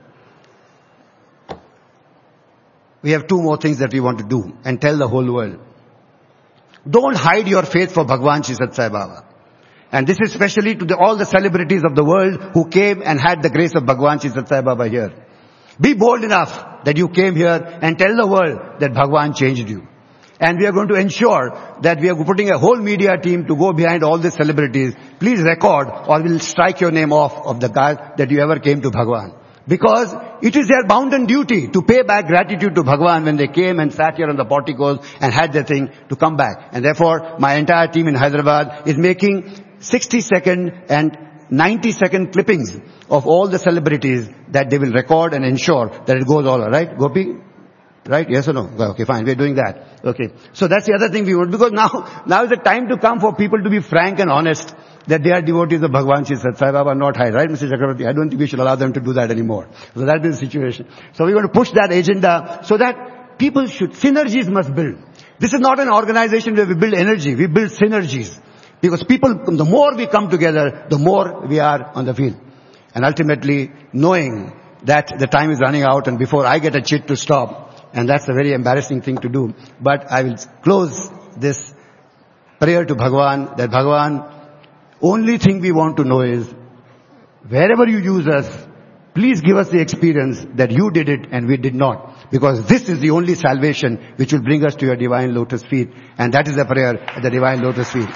H: we have two more things that we want to do and tell the whole world. Don't hide your faith for Bhagwan Shri Sathya Sai Baba. And this is especially to the, all the celebrities of the world who came and had the grace of Bhagwan Shri Sathya Sai Baba here. Be bold enough that you came here and tell the world that Bhagwan changed you. And we are going to ensure that we are putting a whole media team to go behind all the celebrities. Please record or we'll strike your name off of the card that you ever came to Bhagwan. Because it is their bounden duty to pay back gratitude to Bhagwan when they came and sat here on the porticos and had their thing to come back. And therefore, my entire team in Hyderabad is making sixty second and ninety second clippings of all the celebrities that they will record and ensure that it goes all right. Gopi? Right? Yes or no? Okay, fine. We're doing that. Okay. So that's the other thing we want. Because now, now is the time to come for people to be frank and honest that they are devotees of Bhagwan Shri Sathya Sai Baba, not hide. Right, Mister Chakravarti? I don't think we should allow them to do that anymore. So that is the situation. So we want to push that agenda so that people should, synergies must build. This is not an organization where we build energy. We build synergies. Because people, the more we come together, the more we are on the field. And ultimately, knowing that the time is running out and before I get a chit to stop, and that's a very embarrassing thing to do. But I will close this prayer to Bhagwan, that Bhagwan, only thing we want to know is, wherever you use us, please give us the experience that you did it and we did not. Because this is the only salvation which will bring us to your divine lotus feet. And that is the prayer at the divine lotus feet.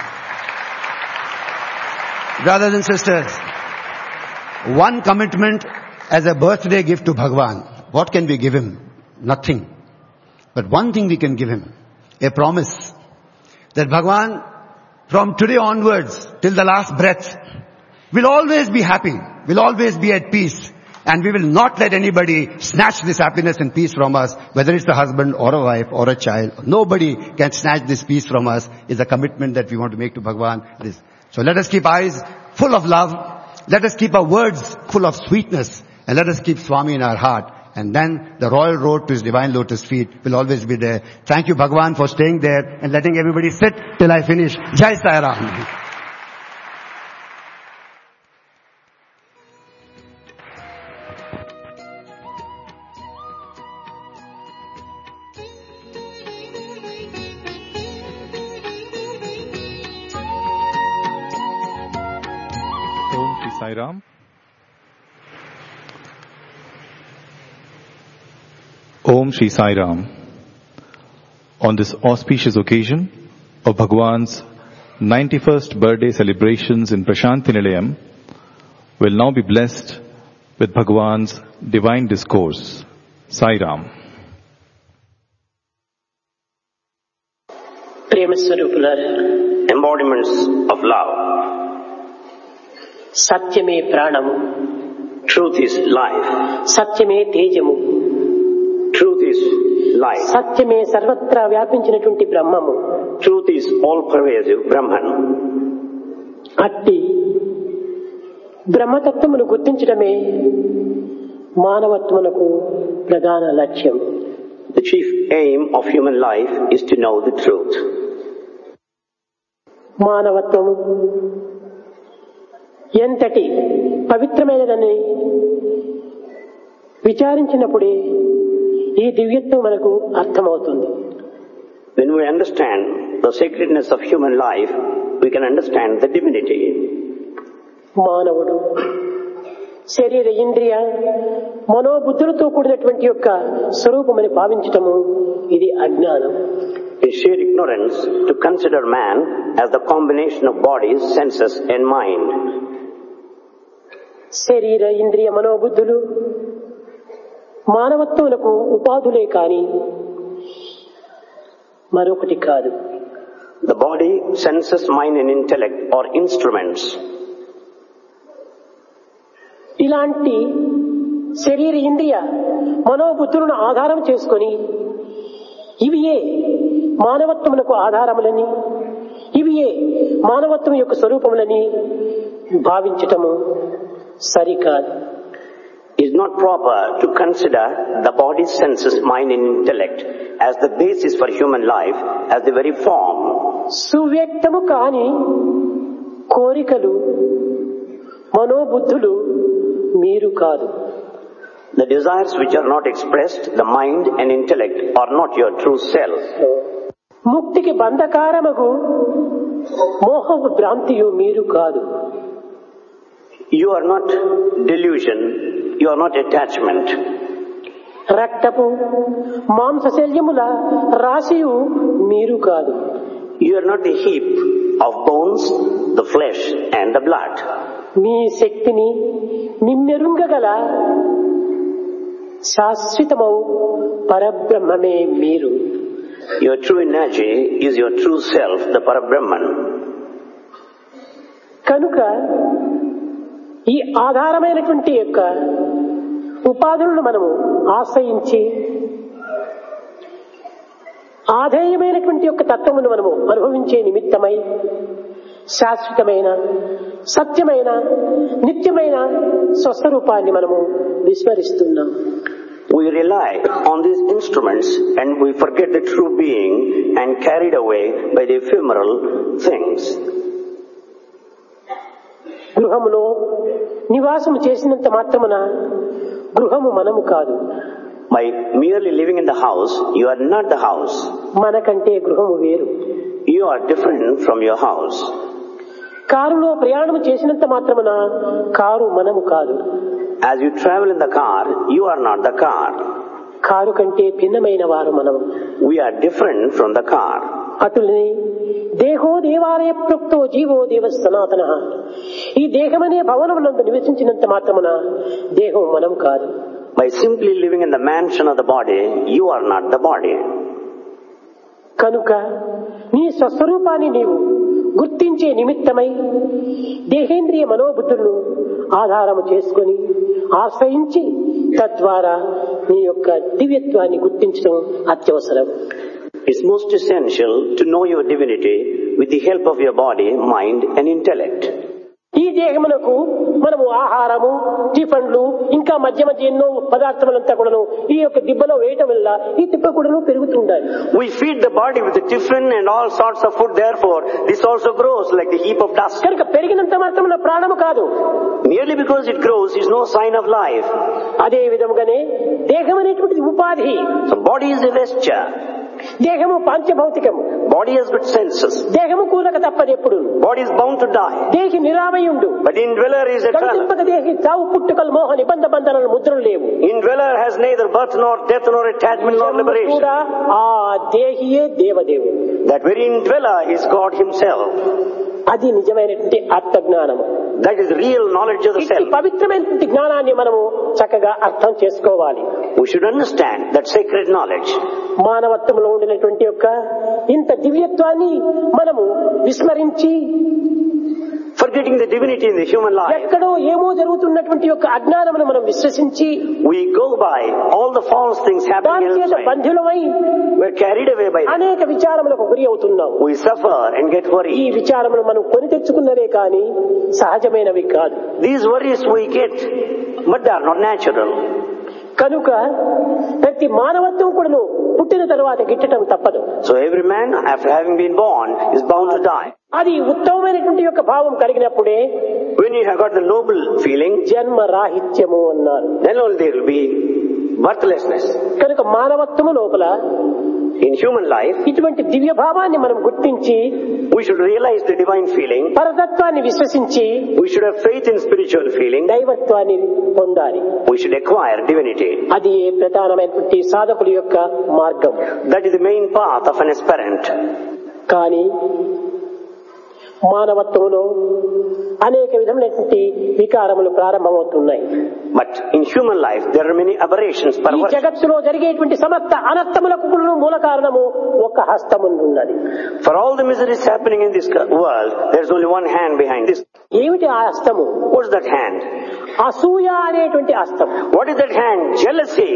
H: Brothers and sisters, one commitment as a birthday gift to Bhagwan. What can we give him? Nothing. But one thing we can give him, a promise that Bhagwan, from today onwards till the last breath, will always be happy, will always be at peace, and we will not let anybody snatch this happiness and peace from us, whether it's a husband or a wife or a child. Nobody can snatch this peace from us. Is a commitment that we want to make to Bhagwan. So let us keep eyes full of love, let us keep our words full of sweetness, and let us keep Swami in our heart. And then the royal road to his divine lotus feet will always be there. Thank you, Bhagwan, for staying there and letting everybody sit till I finish. Jai Sai Ram.
I: Om Shri Sai Ram. Om Shri Sai Ram. On this auspicious occasion of Bhagwan's ninety-first birthday celebrations in Prashanti Nilayam, will now be blessed with Bhagwan's divine discourse. Sai Ram.
J: Premaswarupular, embodiments of love. Satyame pranamu. Truth is life. Satyame tejamu. Truth is life. Satyame sarvatra vyapinchinatunti brahmamu. Truth is all pervasive Brahman. అట్టి బ్రహ్మతత్వమును గుర్తించడమే మానవత్వమునకు ప్రధాన లక్ష్యం.
K: The chief aim of human life is to know the truth.
J: మానవత్వము ఎంతటి పవిత్రమైనదని విచారించినప్పుడే ఈ దివ్యత్వం మనకు అర్థమవుతుంది.
K: When we understand the sacredness of human life, we can understand the divinity.
J: మానవుడు శరీర ఇంద్రియ మనోబుద్ధులతో కూడినటువంటి యొక్క స్వరూపమని భావించటము ఇది అజ్ఞానం.
K: It's sheer ignorance to consider man as the combination of bodies, senses and mind.
J: శరీర ఇంద్రియ మనోబుద్ధులు మానవత్వములకు ఉపాధులే కాని మరొకటి కాదు.
K: The body, senses, mind and intellect are instruments.
J: ఇలాంటి శరీర ఇంద్రియ మనోబుద్ధులను ఆధారం చేసుకొని ఇవియే మానవత్వములకు ఆధారములని, ఇవియే మానవత్వం యొక్క స్వరూపములని భావించటము సరికాదు.
K: It is not proper to consider the body, senses, mind and intellect as the basis for human life, as the very form.
J: సువ్యక్తము కాని కోరికలు మనోబుద్ధులు మీరు కాదు.
K: The desires which are not expressed, the mind and intellect, are not your true self.
J: ముక్తికి బంధకారమగు మోహ భ్రాంతియు మీరు కాదు.
K: You are not delusion, you are not attachment.
J: రక్తపు మాంసశల్యముల రాశియు మీరు కాదు.
K: You are not the heap of bones, the flesh and the blood.
J: మీ శక్తిని నిమ్మెరుంగగల శాశ్వతమౌ పరబ్రహ్మమే మీరు.
K: Your true energy is your true self, the Parabrahman.
J: కనుక ఈ ఆధారమైనటువంటి యొక్క ఉపాధులను మనము ఆశ్రయించి ఆధేయమైనటువంటి యొక్క తత్వమును మనము అనుభవించే నిమిత్తమై శాశ్వతమైన సత్యమైన నిత్యమైన స్వస్వరూపాన్ని మనము విస్మరిస్తున్నాం.
K: We rely on these instruments and we forget the true being and carried away by the ephemeral things.
J: గృహములో నివాసము చేసినంత మాత్రమున గృహము మనము కాదు.
K: By merely living in the house, you are not the house.
J: మనకంటే గృహము వేరు.
K: You are different from your house.
J: కారులో ప్రయాణము చేసినంత మాత్రమున కారు మనము కాదు.
K: As you travel in the car, you are not the car.
J: Car కంటే భిన్నమైన వారు మనము.
K: We are different from the car.
J: అటులనే దేహో దేవాలయ ప్రోక్తో జీవో దేవ సనాతన. ఈ దేహమనే భవనమునందు నివసించినంత మాత్రమున దేహం మనం కాదు.
K: By simply living in the mansion of the body, you are not the body.
J: కనుక నీ స్వస్వరూపాన్ని నీవు గుర్తించే నిమిత్తమై దేహేంద్రియ మనోబుద్ధులను ఆధారము చేసుకొని ఆశ్రయించి తద్వారా నీ యొక్క దివ్యత్వాన్ని గుర్తించడం అత్యవసరం.
K: It's most essential to know your divinity with the help of your body, mind and intellect.
J: ఈ దేహమునకు మనము ఆహారము, టిఫన్లు, ఇంకా మధ్య మధ్య ఎన్నో పదార్థములంతా కూడాను ఈ యొక్క దిబ్బలో వేయటం వల్ల ఈ దిబ్బ కూడాను పెరుగుతుంటాయి.
K: We feed the body with the tiffin and all sorts of food, therefore this also grows like the heap of dust.
J: కనుక పెరిగినంత మాత్రమున ప్రాణము కాదు.
K: Merely because it grows is no sign of life.
J: అదే విధముగానే దేహం అనేటువంటిది ఉపాధి.
K: So body is a vesture.
J: దేహము పాంచభౌతికము.
K: Body has got senses.
J: దేహము కూలక తప్పదు ఎప్పుడు.
K: Body is bound to die.
J: దేహి నిరామయుండు.
K: But indweller is eternal.
J: కల్పింపక దేహి చావు పుట్టుకలు మోహ నిబంధ బంధనాలు ముద్రలు లేవు.
K: Indweller has neither birth nor death nor attachment nor liberation.
J: కూడా ఆ దేహియే దేవదేవుడు.
K: That very indweller is God himself.
J: అది నిజమైనటువంటి ఆత్మజ్ఞానము.
K: That is real knowledge of the self.
J: ఈ పవిత్రమైనటువంటి జ్ఞానాన్ని మనము చక్కగా అర్థం చేసుకోవాలి.
K: We should understand that sacred knowledge.
J: మానవత్వంలో ఉండినటువంటి యొక్క ఇంత దివ్యత్వాన్ని మనము విస్మరించి
K: forget forgetting the divinity in the human life,
J: ఎక్కడో ఏమో జరుగుతున్నటువంటి యొక్క అజ్ఞానమును మనం విశ్వసించి
K: we go by all the false things happening
J: దాని చేత
K: elsewhere.
J: బంధులమై
K: We're carried away by them.
J: అనేక విచారములకు గురి అవుతున్నాం.
K: We suffer and get
J: ఈ
K: worried.
J: విచారములు మనం కొని తెచ్చుకున్నవే కానీ సహజమైనవి కాదు.
K: These worries we get, but they are not natural.
J: కనుక ప్రతి మానవత్వం కూడాను పుట్టిన తర్వాత గిట్టడం తప్పదు.
K: So every man, after having been born, is bound to die.
J: అది ఉత్తమమైనటువంటి యొక్క భావం కలిగినప్పుడే
K: When you have got the noble feeling,
J: జన్మ రాహిత్యము అన్నారు.
K: then only there will be birthlessness.
J: కనుక మానవత్వము లోపల
K: In human life,
J: ఇటువంటి దివ్య భావాన్ని మనం గుర్తించి
K: we should realize the divine feeling.
J: పరతత్వాన్ని విశ్వసించి
K: We should have faith in spiritual feeling.
J: దైవత్వాన్ని పొందాలి.
K: We should acquire divinity.
J: అది ప్రధానమైనటువంటి సాధకుడి యొక్క మార్గం.
K: That is the main path of an aspirant.
J: కానీ మానవత్వంలో అనేక విధమైనటువంటి వికారములు ప్రారంభమవుతున్నాయి.
K: But in human life, there are many aberrations,
J: ఈ
K: perversions.
J: జగత్తులో జరిగేటువంటి సమస్త అనర్థములకు మూల కారణము ఒక హస్తమున్నది.
K: For all the miseries happening in this world, there is only one hand behind this.
J: ఏమిటి ఆ హస్తము?
K: What is that hand?
J: అసూయ అనేటువంటి హస్తం.
K: What is that hand? Jealousy.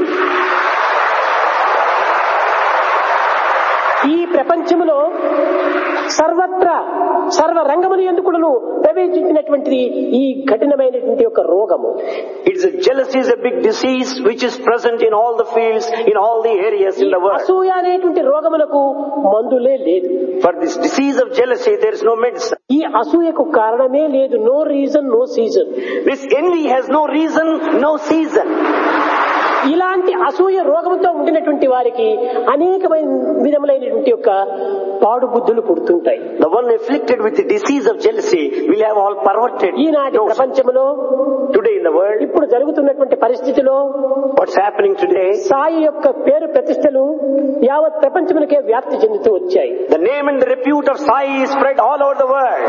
J: ఈ ప్రపంచములో సర్వత్రా సర్వ రంగములు ఎందుకును ప్రవేశించినటువంటిది ఈ కఠినమైనటువంటి యొక్క రోగము.
K: It's a jealousy is a big disease which is present in all the fields, in all the areas in the world.
J: అసూయ అనేటువంటి రోగములకు మందులే లేదు.
K: For this disease of jealousy, there is no medicine.
J: ఈ అసూయకు కారణమే లేదు. No reason no season.
K: This envy has no reason, no season.
J: ఇలాంటి అసూయ రోగంతో ఉండినటువంటి వారికి అనేకమైన విధములైనటువంటి యొక్క పాడు బుద్ధులు పుడుతుంటాయి.
K: The one afflicted with the disease of jealousy will have all perverted.
J: ఈనాటి ప్రపంచంలో
K: today in the world,
J: ఇప్పుడు జరుగుతున్నటువంటి పరిస్థితిలో
K: what's happening today,
J: సాయి యొక్క పేరు ప్రతిష్టలు యావత్ ప్రపంచమునకే వ్యాప్తి చెందుతూ వచ్చాయి.
K: the name and the repute of Sai is spread all over the world.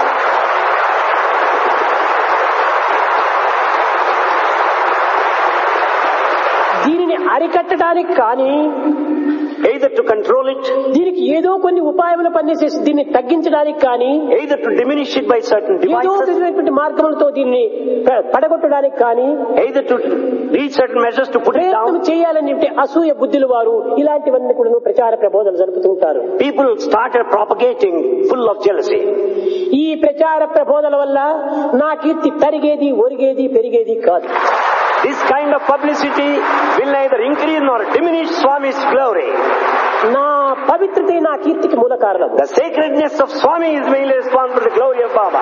J: దీనిని అరికట్టడానికి కానీ
K: either to control it,
J: దీనికి ఏదో కొన్ని ఉపాయములు పనిచేసి దీన్ని తగ్గించడానికి కానీ
K: either to diminish it by certain
J: ఏదో
K: devices,
J: విధమైనటువంటి మార్గములతో దీన్ని పడగొట్టడానికి కానీ
K: either to reach certain measures to put it
J: ప్రయత్నం
K: down.
J: చేయాలని చెప్పి అసూయ బుద్ధులు వారు ఇలాంటివన్నీ కూడా ప్రచార ప్రబోధనలు జరుపుతుంటారు.
K: People started propagating full of jealousy.
J: ఈ ప్రచార ప్రబోధనల వల్ల నా కీర్తి తరిగేది ఒరిగేది పెరిగేది కాదు.
K: This kind of publicity will neither increase nor diminish Swami's glory.
J: నా పవిత్రతే నా కీర్తికి మూల కారణం.
K: The sacredness of Swami is mainly responsible for the glory of Baba.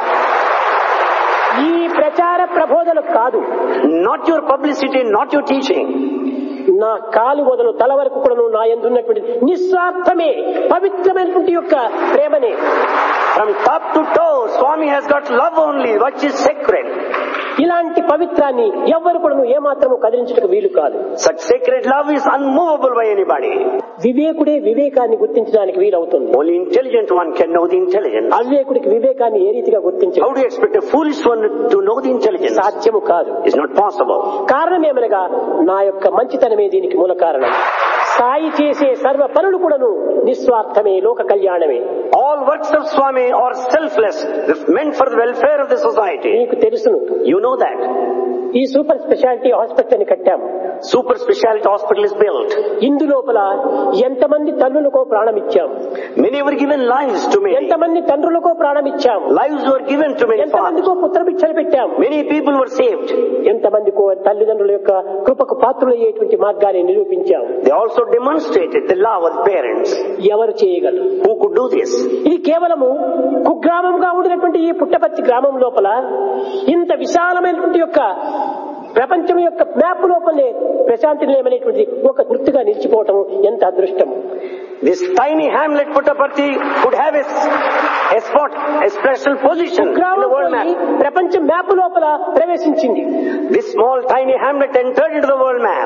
J: ఈ ప్రచార ప్రబోధనలు కాదు.
K: Not your publicity, not your teaching.
J: నా కాలు మొదలు తల వరకు కూడా నా యందు ఉన్నటువంటి నిస్వార్థమే పవిత్రమైనటువంటి యొక్క ప్రేమనే.
K: From top to toe, Swami has got love only, which is sacred.
J: ఇలాంటి పవిత్రాన్ని ఎవ్వరు కూడా ఏమాత్రము కదిలించటకు వీలు కాదు.
K: Such sacred love is unmovable by anybody.
J: వివేకుడే వివేకాన్ని గుర్తించడానికి వీలవుతుంది.
K: Only intelligent one can know the intelligence.
J: అవివేకుడికి వివేకాన్ని ఏ రీతిగా గుర్తించాలి?
K: How do you expect a foolish one to know the intelligence?
J: సాధ్యము కాదు.
K: It's not possible.
J: కారణం ఏమనగా నా యొక్క మంచితనమే దీనికి మూల కారణం. సాయి చేసే సర్వ పనులు కూడాను నిస్వార్థమే, లోక కళ్యాణమే.
K: All works of Swami are selfless, meant for the welfare of the society.
J: నీకు తెలుసును.
K: You know that.
J: ఈ సూపర్ స్పెషాలిటీ హాస్పిటల్ ని కట్టాము.
K: Super speciality hospital is built.
J: ఇందు లోపల ఎంతమంది తల్లులకో ప్రాణం ఇచ్చాము.
K: Many were given lives to many.
J: ఎంతమంది తండ్రులకో ప్రాణం ఇచ్చాము.
K: Lives were given to many fathers.
J: ఎంతమందికో పుత్రభిక్షలు పెట్టాము.
K: Many people were saved.
J: ఎంతమందికో తల్లిదండ్రుల యొక్క కృపకు పాత్రులయ్యేటువంటి మార్గాన్ని నిరూపించాము.
K: They also demonstrated the love of parents.
J: ఎవరు చేయగలరు?
K: Who could do this?
J: ఇది కేవలము కుగ్రామంగా ఉండినటువంటి ఈ పుట్టపర్తి గ్రామం లోపల ఇంత విశాలమైనటువంటి యొక్క ప్రపంచం యొక్క మ్యాప్ లోపలే ప్రశాంతి నిలయం అనేటువంటి ఒక గుర్తుగా నిలిచిపోవటం ఎంత అదృష్టం.
K: This tiny hamlet Puttaparthi could have a, a spot, a special position in the world map.
J: ప్రపంచం మ్యాప్ లోపల ప్రవేశించింది.
K: This small tiny hamlet entered into the world map.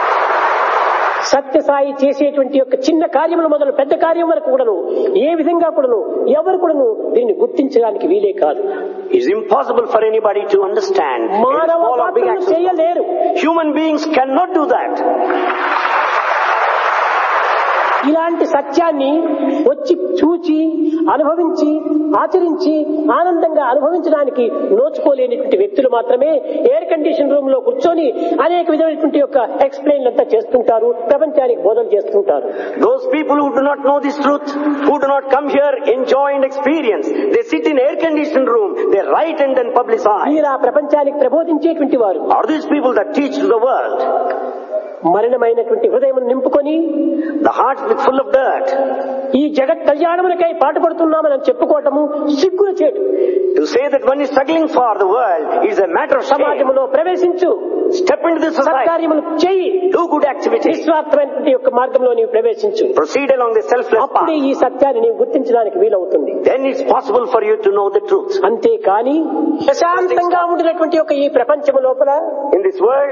J: Sathya Sai చేసేటువంటి యొక్క చిన్న కార్యములు మొదలు పెద్ద కార్యం వరకు కూడాను ఏ విధంగా కూడాను ఎవరు కూడాను దీన్ని గుర్తించడానికి వీలే కాదు.
K: It is impossible for anybody to understand.
J: మానవ మాత్రము చేయలేరు.
K: Human beings cannot do that.
J: ఇలాంటి సత్యాన్ని వచ్చి చూచి అనుభవించి ఆచరించి ఆనందంగా అనుభవించడానికి నోచుకోలేనటువంటి వ్యక్తులు మాత్రమే ఎయిర్ కండిషన్ రూమ్ లో కూర్చొని అనేక విధమైనటువంటి యొక్క ఎక్స్ప్లెయిన్ అంతా చేస్తుంటారు, ప్రపంచానికి బోధనలు చేస్తుంటారు.
K: Those people who do not know this truth, who do not come here, enjoy and experience, they sit in air conditioned room, they write and then publicize.
J: ఇలా ప్రపంచానికి ప్రబోధించేటువంటి వారు
K: Are these people that teach to the world?
J: మలినమైనటువంటి హృదయం నింపుకొని
K: The heart is full of dirt.
J: ఈ జగత్ కళ్యాణమునకై పాటుపడుతున్నామని చెప్పుకోవటము సిగ్గుల చేటు.
K: To say that one is struggling for the world is a matter of shame.
J: సమాజంలో ప్రవేశించు,
K: Step into this society.
J: సత్కార్యములు చెయ్యి,
K: Do good activities.
J: నిస్వార్థమైనటువంటి యొక్క మార్గంలో నీవు ప్రవేశించు.
K: Proceed along the selfless path.
J: అప్పుడే ఈ సత్యాన్ని నీవు గుర్తించడానికి వీలవుతుంది.
K: Then it's possible for you to know the truth.
J: అంతేకాని ప్రశాంతంగా ఉండినటువంటి యొక్క ఈ ప్రపంచము లోపల
K: In this world,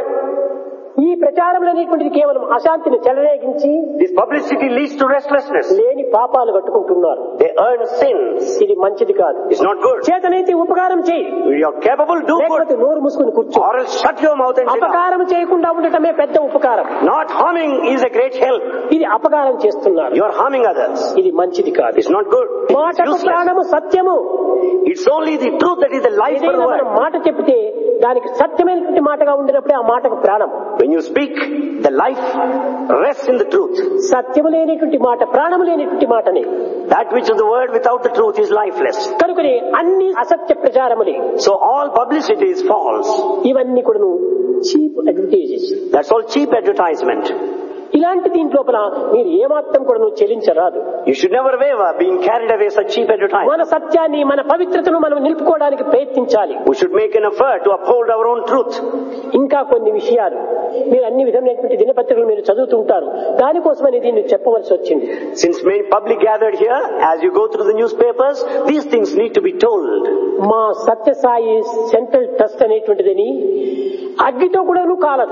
J: ఈ ప్రచారములు అనేటువంటిది కేవలం అశాంతిని చెలరేగించి
K: this publicity leads to restlessness.
J: లేని పాపాలు కట్టుకుంటున్నారు.
K: They earn sins.
J: ఇది మంచిది కాదు.
K: It's not good.
J: చేతనైతే ఉపకారం చేయి,
K: If you are capable, do
J: లేకపోతే
K: good.
J: నోరు మూసుకుని కూర్చో.
K: Or else shut your mouth and sit down.
J: అపకారం చేయకుండా ఉండటమే పెద్ద ఉపకారం.
K: Not harming is a great help.
J: ఇది అపకారం చేస్తున్నారు.
K: You are harming others.
J: ఇది మంచిది కాదు.
K: It's not good. It's
J: మాటకు
K: useless.
J: ప్రాణము సత్యము.
K: It's only the truth that is the life for the
J: ఏదైనా మనం
K: world.
J: మాట చెప్తే దానికి సత్యమైనటువంటి మాటగా ఉండినప్పుడే ఆ మాటకు ప్రాణం.
K: When you speak, the life rests in the truth.
J: సత్యము లేనిటువంటి మాట ప్రాణము లేనిటువంటి మాటనే.
K: That which is the word without the truth is lifeless.
J: కనుకనే అన్ని అసత్య ప్రచారములే.
K: So all publicity is false.
J: ఇవన్నీ కూడాను cheap advertises.
K: That's all cheap advertisement.
J: ఇలాంటి దీంట్లోపల మీరు ఏమాత్రం కూడా నువ్వు చెల్లించరాదు.
K: You should never waver being carried away such cheap advertisement.
J: మన సత్యాన్ని మన పవిత్రతను మనం నిలుపుకోవడానికి ప్రయత్నించాలి.
K: We should make an effort to uphold our own truth.
J: ఇంకా కొన్ని విషయాలు మీరు అన్ని విధమైనటువంటి దినపత్రికలు మీరు చదువుతుంటారు, దానికోసమని దీన్ని చెప్పవలసి వచ్చింది.
K: Since many public gathered here, as you go through the newspapers, these things need to be told.
J: మా సత్యసాయి సెంట్రల్ ట్రస్ట్ అనేటువంటిదని అగ్గితో కూడా కాలదు.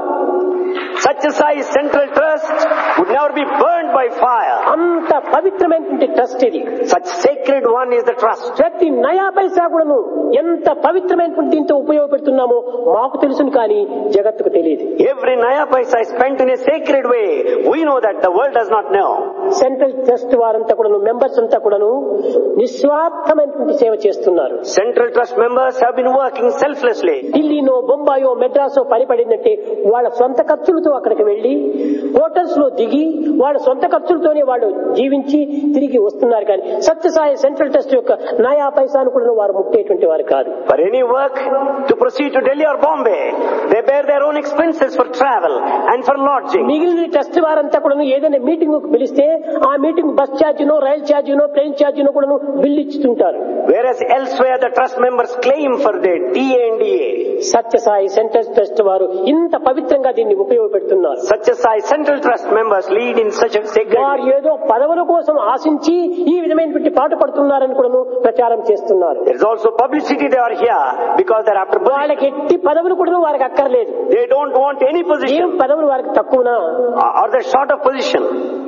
K: Satyasai Central Trust would never be burned by fire.
J: అంత పవిత్రమైనటువంటి ట్రస్ట్ ఇది.
K: Such sacred one is the trust.
J: ప్రతి నయా పైసా కూడాను ఎంత పవిత్రమైనటువంటి దీంతో ఉపయోగపెడుతున్నామో మాకు తెలుసును, కానీ జగత్తుకు తెలియదు.
K: Every naya paisa is spent in a sacred way. We know that, the world does not know.
J: Central trust వారంతా కూడాను, మెంబర్స్ అంతా కూడాను నిస్వార్థమైనటువంటి సేవ చేస్తున్నారు.
K: Central Trust members have been working selflessly.
J: ఢిల్లీనో బొంబాయో మెడ్రాసో పని పడిందంటే వాళ్ళ సొంత ఖర్చులతో అక్కడికి వెళ్లి హోటల్స్ లో దిగి వాళ్ళ సొంత ఖర్చులతోనే వాళ్ళు జీవించి తిరిగి వస్తున్నారు. కానీ సత్యసాయి సెంట్రల్ ట్రస్ట్ యొక్క నయా పైసాను కూడా వారు ముట్టేటువంటి వారు కాదు.
K: For any work to proceed to Delhi or Bombay, they bear their own expenses for travel and for lodging.
J: మిగిలిన ట్రస్ట్ వారంతా కూడా ఏదైనా మీటింగ్ పిలిస్తే ఆ మీటింగ్ బస్ ఛార్జీనో రైల్ ఛార్జీనో ట్రైన్ ఛార్జీనో కూడా బిల్లు ఇస్తుంటారు.
K: Whereas elsewhere the trust members claim for their T A and D A.
J: Satyasai central trust వారు ఇంత పవిత్రంగా దీన్ని ఉపయోగపెడుతున్నారు.
K: Satyasai Central Trust members lead in such a sacred
J: వారు ఏదో పదవుల కోసం ఆశించి ఈ విధమైనటువంటి పాటు పడుతున్నారని కూడా ప్రచారం చేస్తున్నారు.
K: There is also publicity they are here because they are after position.
J: వాళ్ళకి ఎట్టి పదవులు కూడా వారికి అక్కర్లేదు.
K: They don't want any
J: ఏం
K: position.
J: పదవులు వారికి తక్కువనా?
K: Or they short of position.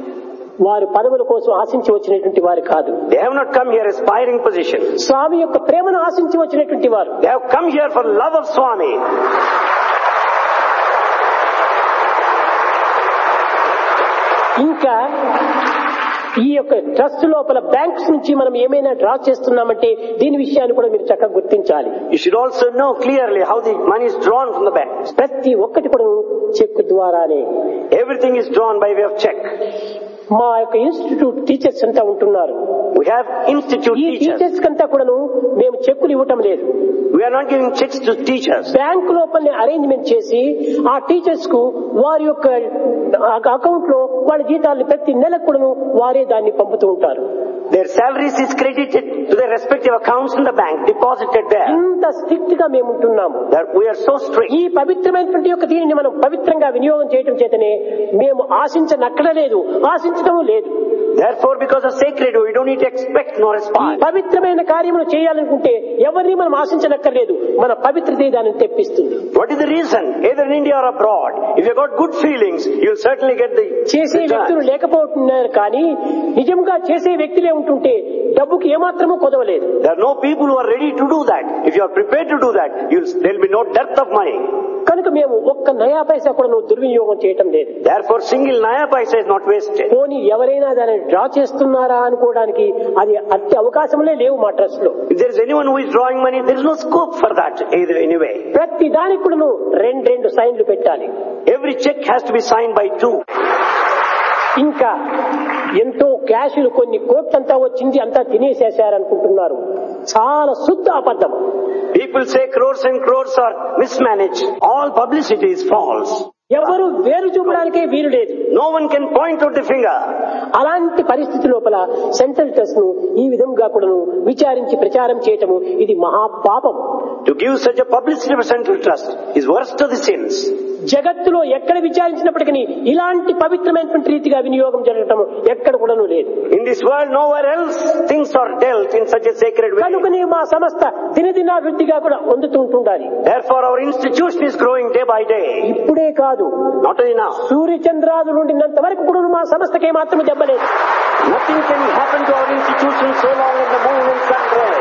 J: వారు పదవుల కోసం ఆశించి వచ్చినటువంటి వారు కాదు.
K: They have not come here aspiring position.
J: స్వామి యొక్క ప్రేమను ఆశించి వచ్చినటువంటి వారు.
K: They have come here for love of Swami.
J: ఇంకా ఈ యొక్క ట్రస్ట్ లోపల బ్యాంక్స్ నుంచి మనం ఏమైనా డ్రా చేస్తున్నామంటే దీని విషయాన్ని కూడా మీరు చక్కగా గుర్తించాలి.
K: You should also know clearly how the money is drawn from the bank.
J: ప్రతి ఒక్కటి కూడా చెక్ ద్వారానే.
K: Everything is drawn by way of check.
J: మా యొక్క ఇన్స్టిట్యూట్ టీచర్స్ అంతా ఉంటున్నారు.
K: We have institute
J: ఈ
K: teachers.
J: టీచర్స్ కంతా కూడాను మేము చెక్కులు ఇవ్వటం లేదు.
K: We are not giving checks to teachers.
J: Bank లోపలనే అరేంజ్మెంట్ చేసి ఆ టీచర్స్ కు వారి యొక్క అకౌంట్ లో వాళ్ళ జీతాలను ప్రతి నెలకు కూడాను వారే దాన్ని పంపుతూ ఉంటారు.
K: Their salaries is credited to their respective accounts in the bank, deposited there.
J: ఇంత స్ట్రిక్ట్ గా మేము ఉంటున్నాము.
K: That we are so strict.
J: ఈ పవిత్రమైనటువంటి యొక్క దీనిని మనం పవిత్రంగా వినియోగం చేయడం చేతనే మేము ఆశించనక్కడలేదు, ఆశించడం లేదు.
K: Therefore, because of sacred, we don't need to expect nor
J: ఈ
K: aspire.
J: పవిత్రమైన కార్యములు చేయాలనుకుంటే ఎవరిని మనం ఆశించనక్కర్లేదు, మన పవిత్రతే దానిని తెప్పిస్తుంది.
K: What is the reason? Either in India or abroad, if you got good feelings, you'll certainly get the
J: చేసే
K: return.
J: వ్యక్తులు లేకపోతున్నారు, కానీ నిజంగా చేసే వ్యక్తులే చేసేటువంటి డబ్బుకి ఏమాత్రమూ కొదవలేదు.
K: There are no people who are ready to do that. If you are prepared to do that, you'll, there will be no dearth of money.
J: కనుక మేము ఒక్క నయా పైసా కూడా నువ్వు దుర్వినియోగం చేయటం లేదు.
K: Therefore, single naya paisa is not wasted.
J: పోనీ ఎవరైనా దాన్ని డ్రా చేస్తున్నారా అనుకోవడానికి అది అట్టి అవకాశంలే లేవు మా ట్రస్ట్ లో.
K: If there is anyone who is drawing money, there is no scope for that either anyway.
J: ప్రతి దానికి కూడా నువ్వు రెండు రెండు సైన్లు పెట్టాలి.
K: Every check has to be signed by two.
J: ఇంకా ఎంతో క్యాషులు కొన్ని కోట్లంతా వచ్చింది అంతా తినేసేశారనుకుంటున్నారు. చాలా శుద్ధ అబద్ధం.
K: People say crores and crores are mismanaged. All publicity is false.
J: ఎవరు వేరు చూపడానికే వీలు లేదు.
K: No one can point out the finger.
J: అలాంటి పరిస్థితి లోపల సెంట్రల్ ట్రస్ట్ ను ఈ విధంగా కూడా విచారించి ప్రచారం చేయటము ఇది మహాపాపం.
K: To give such a publicity for central trust is worst of the sins.
J: జగత్తులో ఎక్కడ విచారించినప్పటికీ ఇలాంటి పవిత్రమైనటువంటి రీతిగా వినియోగం జరగటం ఎక్కడ కూడా లేదు.
K: In this world, nowhere else things are dealt in such a sacred way.
J: కనుకనే మా సంస్థ దినదినాభివృద్ధిగా కూడా పొందుతుంటుండాలి.
K: Therefore, our institution is growing day by day.
J: ఇప్పుడే కాదు,
K: not only now.
J: సూర్య చంద్రాదులు ఉండినంత వరకు కూడా మా సంస్థకే మాత్రం దెబ్బలేదు.
K: Nothing can happen to our institution so long as the moon and sun rise.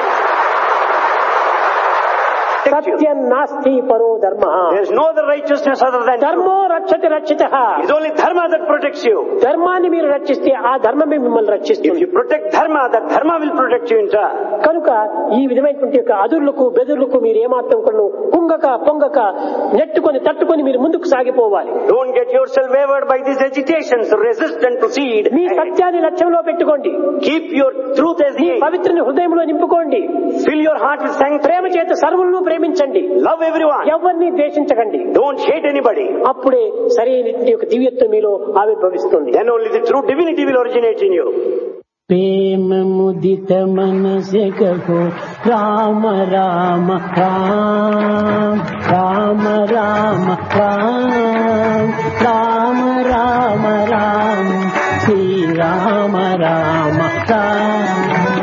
J: సత్యం నాస్తి పరో ధర్మ.
K: There is no other righteousness other than
J: ధర్మో రక్షతి రక్షితః.
K: It is only dharma that protects you.
J: ధర్మాన్ని మీరు రక్షిస్తే ఆ ధర్మమే మిమ్మల్ని రక్షిస్తుంది.
K: If you protect dharma, that dharma will protect you in turn.
J: కనుక ఈ విధమైనటువంటి యొక్క అదుర్లకు బెదుర్లకు మీరు ఏమాత్రం కొను కుంగక పొంగక నెట్టుకొని తట్టుకొని మీరు ముందుకు సాగిపోవాలి.
K: Don't get yourself wavered by these agitations. Resist and proceed.
J: మీ సత్యాన్ని లక్ష్యంలో పెట్టుకోండి.
K: Keep your truth as the aim.
J: పవిత్రని హృదయంలో నింపుకోండి.
K: Fill your heart with sanctity.
J: ప్రేమ చేత సర్వులను ప్రేమించండి.
K: Love everyone.
J: ఎవరిని ద్వేషించకండి.
K: Don't hate anybody.
J: అప్పుడే సరైనటువంటి యొక్క దివ్యత్వం మీలో ఆవిర్భవిస్తుంది.
K: Then only the true divinity will originate in you.
J: प्रेम मुदित मन से कहो राम राम राम राम राम राम राम राम राम श्री राम राम राम.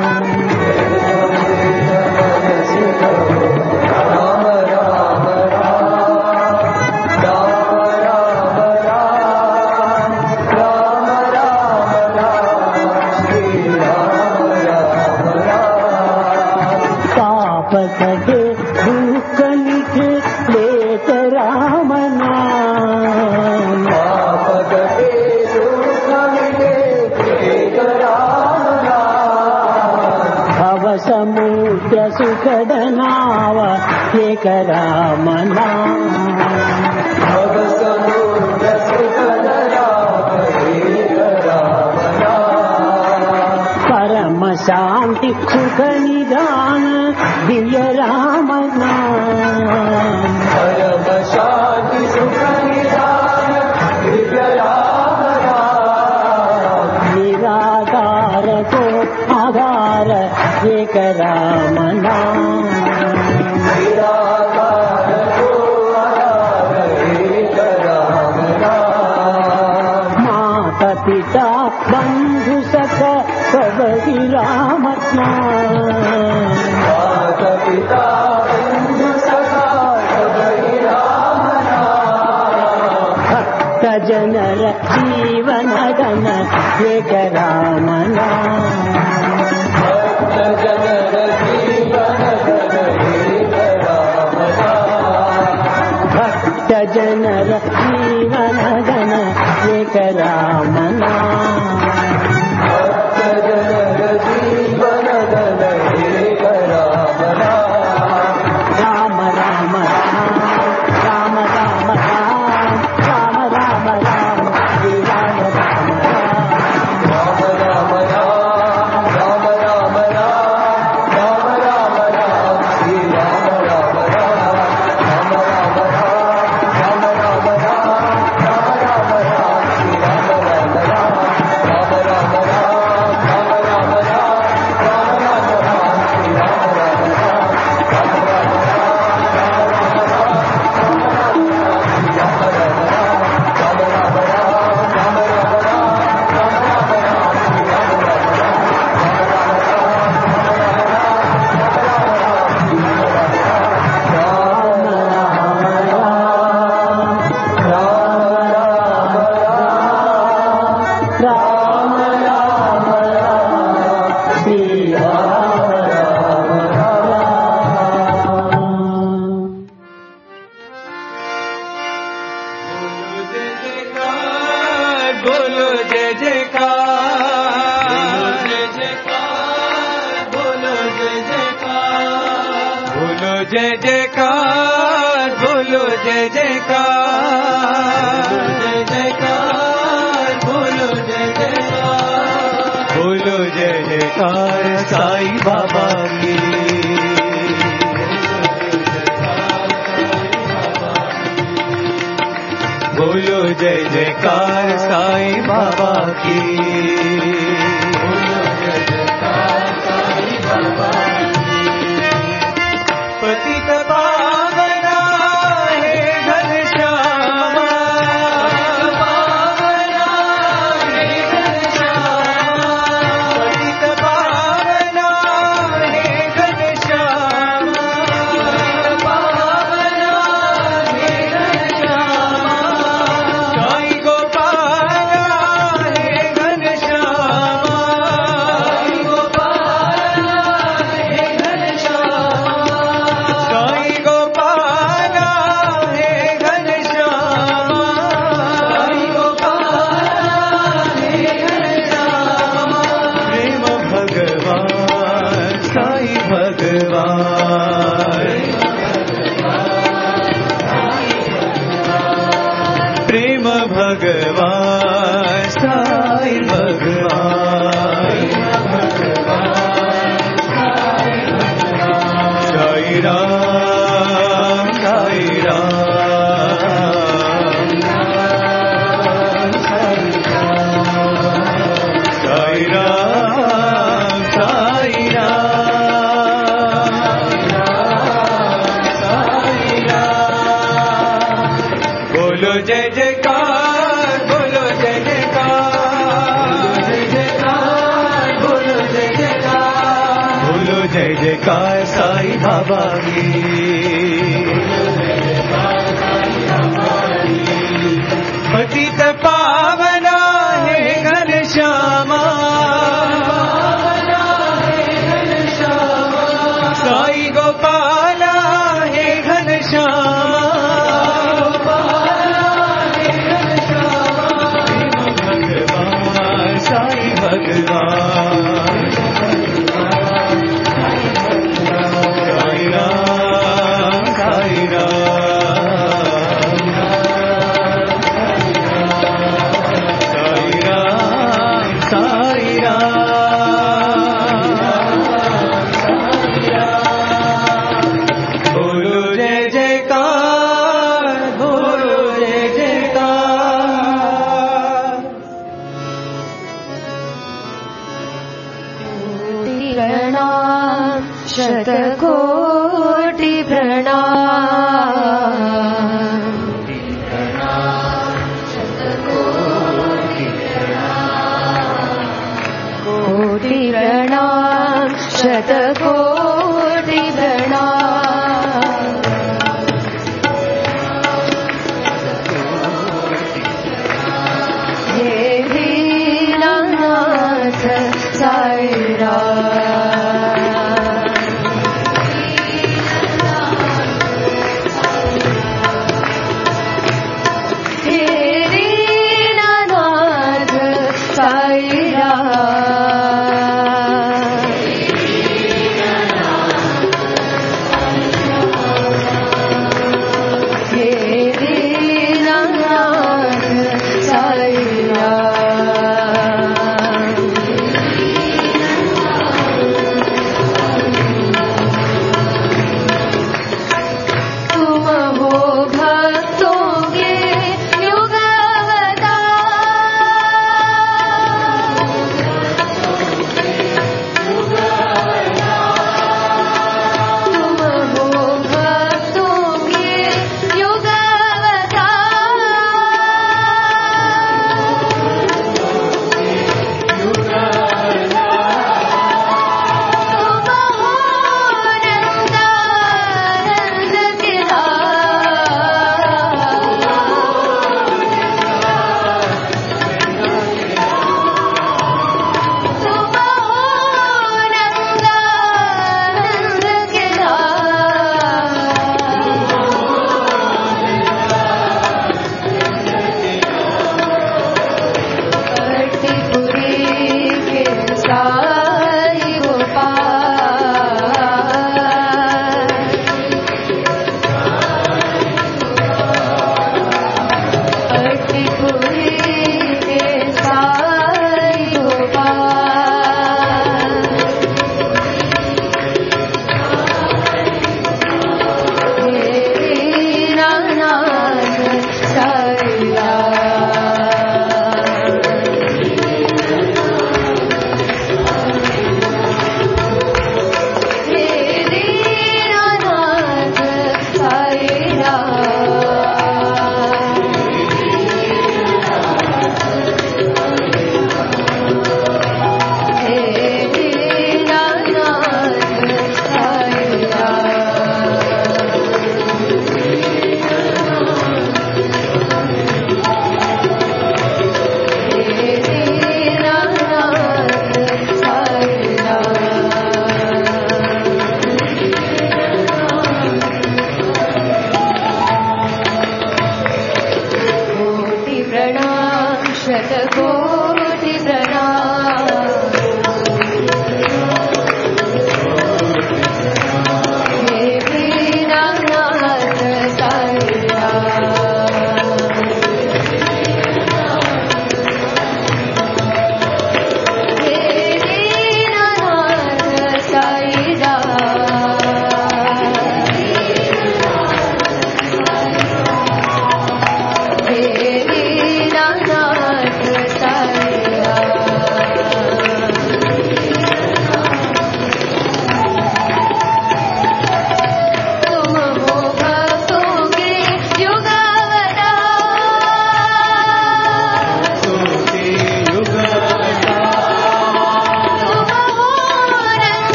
J: पकड़े दुख लिखे लेत राम नाम. पकड़े दुख लिखे लेत राम नाम. भव समुद्र सुखद नाव एक राम नाम. भव समुद्र सुखद नाव एक राम नाम. परम शांति सुख निदान दिव्य राम नाम. परम शांति सुख निदान दिव्य राम नाम. निराधार को आधार एक राम नाम. निराधार को आधार एक राम नाम. माता पिता बंधु सखा सब ही राम नाम. माता पिता बंधु सखा सब ही राम नाम. भक्त जनर जीवन धन एक राम नाम. भक्त जनर जीवन धन एक राम नाम. भक्त जनर जीवन धन एक राम नाम. भक्त जनर जीवन धन एक राम नाम. राम राम राम राम राम राम राम राम राम श्री राम राम राम. राम राम राम
A: बोलो जय जयकार, बोलो जय जयकार, जय जयकार, बोलो जय जयकार, बोलो जय जयकार साईं बाबा की। बोलो जय जयकार साईं बाबा की। पतित पावना हे घनश्यामा, पावना हे घनश्यामा, पतित पावना हे घनश्यामा, पावना हे घनश्यामा, साई गोपाला हे घनश्यामा, साई गोपाला हे घनश्यामा, साई गोपाला हे घनश्यामा, साई गोपाला हे घनश्यामा, प्रेम भगवान साई भगवान, प्रेम भगवान साई भगवान, साई राम साई राम, साई राम साई राम, बोलो जय जयकार, बोलो जय जयकार, जय जयकार, बोलो जय जयकार, बोलो जय जयकार साईं बाबा की। पतित पावना हे घनश्यामा, साई गोपाला हे घनश्यामा, भगवान साई भगवान, साई राम साई राम, साई राम साई राम,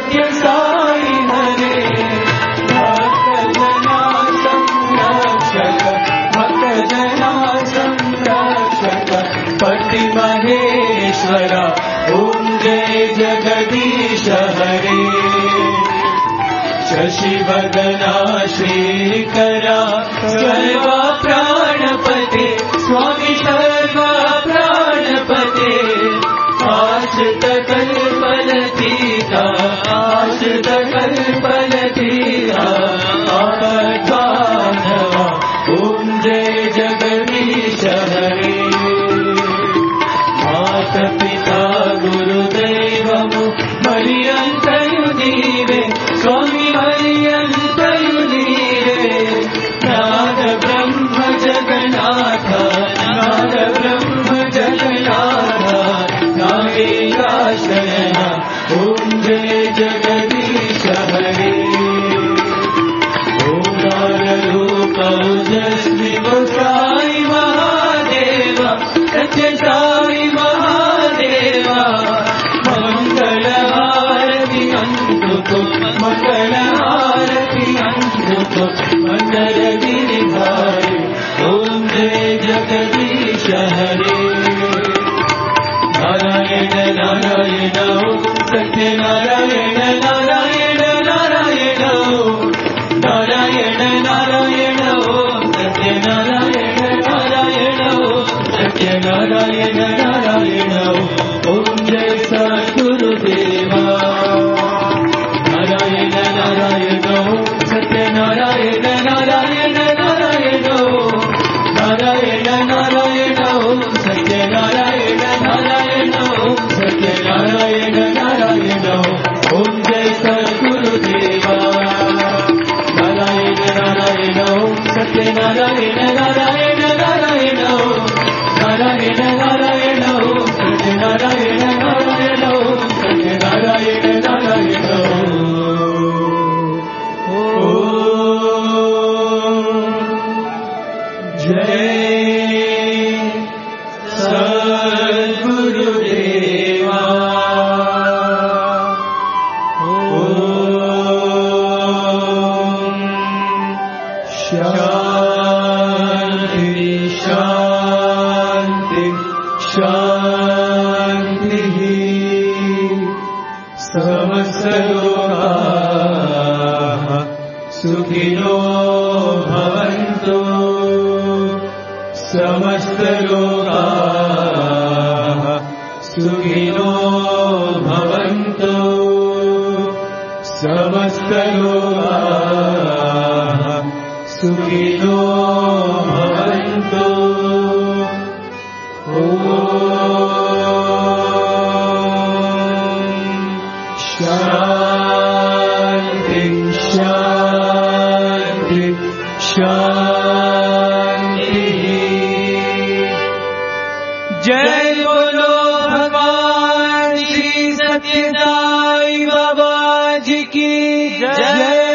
A: सत्य साई हरे भक्त जना संरक्षक भक्त जना संरक्षक पति महेश्वर ओम जय जगदीश हरे शशिवदना श्रीकरा सर्वा प्राणपते स्वामी सर्वा प्राणपते आश्रित कल्पलतीता आश्रित कल्पलतीता आपद्बांधवा ओम जय जगदीश हरे माता पिता गुरुदैवमु मरियंतयु नीवे स्वामी मरियंतयु नीवे नाद ब्रह्म जगन्नाथ नाद ब्रह्म जगन्नाथ नागेशाशयन ओम जय जगदीश हरे ओम नाररूप ओजस्वी साई महादेव सत्य साई महादेव मंगल आरती अंतुको मंगल आरती अंतुको मंगल गिरिधारी ओम जय जगदीश हरे नारायण नारायण सत्य नारायण नारायण नारायण नारायण नारायण सत्य नारायण नारायण सत्य नारायण नारायण ओम जय सद्गुरुदेवा नारायण नारायण सत्य नारायण नारायण नारायण नारायण नारायण सत्य नारायण नारायण सत्य नारायण नारायण ओम जय सद्गुरुदेवा नारायण नारायण सत्य नारायण नारायण नारायण नारायण नारायण सत्य नारायण नारायण सत्य नारायण नारायण जय सद्गुरुदेवा ओम शांति शांति शांति समस्त लोकाः सुखिनो भवन्तु समस्त लोकाः सुखिनो भवन्तु समस्त लोकाः सुखिनो भवन्तु ॐ शान्ति शान्ति शान्ति जय बोलो भगवान श्री सत्य साई बाबा जी की जय।